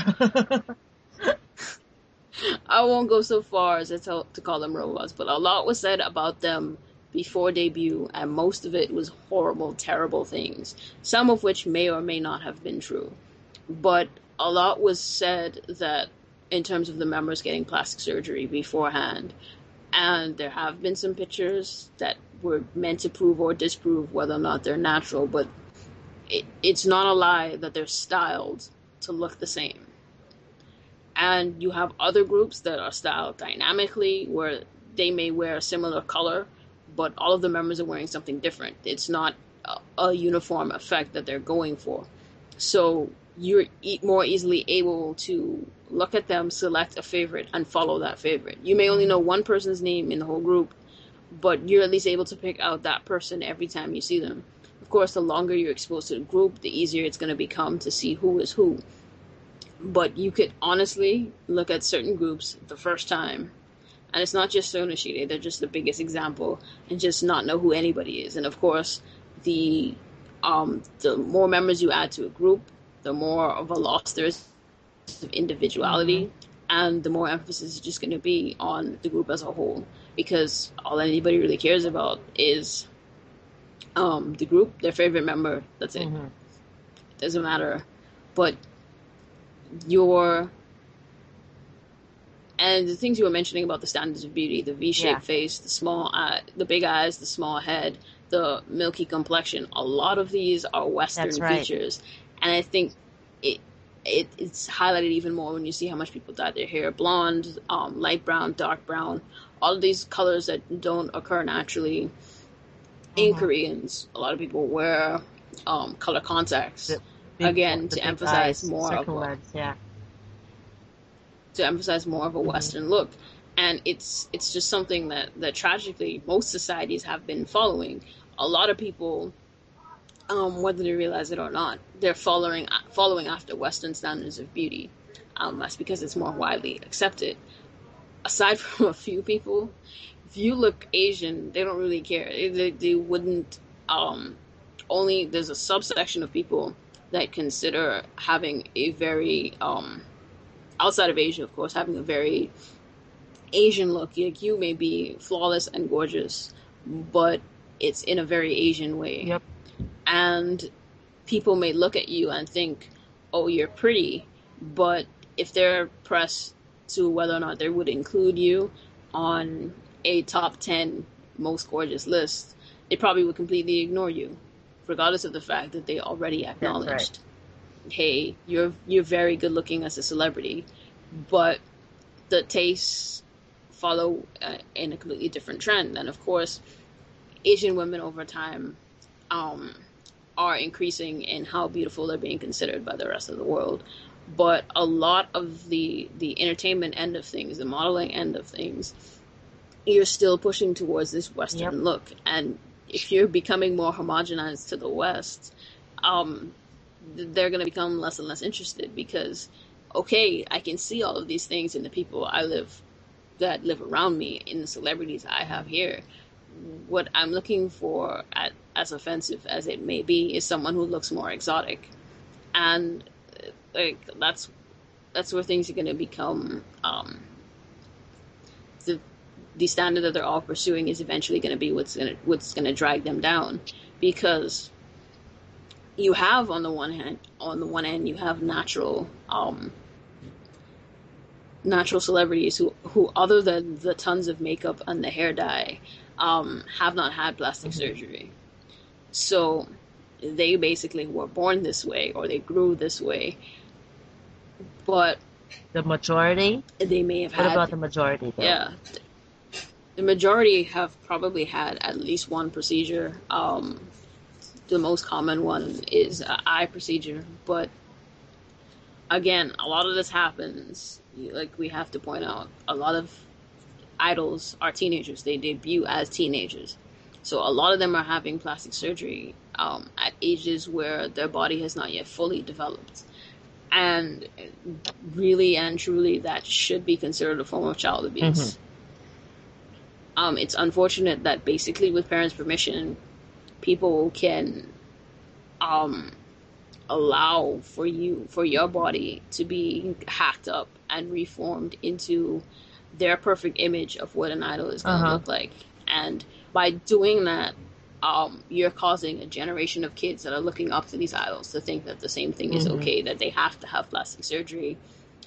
S3: I won't go so far as to, tell, to call them robots, but a lot was said about them before debut, and most of it was horrible, terrible things, some of which may or may not have been true. But a lot was said that in terms of the members getting plastic surgery beforehand, and there have been some pictures that were meant to prove or disprove whether or not they're natural, but it, it's not a lie that they're styled to look the same. And you have other groups that are styled dynamically, where they may wear a similar color, but all of the members are wearing something different. It's not a, a uniform effect that they're going for. So you're e- more easily able to look at them, select a favorite, and follow that favorite. You may only know one person's name in the whole group, but you're at least able to pick out that person every time you see them. Of course, the longer you're exposed to the group, the easier it's going to become to see who is who. But you could honestly look at certain groups the first time, and it's not just Sonoshide, they're just the biggest example, and just not know who anybody is. And of course, the um, the more members you add to a group, the more of a loss there is of individuality, mm-hmm. and the more emphasis is just going to be on the group as a whole, because all anybody really cares about is um, the group, their favorite member. That's it. Mm-hmm. It doesn't matter. But your and the things you were mentioning about the standards of beauty, the V-shaped yeah. face, the small eye, the big eyes, the small head, the milky complexion, a lot of these are Western right. features. And I think it, it it's highlighted even more when you see how much people dye their hair blonde, um, light brown, dark brown, all of these colors that don't occur naturally in mm-hmm. Koreans. A lot of people wear um, color contacts. The- Big, again, to emphasize eyes, more of a, yeah. to emphasize more of a Western mm-hmm. look, and it's it's just something that, that tragically most societies have been following. A lot of people, um, whether they realize it or not, they're following following after Western standards of beauty. Um, that's because it's more widely accepted. Aside from a few people, if you look Asian, they don't really care. They, they wouldn't. Um, only there's a subsection of people that consider having a very, um, outside of Asia, of course, having a very Asian look. Like, you may be flawless and gorgeous, but it's in a very Asian way.
S2: Yep.
S3: And people may look at you and think, oh, you're pretty, but if they're pressed to whether or not they would include you on a top ten most gorgeous list, they probably would completely ignore you, regardless of the fact that they already acknowledged, right. hey, you're you're very good looking as a celebrity, but the tastes follow uh, in a completely different trend. And of course, Asian women over time um, are increasing in how beautiful they're being considered by the rest of the world. But a lot of the the entertainment end of things, the modeling end of things, you're still pushing towards this Western yep. look. And if you're becoming more homogenized to the West, um, they're going to become less and less interested because, okay, I can see all of these things in the people I live, that live around me, in the celebrities I have here. What I'm looking for, at, as offensive as it may be, is someone who looks more exotic. And like that's that's where things are going to become, um, the the standard that they're all pursuing is eventually going to be what's going to what's going to drag them down, because you have on the one hand on the one end you have natural um, natural celebrities who who other than the tons of makeup and the hair dye um, have not had plastic mm-hmm. surgery, so they basically were born this way or they grew this way. But
S2: the majority,
S3: they may have
S2: what
S3: had.
S2: What about the majority, though?
S3: Yeah. The majority have probably had at least one procedure. Um, the most common one is an eye procedure. But again, a lot of this happens, like we have to point out, a lot of idols are teenagers. They debut as teenagers. So a lot of them are having plastic surgery um, at ages where their body has not yet fully developed. And really and truly, that should be considered a form of child abuse. Mm-hmm. Um, it's unfortunate that basically with parents' permission, people can um, allow for you, for your body to be hacked up and reformed into their perfect image of what an idol is going to uh-huh. look like. And by doing that, um, you're causing a generation of kids that are looking up to these idols to think that the same thing mm-hmm. is okay, that they have to have plastic surgery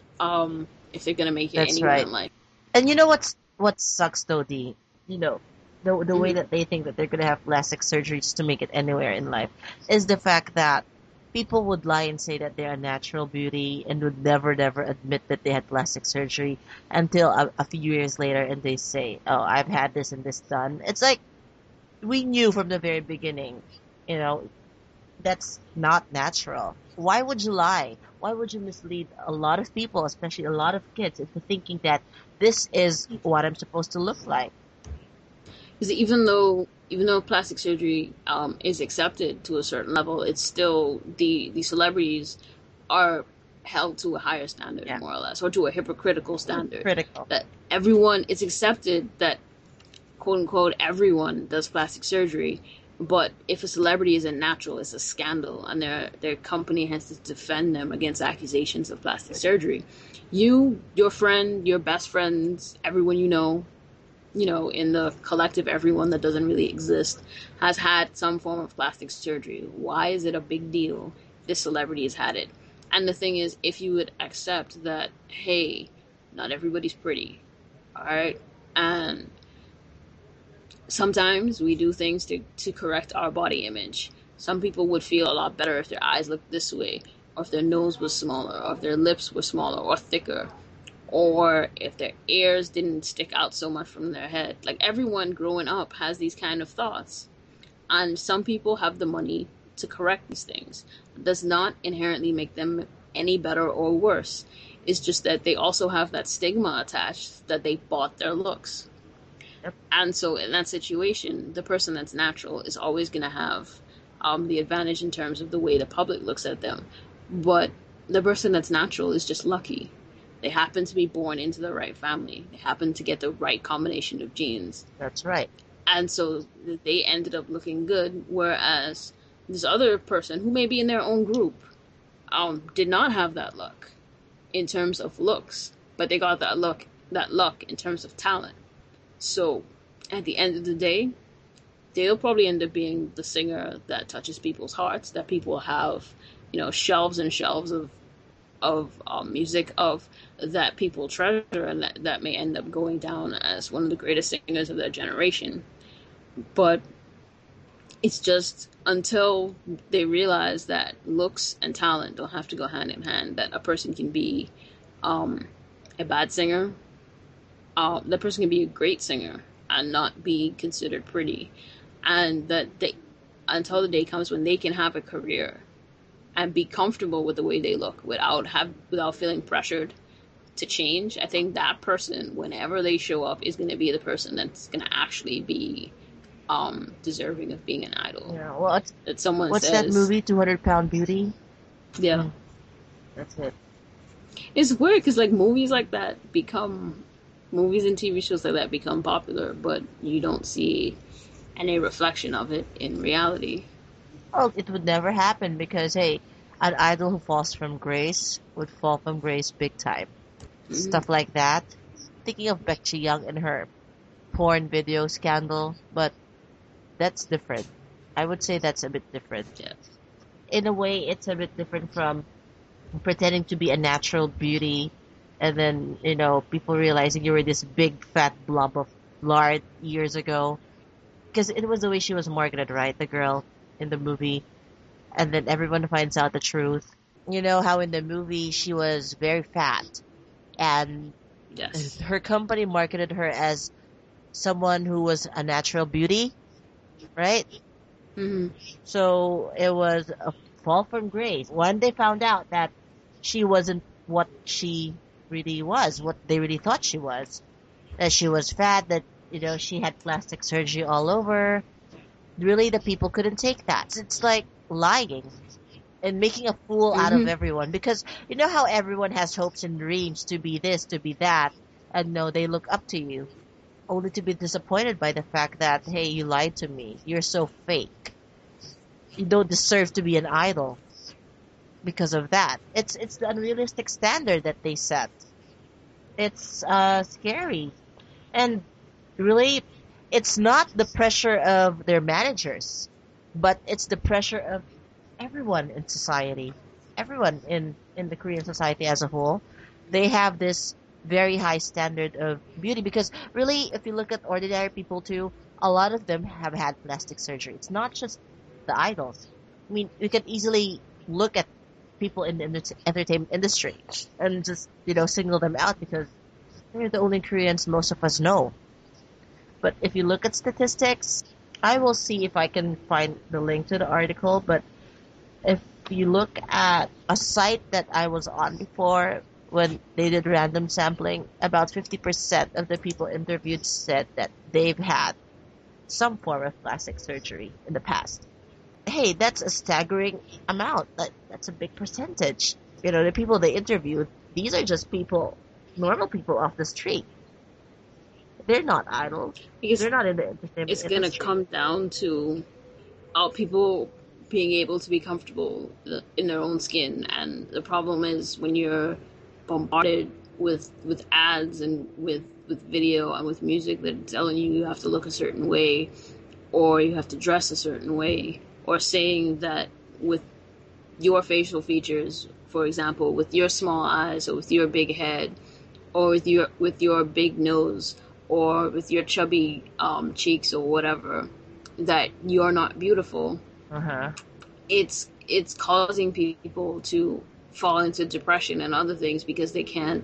S3: um, if they're going to make it
S2: That's
S3: anywhere
S2: right.
S3: in life.
S2: And you know what's what sucks though, Dee? You know, the the way
S3: Hmm.
S2: that they think that they're gonna have plastic surgery just to make it anywhere in life is the fact that people would lie and say that they're a natural beauty and would never never admit that they had plastic surgery until a, a few years later and they say, "Oh, I've had this and this done." It's like we knew from the very beginning, you know, that's not natural. Why would you lie? Why would you mislead a lot of people, especially a lot of kids, into thinking that this is what I'm supposed to look like?
S3: Because even though even though plastic surgery um, is accepted to a certain level, it's still the the celebrities are held to a higher standard,
S2: Yeah,
S3: more or less, or to a hypocritical standard.
S2: critical.
S3: That everyone, it's accepted that quote unquote everyone does plastic surgery, but if a celebrity isn't natural, it's a scandal, and their their company has to defend them against accusations of plastic surgery. You, your friend, your best friends, everyone you know, you know, in the collective everyone that doesn't really exist, has had some form of plastic surgery. Why is it a big deal if this celebrity has had it? And the thing is, if you would accept that, hey, not everybody's pretty, all right, and sometimes we do things to, to correct our body image. Some people would feel a lot better if their eyes looked this way, or if their nose was smaller, or if their lips were smaller or thicker, or if their ears didn't stick out so much from their head. Like everyone growing up has these kind of thoughts. And some people have the money to correct these things. It does not inherently make them any better or worse. It's just that they also have that stigma attached that they bought their looks.
S2: Yep.
S3: And so in that situation, the person that's natural is always going to have um, the advantage in terms of the way the public looks at them. But the person that's natural is just lucky. They happen to be born into the right family. They happen to get the right combination of genes.
S2: That's right.
S3: And so they ended up looking good, whereas this other person, who may be in their own group, um, did not have that luck in terms of looks, but they got that luck, that luck in terms of talent. So at the end of the day, they'll probably end up being the singer that touches people's hearts, that people have, you know, shelves and shelves of of um, music of that people treasure, and that, that may end up going down as one of the greatest singers of their generation. But it's just until they realize that looks and talent don't have to go hand in hand, that a person can be um, a bad singer, uh, that person can be a great singer and not be considered pretty, and that they, until the day comes when they can have a career and be comfortable with the way they look without have without feeling pressured to change. I think that person, whenever they show up, is going to be the person that's going to actually be um, deserving of being an idol.
S2: Yeah. Well, it's,
S3: That someone
S2: what's
S3: says,
S2: that movie? Two Hundred Pound Beauty.
S3: yeah,
S2: Mm, that's it.
S3: it's weird because like movies like that become movies and T V shows like that become popular, but you don't see any reflection of it in reality.
S2: Well, it would never happen because hey, an idol who falls from grace would fall from grace big time.
S3: Hmm.
S2: Stuff like that. Thinking of Baek Ji Young and her porn video scandal, but that's different. I would say that's a bit different.
S3: Yeah.
S2: In a way, it's a bit different from pretending to be a natural beauty and then, you know, people realizing you were this big fat blob of lard years ago. Because it was the way she was marketed, right? The girl in the movie. And then everyone finds out the truth. You know how in the movie she was very fat and
S3: Yes.
S2: her company marketed her as someone who was a natural beauty, right?
S3: Hmm.
S2: So it was a fall from grace. When they found out that she wasn't what she really was, what they really thought she was, that she was fat, that, you know, she had plastic surgery all over, really the people couldn't take that. It's like lying and making a fool out of
S3: Hmm.
S2: everyone because you know how everyone has hopes and dreams to be this, to be that, and no, they look up to you only to be disappointed by the fact that, hey, you lied to me. You're so fake. You don't deserve to be an idol because of that. It's it's the unrealistic standard that they set. It's uh scary. And really, it's not the pressure of their managers, but it's the pressure of everyone in society, everyone in, in the Korean society as a whole. They have this very high standard of beauty because really, if you look at ordinary people too, a lot of them have had plastic surgery. It's not just the idols. I mean, we can easily look at people in the enter- entertainment industry and just, you know, single them out because they're the only Koreans most of us know. But if you look at statistics, I will see if I can find the link to the article, but if you look at a site that I was on before when they did random sampling, about fifty percent of the people interviewed said that they've had some form of plastic surgery in the past. Hey, that's a staggering amount. That, that's a big percentage. You know, the people they interviewed, these are just people, normal people off the street. They're not idols.
S3: Because
S2: They're not in the entertainment
S3: it's gonna
S2: industry.
S3: come down to uh, people being able to be comfortable in their own skin, and the problem is when you're bombarded with with ads and with with video and with music that telling you you have to look a certain way, or you have to dress a certain way, or saying that with your facial features, for example, with your small eyes or with your big head, or with your with your big nose, or with your chubby um, cheeks or whatever, that you're not beautiful.
S2: Uh-huh.
S3: It's it's causing people to fall into depression and other things because they can't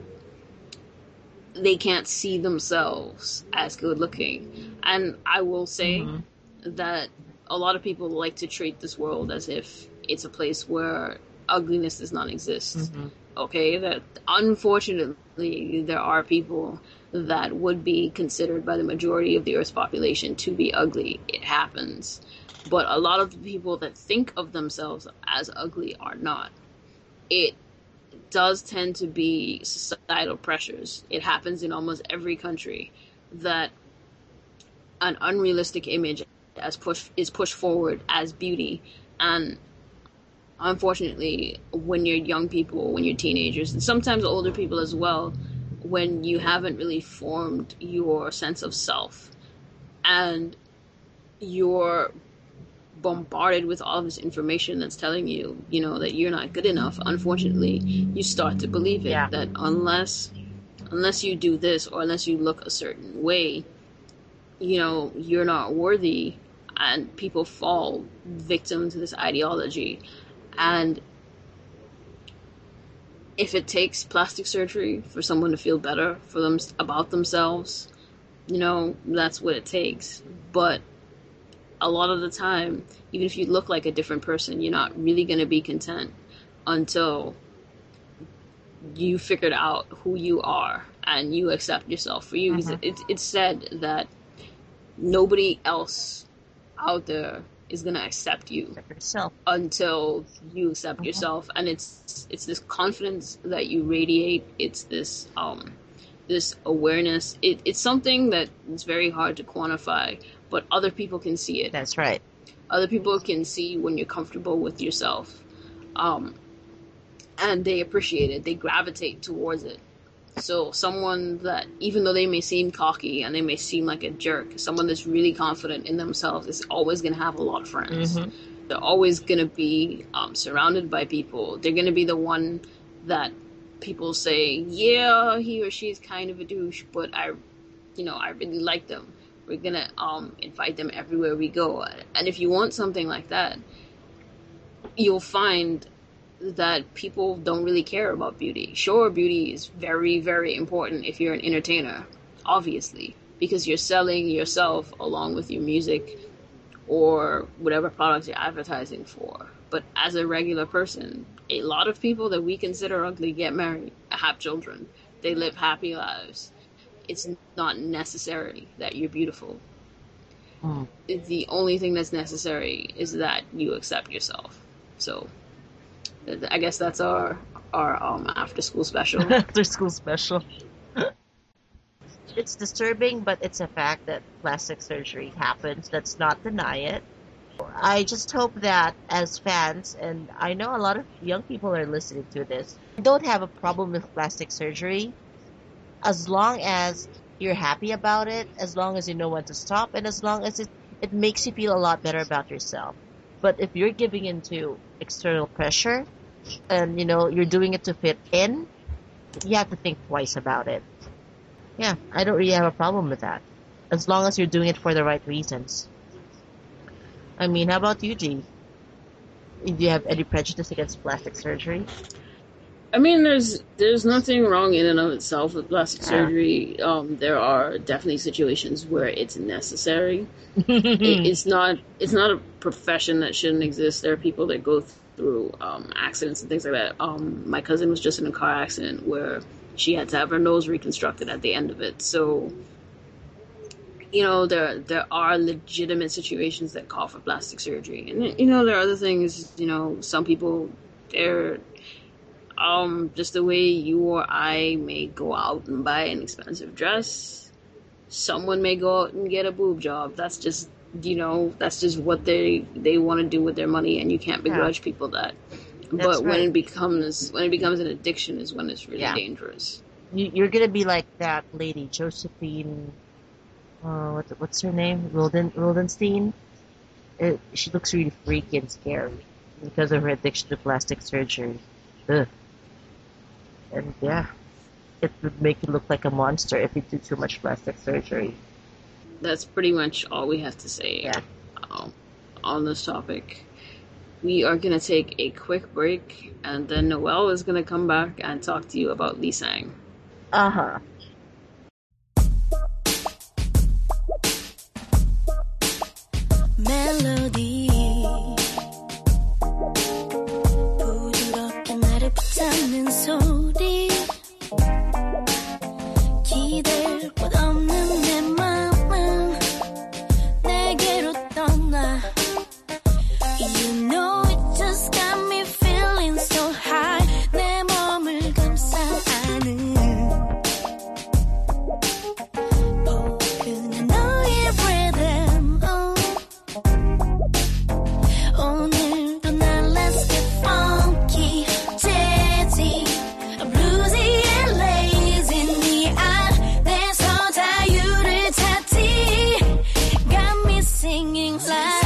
S3: they can't see themselves as good looking. And I will say mm-hmm. that a lot of people like to treat this world as if it's a place where ugliness does not exist. Mm-hmm. Okay, that unfortunately there are people that would be considered by the majority of the Earth's population to be ugly. It happens. But a lot of the people that think of themselves as ugly are not. It does tend to be societal pressures. It happens in almost every country that an unrealistic image as push, is pushed forward as beauty. And unfortunately, when you're young people, when you're teenagers, and sometimes older people as well, when you haven't really formed your sense of self and you're bombarded with all this information that's telling you, you know, that you're not good enough, unfortunately, you start to believe it. Yeah. That unless unless you do this or unless you look a certain way, you know, you're not worthy, and people fall victim to this ideology. And if it takes plastic surgery for someone to feel better for them about themselves, you know, that's what it takes. But a lot of the time, even if you look like a different person, you're not really going to be content until you figured out who you are and you accept yourself for you. Mm-hmm. It's, it's said that nobody else out there is going to accept you
S2: yourself.
S3: Until you accept mm-hmm. yourself. And it's it's this confidence that you radiate. It's this um this awareness. It, it's something that is very hard to quantify, but other people can see it.
S2: That's right.
S3: Other people can see when you're comfortable with yourself. Um, and they appreciate it. They gravitate towards it. So someone that, even though they may seem cocky and they may seem like a jerk, someone that's really confident in themselves is always going to have a lot of friends. Mm-hmm. They're always going to be um, surrounded by people. They're going to be the one that people say, yeah, he or she is kind of a douche, but I, you know, I really like them. We're going to um, invite them everywhere we go. And if you want something like that, you'll find that people don't really care about beauty. Sure, beauty is very, very important if you're an entertainer, obviously, because you're selling yourself along with your music or whatever product you're advertising for. But as a regular person, a lot of people that we consider ugly get married, have children, they live happy lives. It's not necessary that you're beautiful. Mm. The only thing that's necessary is that you accept yourself. So I guess that's our our um, after school special.
S2: After school special. It's disturbing, but it's a fact that plastic surgery happens. Let's not deny it. I just hope that as fans, and I know a lot of young people are listening to this, don't have a problem with plastic surgery as long as you're happy about it, as long as you know when to stop, and as long as it, it makes you feel a lot better about yourself. But if you're giving into external pressure and, you know, you're doing it to fit in, you have to think twice about it. Yeah, I don't really have a problem with that. as long as you're doing it for the right reasons. I mean, how about you, G? Do you have any prejudice against plastic surgery?
S3: I mean, there's there's nothing wrong in and of itself with plastic
S2: Yeah.
S3: surgery. Um, there are definitely situations where it's necessary. it, it's not it's not a profession that shouldn't exist. There are people that go through um, accidents and things like that. Um, my cousin was just in a car accident where she had to have her nose reconstructed at the end of it. So, you know, there there are legitimate situations that call for plastic surgery, and you know, there are other things. You know, some people they're um just the way you or I may go out and buy an expensive dress. Someone may go out and get a boob job. That's just, you know, that's just what they they want to do with their money, and you can't begrudge
S2: Yeah.
S3: people that.
S2: That's
S3: But when
S2: right.
S3: it becomes when it becomes an addiction is when it's really
S2: Yeah.
S3: dangerous.
S2: You, you're gonna be like that lady, Josephine. Uh, what's what's her name? Wilden Wildenstein. It, she looks really freaky and scary because of her addiction to plastic surgery. Ugh. And yeah, it would make you look like a monster if you do too much plastic surgery.
S3: That's pretty much all we have to say
S2: Yeah.
S3: uh, on this topic. We are gonna take a quick break, and then Noelle is gonna come back and talk to you about Lee Sang.
S2: Uh huh.
S1: 멜로디 부드럽게 나를 붙잡는 소리 기댈 곳 없는 내 맘은 내게로 떠나 You know it just got me feeling so high 내 몸을 감싸 안은 포근한 너의 rhythm oh. 오늘도 난 let's get funky jazzy bluesy and lazy 네 안에서 자유를 찾지 got me singing like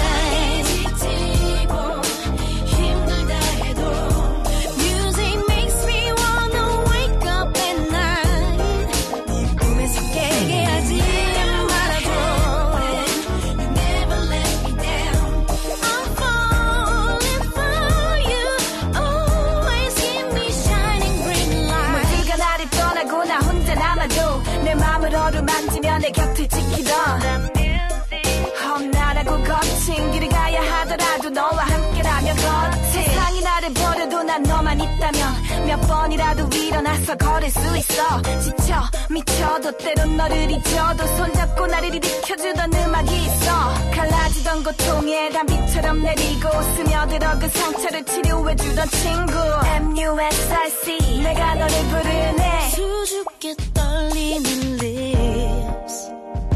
S1: 힘들다 해도 music makes me wanna wake up at night 네 꿈에서 깨게 하지 말아줘 You never let me down I'm falling for you always give me shining green light 모두가 나를 떠나고 나 혼자 남아도 내 맘을 어루만지며 내 곁을 지키던 험난하고 거친 길을 가야 하더라도 너와 함께라면 걷지 세상이 나를 버려도 난 너만 있다면 몇 번이라도 일어나서 걸을 수 있어 지쳐 미쳐도 때론 너를 잊어도 손잡고 나를 일으켜주던 음악이 있어 갈라지던 고통에 담비처럼 내리고 스며들어 그 상처를 치료해주던 친구 엠 유 에스 아이 씨 내가 너를 부르네 수줍게 떨리는 lips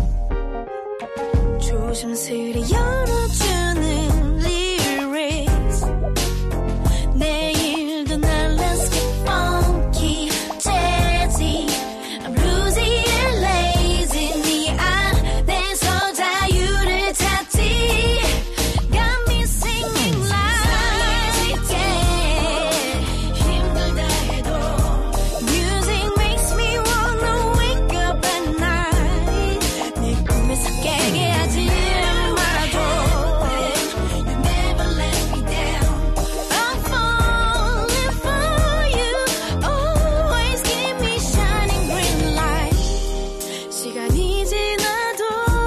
S1: 조심스레 열어주는 lyrics 내일도 난 let's get funky jazzy bluesy and lazy 네 안에서 자유를 찾지 got me singing like yeah. 힘들다 해도 music makes me wanna wake up at night 내 꿈에서 깨게 하지 말아줘 You never let me down I'm falling for you always give me shining green light 시간이 지나도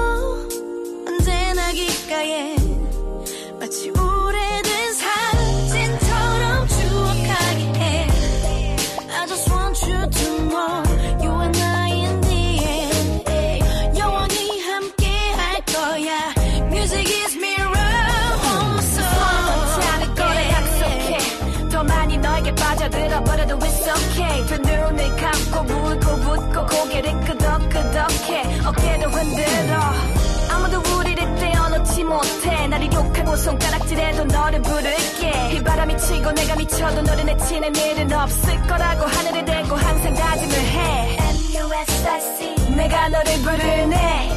S1: 언제나 귓가에 마치 오래된 사진처럼 추억하게 해 I just want you to know you and I in the end 영원히 함께 할 거야 Music is mirror home song 지 않을 거래 약속해 더 많이 너에게 빠져들어 버려도 it's okay 두 눈을 감고 울고 웃고 고개를 끄덕끄덕해 어깨도 흔들어 아무도 우리를 떼어놓지 못해 나를 욕하고 손가락질해도 너를 부를게 이 바람이 치고 내가 미쳐도 너를 내치는 일은 없을 거라고 하늘을 대고 항상 다짐을 해 엠 유 에스 아이 씨 내가 너를 부르네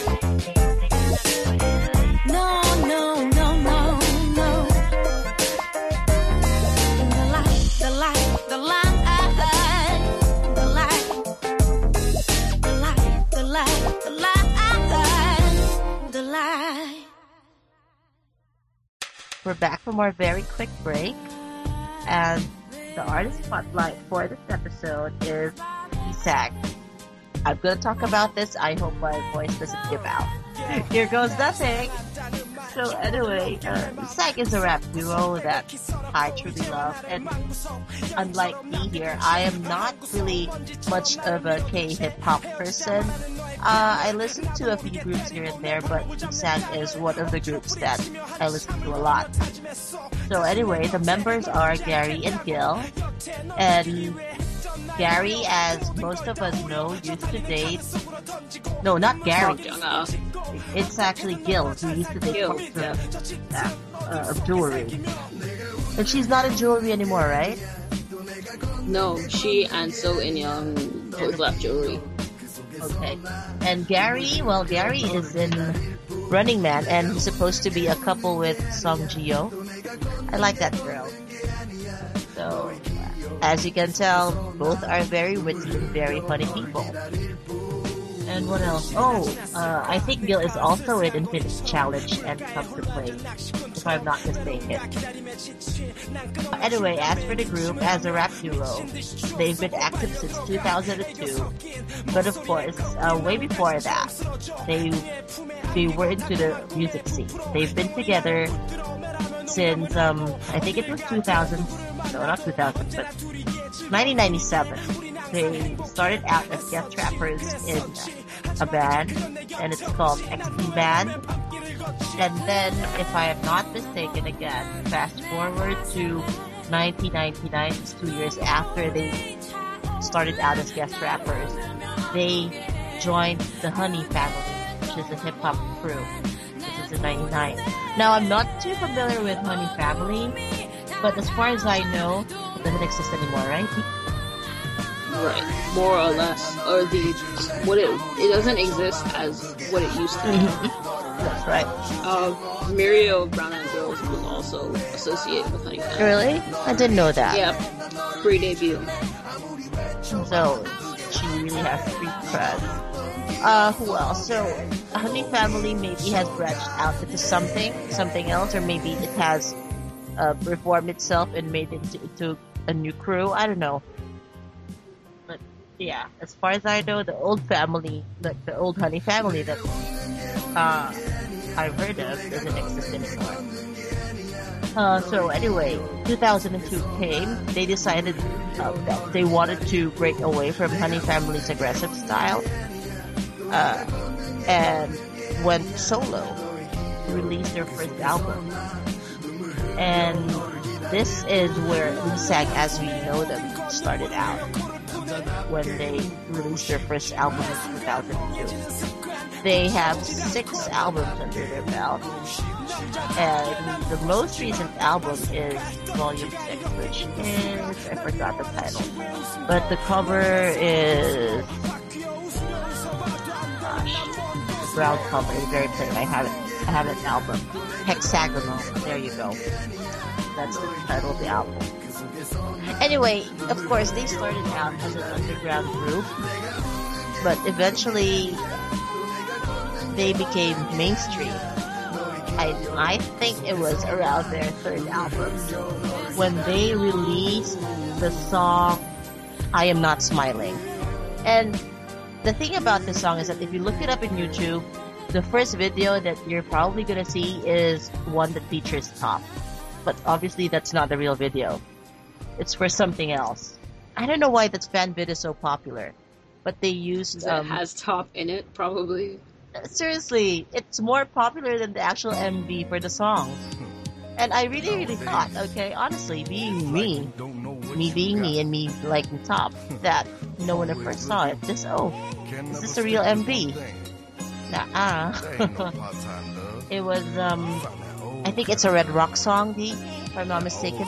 S1: No no no no no The light the light the light the light the light the light the light
S2: we're back from our very quick break, and the artist spotlight for this episode is Isag. I'm gonna talk about this. I hope my voice doesn't give out. Here goes nothing. So anyway, uh, Isag is a rap duo that I truly love, and unlike me here, I am not really much of a K-hip hop person. Uh, I listen to a few groups here and there, but Isag is one of the groups that I listen to a lot. So anyway, the members are Gary and Gil, and Gary, as most of us know, used to date. No, not Gary. It's actually Gil who used to date
S3: Gil,
S2: yeah. uh, of jewelry. And she's not in jewelry anymore, right?
S3: No, she and So In Young both left jewelry.
S2: Okay. And Gary, well, Gary is in Running Man, and he's supposed to be a couple with Song Ji-yo. I like that girl. So, as you can tell, both are very witty and very funny people. And what else? Oh, uh, I think Gil is also in Infinity Challenge and comes to play, if I'm not mistaken. Anyway, as for the group, as a rap duo, they've been active since two thousand two. But of course, uh, way before that, they they were into the music scene. They've been together since, um, I think it was two thousand, no, not two thousand, but nineteen ninety-seven. They started out as guest rappers in a band, and it's called X T Band. And then, if I am not mistaken again, fast forward to nineteen ninety-nine, it's two years after they started out as guest rappers, they joined the Honey Family, which is a hip-hop crew. This is in ninety-nine. Now, I'm not too familiar with Honey Family, but as far as I know, it doesn't exist anymore, right?
S3: Right, more or less, or the what it it doesn't exist as what it used to be.
S2: Mm-hmm. That's right.
S3: Uh, Muriel Brown and Girls was also associated with Honey Family.
S2: Really? I didn't know that.
S3: Yeah, pre-debut.
S2: So she really has street cred. Uh, who else? So Honey Family maybe has branched out into something, something else, or maybe it has uh, reformed itself and made it into, into a new crew. I don't know. Yeah, as far as I know, the old family, the, the old Honey Family that uh, I've heard of doesn't exist anymore. Uh, so anyway, two thousand two came. They decided uh, that they wanted to break away from Honey Family's aggressive style uh, and went solo to release their first album. And this is where Isag, as we know them, started out, when they released their first album in two thousand two. They have six albums under their belt, and the most recent album is Volume six, which is, I forgot the title, but the cover is, gosh, the brown cover is very plain. I have it, I have an album, Hexagonal, there you go. That's the title of the album. Anyway, of course, they started out as an underground group, but eventually they became mainstream. I, I think it was around their third album when they released the song I Am Not Smiling. And the thing about this song is that if you look it up in YouTube, the first video that you're probably going to see is one that features Top. But obviously that's not the real video. It's for something else. I don't know why that fan vid is so popular, but they used um,
S3: it has Top in it, probably.
S2: Seriously, it's more popular than the actual M V for the song. And I really, really thought, okay, honestly, being me, me being me and me liking Top, that no one ever saw it. This, oh, is this a real M V? Nah-uh. It was, um, I think it's a Red Rock song, D, if I'm not mistaken.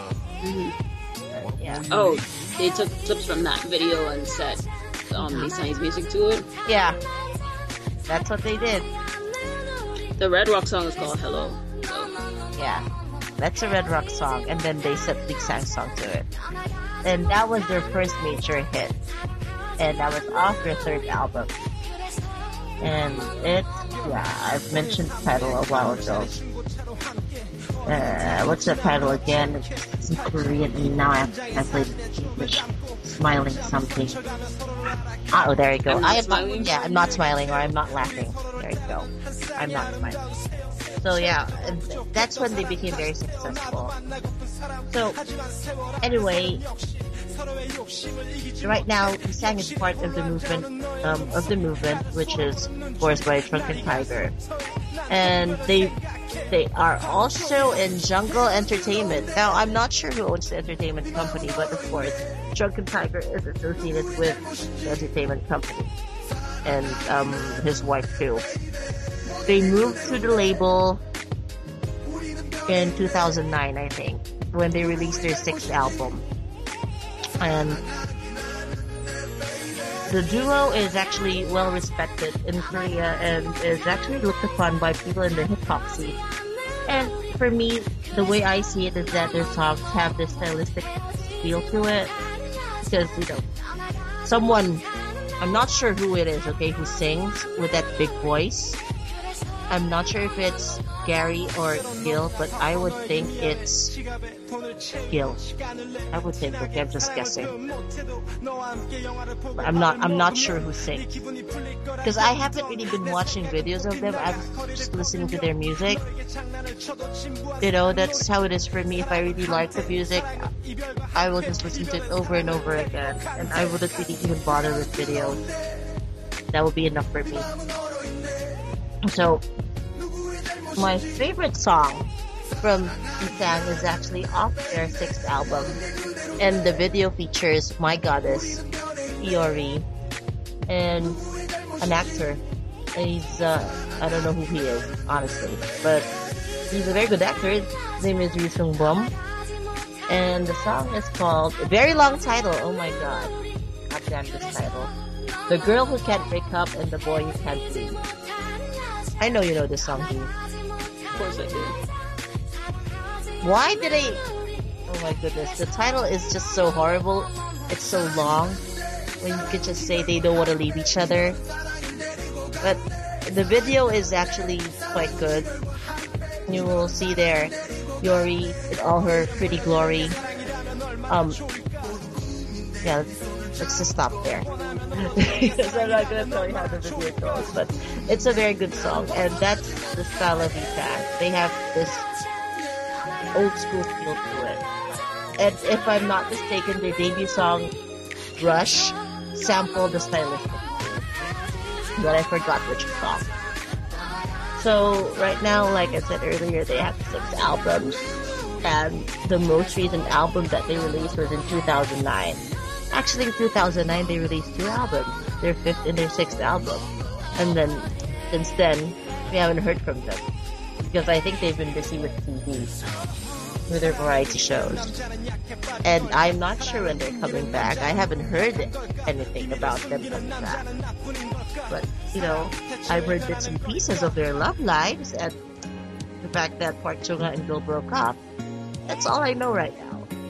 S2: Yeah.
S3: Oh, they took clips from that video and set um, Lisan's music to it?
S2: Yeah. That's what they did.
S3: The Red Rock song is called Hello. So.
S2: Yeah. That's a Red Rock song, and then they set Lisan's song to it. And that was their first major hit. And that was off their third album. And it, yeah, I've mentioned the title a while ago. uh, what's the title again? It's in Korean, and now I have to translate it in English. Smiling something. Ah, oh, there you go.
S3: I'm not
S2: I am
S3: smiling?
S2: Not, yeah, I'm not smiling, or I'm not laughing. There you go. I'm not smiling. So yeah, and that's when they became very successful. So anyway, right now Isang is part of the movement um, of the movement, which is of course by Drunken Tiger, and they they are also in Jungle Entertainment. Now I'm not sure who owns the entertainment company, but of course Drunken Tiger is associated with the entertainment company, and um, his wife too. They moved to the label in two thousand nine, I think, when they released their sixth album. And the duo is actually well respected in Korea and is actually looked upon by people in the hip hop scene. And for me, the way I see it is that their songs have this stylistic feel to it. Because, you know, someone, I'm not sure who it is, okay, who sings with that big voice. I'm not sure if it's Gary or Gil, but I would think it's Gil. I would think, okay, I'm just guessing. But I'm not, I'm not sure who sings. Because I haven't really been watching videos of them, I'm just listening to their music. You know, that's how it is for me. If I really like the music, I will just listen to it over and over again. And I wouldn't really even bother with videos. That would be enough for me. So, my favorite song from Isang is actually off their sixth album, and the video features My Goddess, Iori, and an actor. And he's, uh, I don't know who he is, honestly, but he's a very good actor. His name is Ryu Sung Bum, and the song is called, a very long title, oh my god, God damn this title. The Girl Who Can't Break Up and the Boy Who Can't Leave. I know you know this song, dude.
S3: Of course I do.
S2: Why did I... Oh my goodness. The title is just so horrible. It's so long. When you could just say they don't want to leave each other. But the video is actually quite good. You will see there Yori in all her pretty glory. Um, yeah, let's just stop there. Because I'm not going to tell you how the video goes, but it's a very good song, and that's the style of Isang. They have this old school feel to it. And if I'm not mistaken, their debut song, Rush, sampled the stylistic. But I forgot which song. So, right now, like I said earlier, they have six albums, and the most recent album that they released was in two thousand nine. Actually, in two thousand nine, they released two albums. Their fifth and their sixth album. And then, since then, we haven't heard from them. Because I think they've been busy with T V. With their variety shows. And I'm not sure when they're coming back. I haven't heard anything about them coming back. But, you know, I've heard bits and pieces of their love lives and the fact that Park Chung-ha and Gil broke up. That's all I know right now.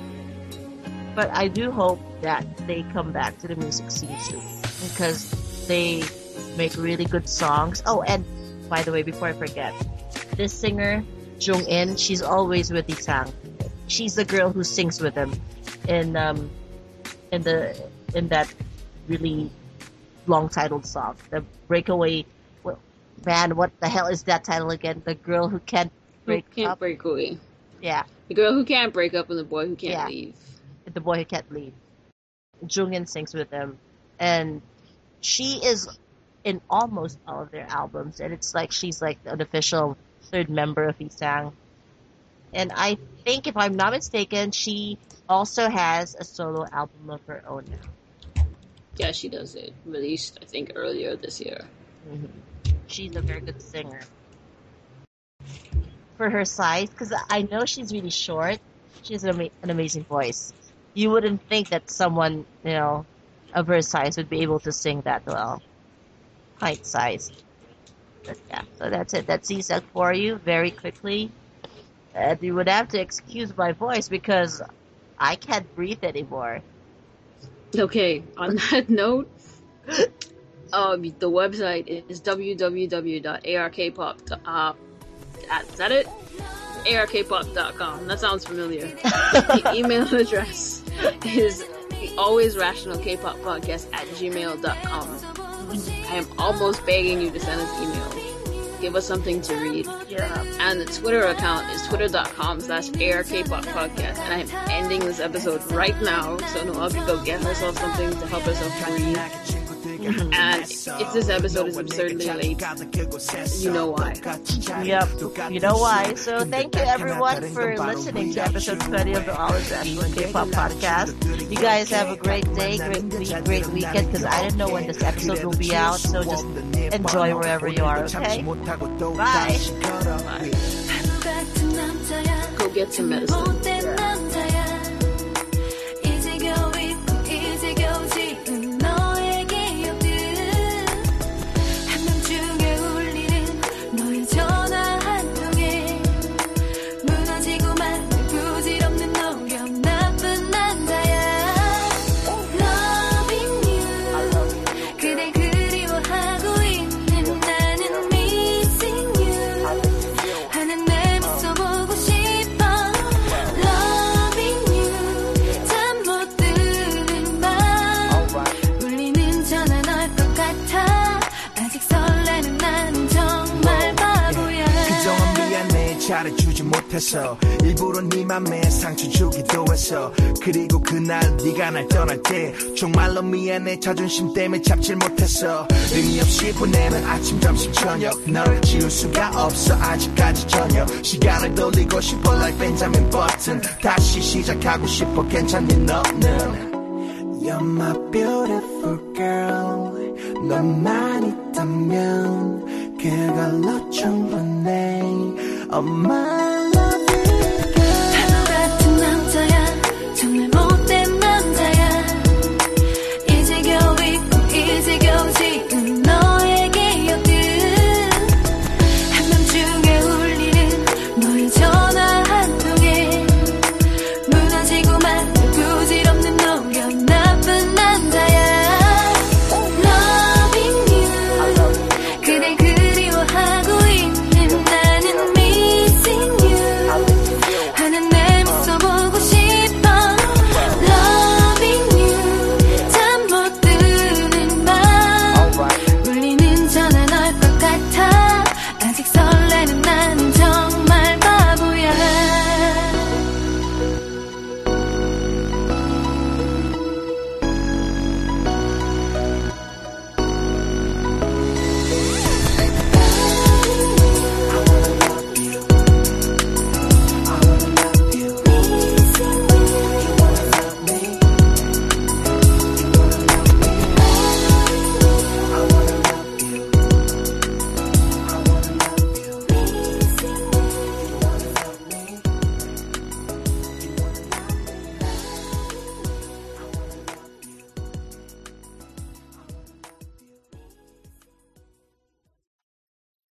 S2: But I do hope that they come back to the music scene soon, because they make really good songs. Oh, and by the way, before I forget, this singer, Jung In, she's always with Isang. She's the girl who sings with them in um in the in that really long titled song, the Breakaway. Well, man, what the hell is that title again? The Girl Who Can't Break
S3: Who can't
S2: Up.
S3: break away.
S2: Yeah,
S3: The Girl Who Can't Break Up and the Boy Who Can't
S2: Yeah.
S3: Leave.
S2: The Boy Who Can't Leave. Jungin sings with them, and she is in almost all of their albums, and it's like she's like an official third member of Isang. And I think, if I'm not mistaken, she also has a solo album of her own now.
S3: Yeah, she does it. Released, I think, earlier this year.
S2: Mm-hmm. She's a very good singer. For her size, because I know she's really short, she has an, ama- an amazing voice. You wouldn't think that someone, you know, of her size would be able to sing that well. Height size. But yeah, so that's it. That's Isang for you, very quickly. And you would have to excuse my voice because I can't breathe anymore.
S3: Okay, on that note, um, the website is w w w dot a r k pop dot com. Uh, is that it? a r k pop dot com. That sounds familiar. The email address is the always rational k pop podcast at gmail dot com. I am almost begging you to send us emails. Give us something to read.
S2: Yeah.
S3: And the Twitter account is twitter.com slash arkpopodcast. And I'm ending this episode right now, so Noelle can go get herself something to help herself to read. And if this episode is absurdly late, you know why.
S2: Yep, you know why. So thank you everyone for listening to episode twenty of the Always Rational K-Pop Podcast. You guys have a great day, great week, great weekend, because I don't know when this episode will be out, so just enjoy wherever you are, okay? Bye!
S3: Bye. Go get some medicine.
S4: 잘해주지 못해서 일부러 네 맘에 상처 주기도 했어. 그리고 그날 네가 날 떠날 때 정말로 미안해. 자존심 때문에 잡질 못했어. 의미 없이 보내는 아침 점심 저녁 널 지울 수가 없어 아직까지 전혀. 시간을 돌리고 싶어 like Benjamin Button. 다시 시작하고 싶어 괜찮니 너는. You're my beautiful girl. 너만 있다면 그걸로 충분해. 엄마